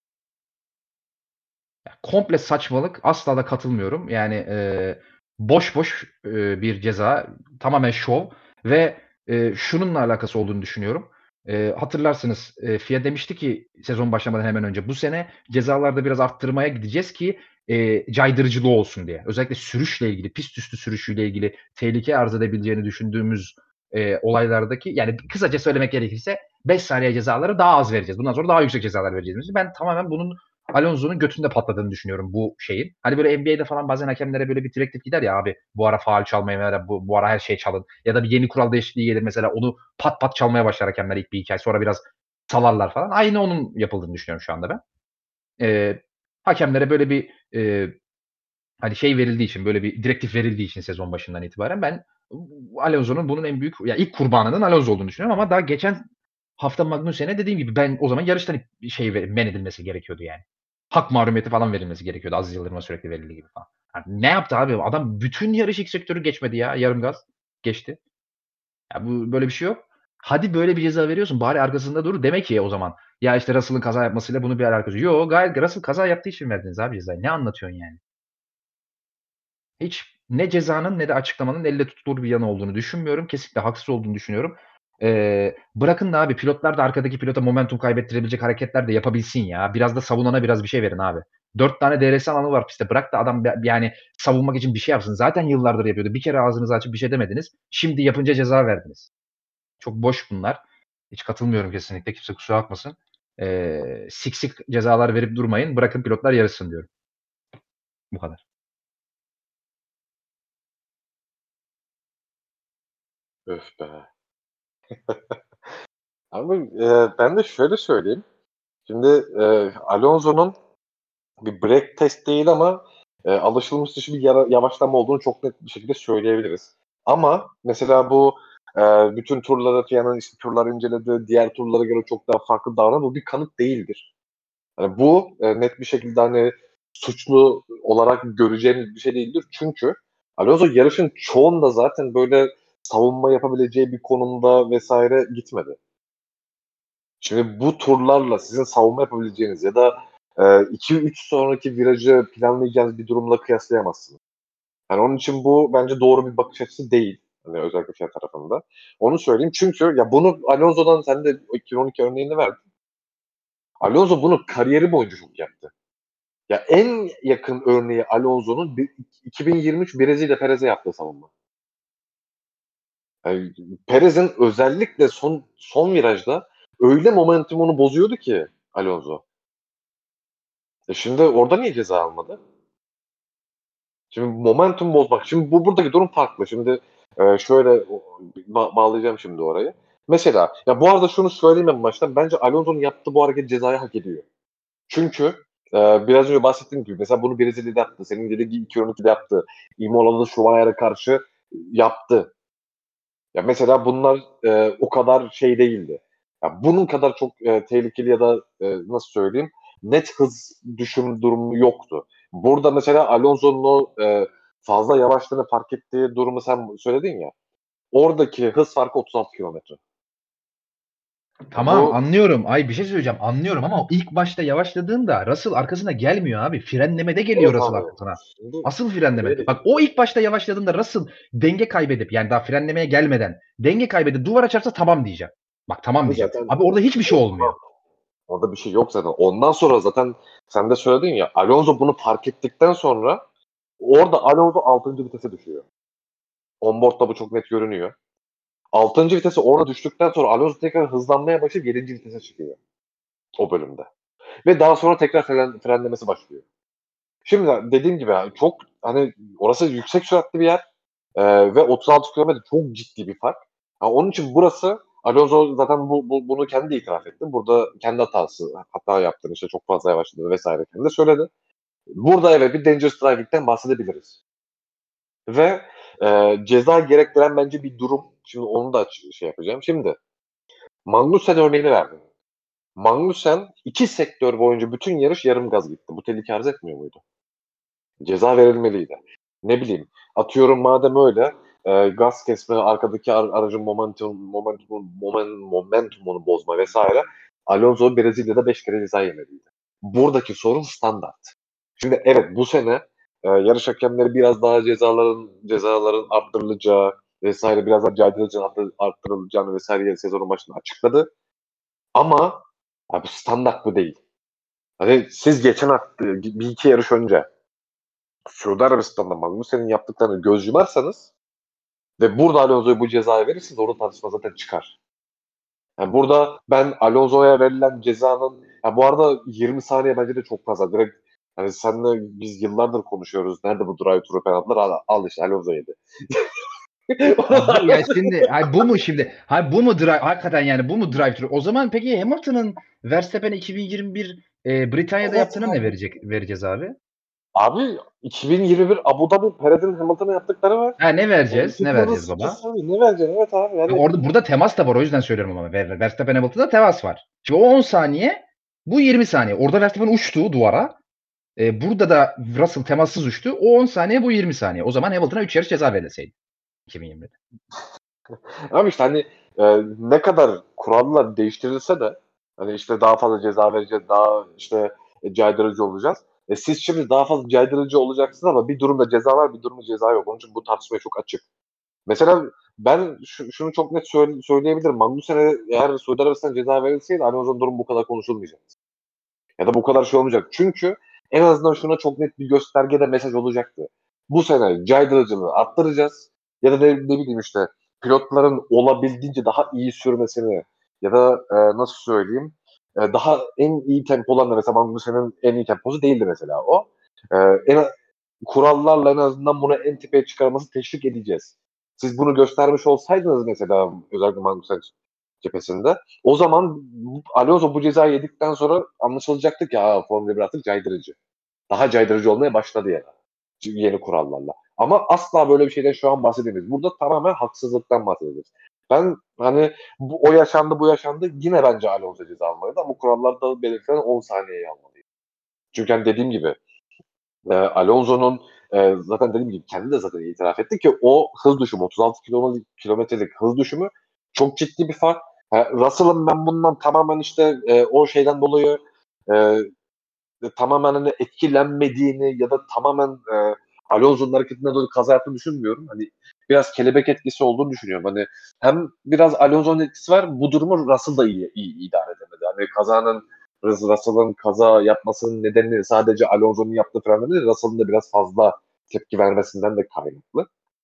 Komple saçmalık. Asla da katılmıyorum. Yani boş bir ceza. Tamamen şov ve şununla alakası olduğunu düşünüyorum. Hatırlarsınız FIA demişti ki sezon başlamadan hemen önce bu sene cezalarda biraz arttırmaya gideceğiz ki caydırıcılığı olsun diye. Özellikle sürüşle ilgili, pist üstü sürüşüyle ilgili tehlike arz edebileceğini düşündüğümüz olaylardaki yani kısaca söylemek gerekirse 5 saniye cezaları daha az vereceğiz. Bundan sonra daha yüksek cezalar vereceğiz. Ben tamamen bunun Alonso'nun götünde patladığını düşünüyorum bu şeyin. Hani böyle NBA'de falan bazen hakemlere böyle bir direktif gider ya abi bu ara faul çalmayın ya da bu ara her şey çalın. Ya da bir yeni kural değişikliği gelir mesela onu pat pat çalmaya başlar hakemler ilk bir iki ay sonra biraz salarlar falan. Aynı onun yapıldığını düşünüyorum şu anda ben. Hakemlere böyle bir hani şey verildiği için böyle bir direktif verildiği için sezon başından itibaren ben Alonso'nun bunun en büyük ya ilk kurbanının Alonso olduğunu düşünüyorum ama daha geçen hafta Magnussen'e dediğim gibi ben o zaman yarıştan men edilmesi gerekiyordu yani. Hak mahrumiyeti falan verilmesi gerekiyordu. Aziz Yıldırım'a sürekli verildiği gibi falan. Yani ne yaptı abi? Adam bütün yarış ilk sektörü geçmedi ya. Yarım gaz geçti. Ya bu böyle bir şey yok. Hadi böyle bir ceza veriyorsun bari arkasında dur. Demek ki o zaman ya işte Russell'ın kaza yapmasıyla bunun bir alakası yok. Yo gayet Russell kaza yaptığı için verdiniz abi cezayı. Ne anlatıyorsun yani? Hiç ne cezanın ne de açıklamanın elle tutulur bir yanı olduğunu düşünmüyorum. Kesinlikle haksız olduğunu düşünüyorum. Bırakın da abi pilotlar da arkadaki pilota momentum kaybettirebilecek hareketler de yapabilsin ya. Biraz da savunana biraz bir şey verin abi. 4 tane DRS alanı var pistte. Bırak da adam yani savunmak için bir şey yapsın. Zaten yıllardır yapıyordu. Bir kere ağzınızı açıp bir şey demediniz. Şimdi yapınca ceza verdiniz. Çok boş bunlar. Hiç katılmıyorum kesinlikle. Kimse kusura bakmasın. Siksik cezalar verip durmayın. Bırakın pilotlar yarışsın diyorum. Bu kadar. Öf be. Ama ben de şöyle söyleyeyim. Şimdi Alonso'nun bir break test değil ama alışılmış dışı bir yavaşlama olduğunu çok net bir şekilde söyleyebiliriz. Ama mesela bu bütün turlara FIA'nın işte turlar incelediği diğer turlara göre çok daha farklı davranan bu bir kanıt değildir. Yani bu net bir şekilde hani suçlu olarak göreceğimiz bir şey değildir. Çünkü Alonso yarışın çoğunda zaten böyle savunma yapabileceği bir konumda vesaire gitmedi. Şimdi bu turlarla sizin savunma yapabileceğiniz ya da 2-3 sonraki virajı planlayacağınız bir durumla kıyaslayamazsınız. Yani onun için bu bence doğru bir bakış açısı değil. Hani özellikle şey tarafında. Onu söyleyeyim çünkü ya bunu Alonso'dan sen de 2012 örneğini verdin. Alonso bunu kariyeri boyunca çok yaptı. Ya en yakın örneği Alonso'nun 2023 Brezilya Perez'e yaptığı savunma. Yani Perez'in özellikle son virajda öyle momentumunu bozuyordu ki Alonso. Şimdi orada niye ceza almadı? Şimdi momentum bozmak. Şimdi buradaki durum farklı. Şimdi şöyle bağlayacağım şimdi orayı. Mesela ya bu arada şunu söyleyeyim en baştan. Bence Alonso'nun yaptığı bu hareket cezayı hak ediyor. Çünkü biraz önce bahsettiğim gibi mesela bunu Brezilya'da yaptı. Senin dediğin gibi 2012'de yaptı. Imola'da Schumacher'a karşı yaptı. Ya mesela bunlar o kadar şey değildi. Ya bunun kadar çok tehlikeli ya da nasıl söyleyeyim net hız düşüm durumu yoktu. Burada mesela Alonso'nun o fazla yavaşlığını fark ettiği durumu sen söyledin ya. Oradaki hız farkı 36 kilometre. Tamam Bu anlıyorum. Ay bir şey söyleyeceğim. Anlıyorum ama o ilk başta yavaşladığında Russell arkasına gelmiyor abi. Frenlemede geliyor evet Russell abi. arkasına. Şimdi Asıl frenlemede. öyle Bak o ilk başta yavaşladığında Russell denge kaybedip yani daha frenlemeye gelmeden denge kaybedip duvara çarpsa tamam diyeceğim. Bak tamam abi diyeceğim. zaten Abi orada hiçbir şey olmuyor. orada bir şey yok zaten. Ondan sonra zaten sen de söyledin ya Alonso bunu fark ettikten sonra orada Alonso 6. vitese düşüyor. Onboard'da bu çok net görünüyor. 6. vitese orada düştükten sonra Alonso tekrar hızlanmaya başlayıp 7. vitese çıkıyor o bölümde. Ve daha sonra tekrar frenlemesi başlıyor. Şimdi dediğim gibi yani çok hani orası yüksek süratli bir yer ve 36 kilometre çok ciddi bir fark. Onun için burası Alonso zaten bunu kendi itiraf etti. Burada kendi hata yaptığını işte çok fazla yavaşladı vesaire kendi söyledi. Burada evet bir dangerous driving'den bahsedebiliriz. Ve ceza gerektiren bence bir durum. Şimdi onu da şey yapacağım. Şimdi Magnussen örneğini verdim. Magnussen 2 sektör boyunca bütün yarış yarım gaz gitti. Bu tehlike arz etmiyor muydu? Ceza verilmeliydi. Ne bileyim, atıyorum madem öyle gaz kesme, arkadaki aracın momentumunu bozma vesaire. Alonso Brezilya'da 5 kere ceza yemeliydi. Buradaki sorun standart. Şimdi evet bu sene yarış hakemleri biraz daha cezaların arttırılacağı vesaire biraz daha caydırıcı arttırılacağını vesaire sezonun başında açıkladı. Ama abi standart bu değil. Hani siz geçen hafta bir iki yarış önce Suudi Arabistan'da Magnussen'in yaptıklarını göz yumarsanız ve burada Alonso'ya bu cezayı verirseniz orada tartışma zaten çıkar. Yani burada ben Alonso'ya verilen cezanın bu arada 20 saniye bence de çok fazla. Direkt hani seninle biz yıllardır konuşuyoruz. Nerede bu drive thru penaltılar? Al işte Alonso yedi. Bu ya şimdi bu mu şimdi? Bu mu drive hakikaten yani bu mu drive thru? O zaman peki Hamilton'ın Verstappen'e 2021 Britanya'da Evet yaptığına ne abi. vereceğiz abi? Abi 2021 Abu Dhabi Perez'in Hamilton'a yaptıkları var. Ne vereceğiz? Ne Tutmanın vereceğiz baba? sıkıntı abi. Ne vereceksin? Evet abi. Yani Burada temas da var o yüzden söylüyorum ama Verstappen Hamilton'da temas var. Şimdi o 10 saniye bu 20 saniye. Orada Verstappen uçtu duvara. Burada da Russell temassız uçtu. O 10 saniye bu 20 saniye. O zaman Hamilton'a 3 yarış ceza verilseydi. 2020'de. ama işte hani ne kadar kurallar değiştirilse de hani işte daha fazla ceza vereceğiz, daha işte caydırıcı olacağız. Siz şimdi daha fazla caydırıcı olacaksınız ama bir durumda ceza var, bir durumda ceza yok. Onun için bu tartışmaya çok açık. Mesela ben şunu çok net söyleyebilirim. Magnussen'e eğer Suudi Arabistan ceza verilseydi Alonso'nun durum bu kadar konuşulmayacak. Ya da bu kadar şey olmayacak. Çünkü en azından şuna çok net bir göstergede mesaj olacaktı. Bu sene caydırıcılığı arttıracağız. Ya da ne bileyim işte pilotların olabildiğince daha iyi sürmesini ya da nasıl söyleyeyim daha en iyi tempolarla mesela bu senin en iyi temposu değildi mesela o. E, en, kurallarla en azından bunu en tepeye çıkarması teşvik edeceğiz. Siz bunu göstermiş olsaydınız mesela özellikle Magnussen cephesinde o zaman Alonso bu cezayı yedikten sonra anlaşılacaktı ki Formula 1 artık caydırıcı. Daha caydırıcı olmaya başladı yani. Yeni kurallarla. Ama asla böyle bir şeyden şu an bahsedemeyiz. Burada tamamen haksızlıktan bahsediyoruz. Ben hani o yaşandı bu yaşandı yine bence Alonso ceza almalıydı ama kurallarda belirtilen 10 saniyeyi almalıydı. Çünkü hani dediğim gibi Alonso'nun zaten dediğim gibi kendi de zaten itiraf etti ki o hız düşümü 36 kilometrelik hız düşümü çok ciddi bir fark. Russell'ın ben bundan tamamen işte o şeyden dolayı e, tamamen hani etkilenmediğini ya da tamamen Alonso'nun hareketinden dolayı kaza yaptığını düşünmüyorum. Hani biraz kelebek etkisi olduğunu düşünüyorum. Hani hem biraz Alonso'nun etkisi var. Bu durumu Russell da iyi idare edemedi. Hani Russell'ın kaza yapmasının nedeni sadece Alonso'nun yaptığı frenleme değil, Russell'ın da biraz fazla tepki vermesinden de kaynaklı.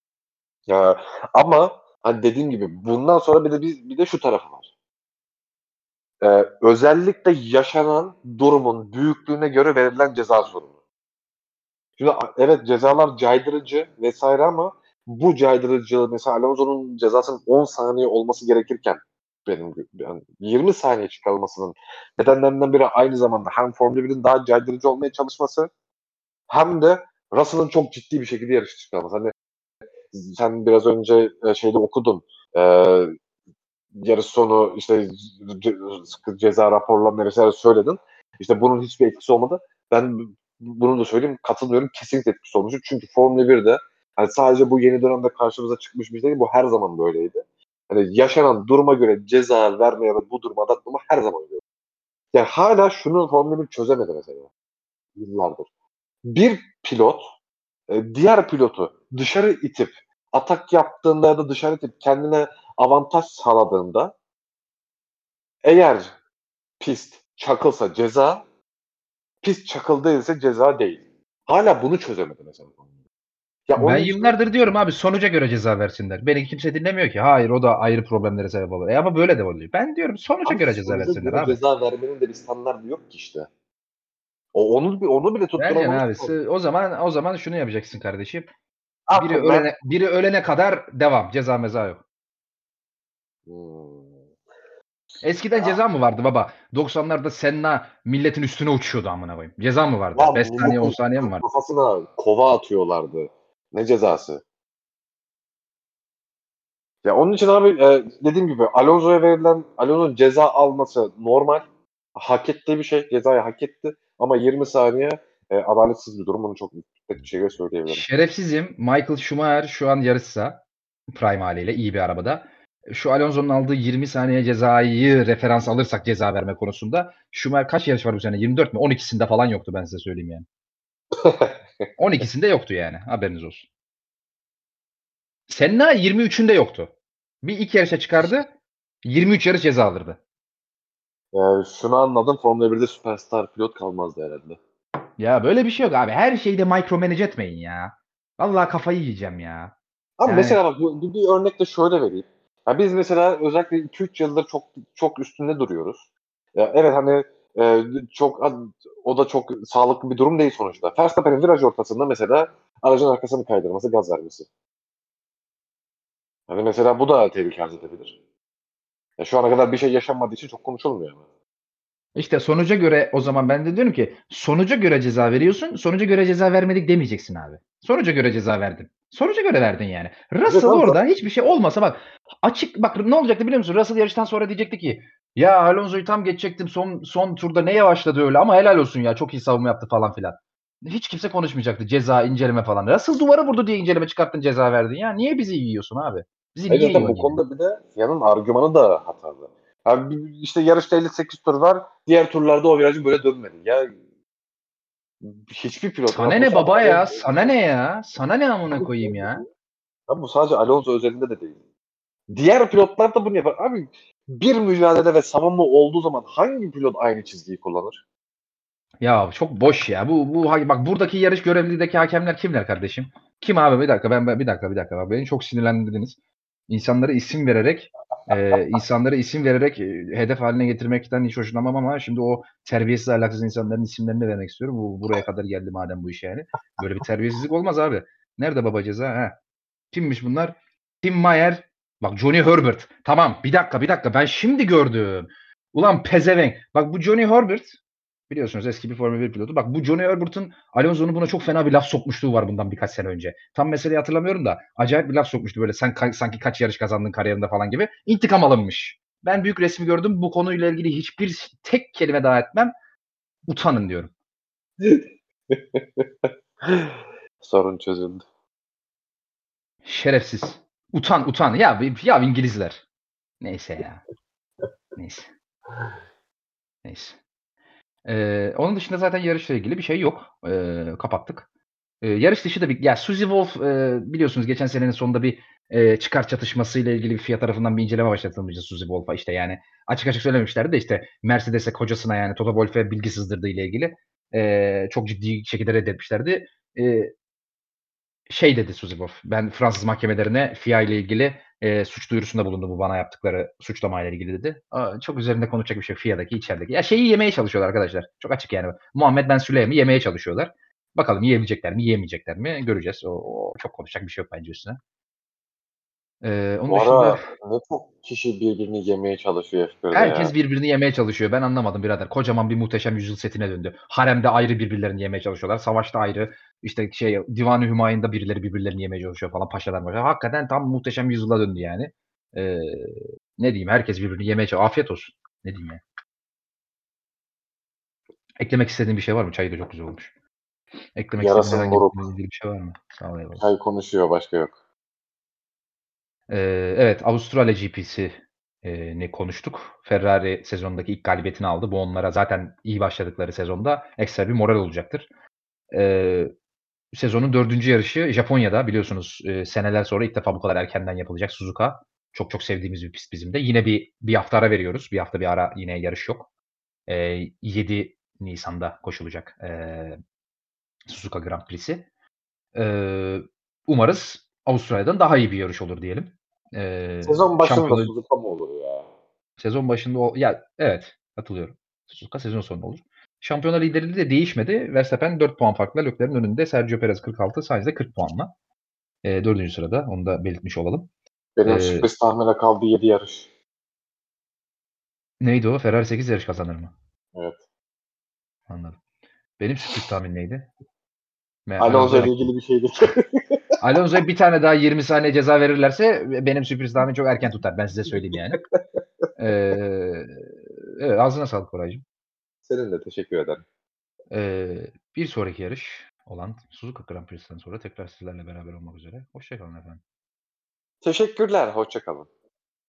Ama hani dediğim gibi bundan sonra bir de şu tarafı var. Özellikle yaşanan durumun büyüklüğüne göre verilen ceza sorunu. Şimdi evet cezalar caydırıcı vesaire ama bu caydırıcı mesela Alonso'nun cezasının 10 saniye olması gerekirken yani 20 saniye çıkarılmasının nedenlerinden biri aynı zamanda hem Formula 1'in daha caydırıcı olmaya çalışması hem de Russell'ın çok ciddi bir şekilde yarış çıkarması. Hani sen biraz önce şeyde okudun. E, yarış sonu işte ceza raporlarını vesaire söyledin. İşte bunun hiçbir etkisi olmadı. Ben bunu da söyleyeyim katılmıyorum. Kesinlikle etkisi olmuş. Çünkü Formula 1'de hani sadece bu yeni dönemde karşımıza çıkmış bir şey değil. Bu her zaman böyleydi. Hani yaşanan duruma göre ceza verme ya da bu duruma adaptama her zaman böyle. Yani hala şunu Formula 1 çözemedi mesela. Yıllardır. Bir pilot diğer pilotu dışarı itip atak yaptığında ya da dışarı itip kendine avantaj sağladığında eğer pist çakılsa ceza, pist çakıl değilse ceza değil. Hala bunu çözemedi mesela. Ya Ben onun için yıllardır diyorum abi sonuca göre ceza versinler. Beni kimse dinlemiyor ki. Hayır o da ayrı problemlere sebep oluyor. Ama böyle de oluyor. Ben diyorum sonuca abi göre ceza sonuca versinler göre abi. ceza vermenin de bir standardı yok ki işte. Onu bile Vereceksin tutturamamış. abi. O zaman şunu yapacaksın kardeşim. Biri Abi ben ölene biri ölene kadar devam. Ceza meza yok. Hmm. Eskiden Ya, ceza mı vardı baba? 90'larda Senna milletin üstüne uçuyordu amına koyayım. Ceza mı vardı? lan 5 saniye 10 milletin saniye mi vardı? kafasına kova atıyorlardı. Ne cezası? Ya onun için abi dediğim gibi Alonso'nun ceza alması normal. Hak ettiği bir şey. Cezayı hak etti. Ama 20 saniye adaletsiz bir durum. Bunu çok net bir şekilde söyleyebilirim. Şerefsizim. Michael Schumacher şu an yarışsa prime haliyle iyi bir arabada. Şu Alonso'nun aldığı 20 saniye cezayı referans alırsak ceza verme konusunda Schumacher kaç yarış var bu sene? 24 mü? 12'sinde falan yoktu ben size söyleyeyim yani. 12'sinde yoktu yani. Haberiniz olsun. Senna 23'ünde yoktu. Bir ilk yarışa çıkardı. 23 yarış ceza alırdı. Şunu anladım. Formula 1'de süperstar pilot kalmazdı herhalde. Ya böyle bir şey yok abi. Her şeyi de micromanage etmeyin ya. Vallahi kafayı yiyeceğim ya. Ama Yani mesela bak bir örnek de şöyle vereyim. Ya biz mesela özellikle 2-3 yıldır çok çok üstünde duruyoruz. Ya evet hani e, çok o da çok sağlıklı bir durum değil sonuçta. Verstappen'in viraj ortasında mesela aracın arkasını kaydırması, gaz vermesi. Hani mesela bu da tehlike arz edebilir. Ya şu ana kadar bir şey yaşanmadığı için çok konuşulmuyor ama. işte sonuca göre o zaman ben de diyorum ki sonuca göre ceza veriyorsun. Sonuca göre ceza vermedik demeyeceksin abi. Sonuca göre ceza verdin. Sonuca göre verdin yani. Evet Russell abi orada hiçbir şey olmasa bak açık bak ne olacaktı biliyor musun? Russell yarıştan sonra diyecekti ki ya Alonso'yu tam geçecektim son turda ne yavaşladı öyle ama helal olsun ya çok iyi savunma yaptı falan filan. Hiç kimse konuşmayacaktı. Ceza, inceleme falan. Russell duvara vurdu diye inceleme çıkarttın ceza verdin ya. Niye bizi yiyorsun abi? Bizi hayır, niye zaten yiyorsun bu yani? konuda bir de Yan'ın argümanı da hatalı. Abi işte yarışta 58 tur var. Diğer turlarda o virajı böyle dönmedi. Ya hiçbir pilot Sana ya bu ne sadece baba ya? Alonso Sana ne ya? Sana ne amına koyayım ya? Abi bu sadece Alonso özelinde de değil. Diğer pilotlar da bunu yapar. Abi bir mücadelede ve savunma olduğu zaman hangi pilot aynı çizgiyi kullanır? Ya çok boş ya. Bak buradaki yarış görevlideki hakemler kimler kardeşim? Kim abi? Bir dakika bir dakika. Bak beni çok sinirlendirdiniz. İnsanlara isim vererek hedef haline getirmekten hiç hoşlanmam ama şimdi o terbiyesiz ahlaksız insanların isimlerini vermek istiyorum. Buraya kadar geldi madem bu iş yani. Böyle bir terbiyesizlik olmaz abi. Nerede baba ceza? Ha? Kimmiş bunlar? Tim Mayer. Bak Johnny Herbert. Tamam bir dakika. Ben şimdi gördüm. Ulan pezevenk. Bak bu Johnny Herbert biliyorsunuz eski bir Formula 1 pilotu. Bak bu Johnny Herbert'ın Alonso'nun buna çok fena bir laf sokmuşluğu var bundan birkaç sene önce. Tam meseleyi hatırlamıyorum da acayip bir laf sokmuştu böyle sanki kaç yarış kazandın kariyerinde falan gibi. İntikam alınmış. Ben büyük resmi gördüm. Bu konuyla ilgili hiçbir tek kelime daha etmem. Utanın diyorum. Sorun çözüldü. Şerefsiz. Utan. Ya İngilizler. Neyse ya. Neyse. Neyse. Onun dışında zaten yarışla ilgili bir şey yok. Kapattık. Yarış dışı da ya Suzy Wolf biliyorsunuz geçen senenin sonunda bir çıkar çatışmasıyla ilgili bir FIA tarafından bir inceleme başlatılmıştı Suzy Wolf'a işte yani açık açık söylememişlerdi de işte Mercedes'e kocasına yani Toto Wolff'e bilgi sızdırdığı ile ilgili çok ciddi şekilde reddetmişlerdi. Şey dedi Suzy Wolff, ben Fransız mahkemelerine FIA ile ilgili suç duyurusunda bulundu bu bana yaptıkları suçlamayla ilgili dedi. Çok üzerinde konuşacak bir şey yok FIA'daki, içerideki. Ya şeyi yemeye çalışıyorlar arkadaşlar. Çok açık yani. Muhammed Ben Süleyman'ı yemeye çalışıyorlar. Bakalım yiyebilecekler mi, yiyemeyecekler mi göreceğiz. O çok konuşacak bir şey yok bence üstüne. Onun Bu dışında ara ne çok kişi birbirini yemeye çalışıyor F1'de herkes ya. birbirini yemeye çalışıyor. Ben anlamadım birader. Kocaman bir Muhteşem Yüzyıl setine döndü. Haremde ayrı birbirlerini yemeye çalışıyorlar. Savaşta ayrı. İşte Divan-ı Hümayun'da birileri birbirlerini yemeye çalışıyor falan. Paşalar paşa. Hakikaten tam Muhteşem Yüzyıl'a döndü yani. Eee, ne diyeyim? Herkes birbirini yemeye çalışıyor. Afiyet olsun. Ne diyeyim ya? Eklemek istediğin bir şey var mı? Çay da çok güzel olmuş. Eklemek istediğin Yarasın herhangi bir moruk. konuyla ilgili bir şey var mı? Sağ ol eyvallah. Çay konuşuyor başka yok. Evet, Avustralya GP'si ni konuştuk. Ferrari sezondaki ilk galibiyetini aldı. Bu onlara zaten iyi başladıkları sezonda ekstra bir moral olacaktır. Eee, sezonun 4. yarışı Japonya'da biliyorsunuz seneler sonra ilk defa bu kadar erkenden yapılacak Suzuka. Çok çok sevdiğimiz bir pist bizim de. Yine bir hafta ara veriyoruz. Bir hafta bir ara yine yarış yok. 7 Nisan'da koşulacak Suzuka Grand Prix'si. Eee, umarız Avustralya'dan daha iyi bir yarış olur diyelim. Sezon başında Şampiyonu Suzuka mı olur ya? sezon başında ya evet katılıyorum. Suzuka sezon sonu olur. Şampiyonlar liderliği de değişmedi. Verstappen 4 puan farkla Leclerc'in önünde. Sergio Perez 46, Sainz de 40 puanla. 4. sırada. Onu da belirtmiş olalım. Benim sürpriz tahmine kaldı 7 yarış. Neydi o? Ferrari 8 yarış kazanır mı? Evet. Anladım. Benim sürpriz tahmin neydi? Alonso ile Alonso'ya ilgili bir şeydi. Alonso'ya bir tane daha 20 saniye ceza verirlerse benim sürpriz tahmin çok erken tutar. Ben size söyleyeyim yani. Evet, ağzına sağlık Koraycığım. Senin de teşekkür ederim. Bir sonraki yarış olan Suzuka Grand Prix'sinden sonra tekrar sizlerle beraber olmak üzere. Hoşça kalın efendim. Teşekkürler. Hoşça kalın.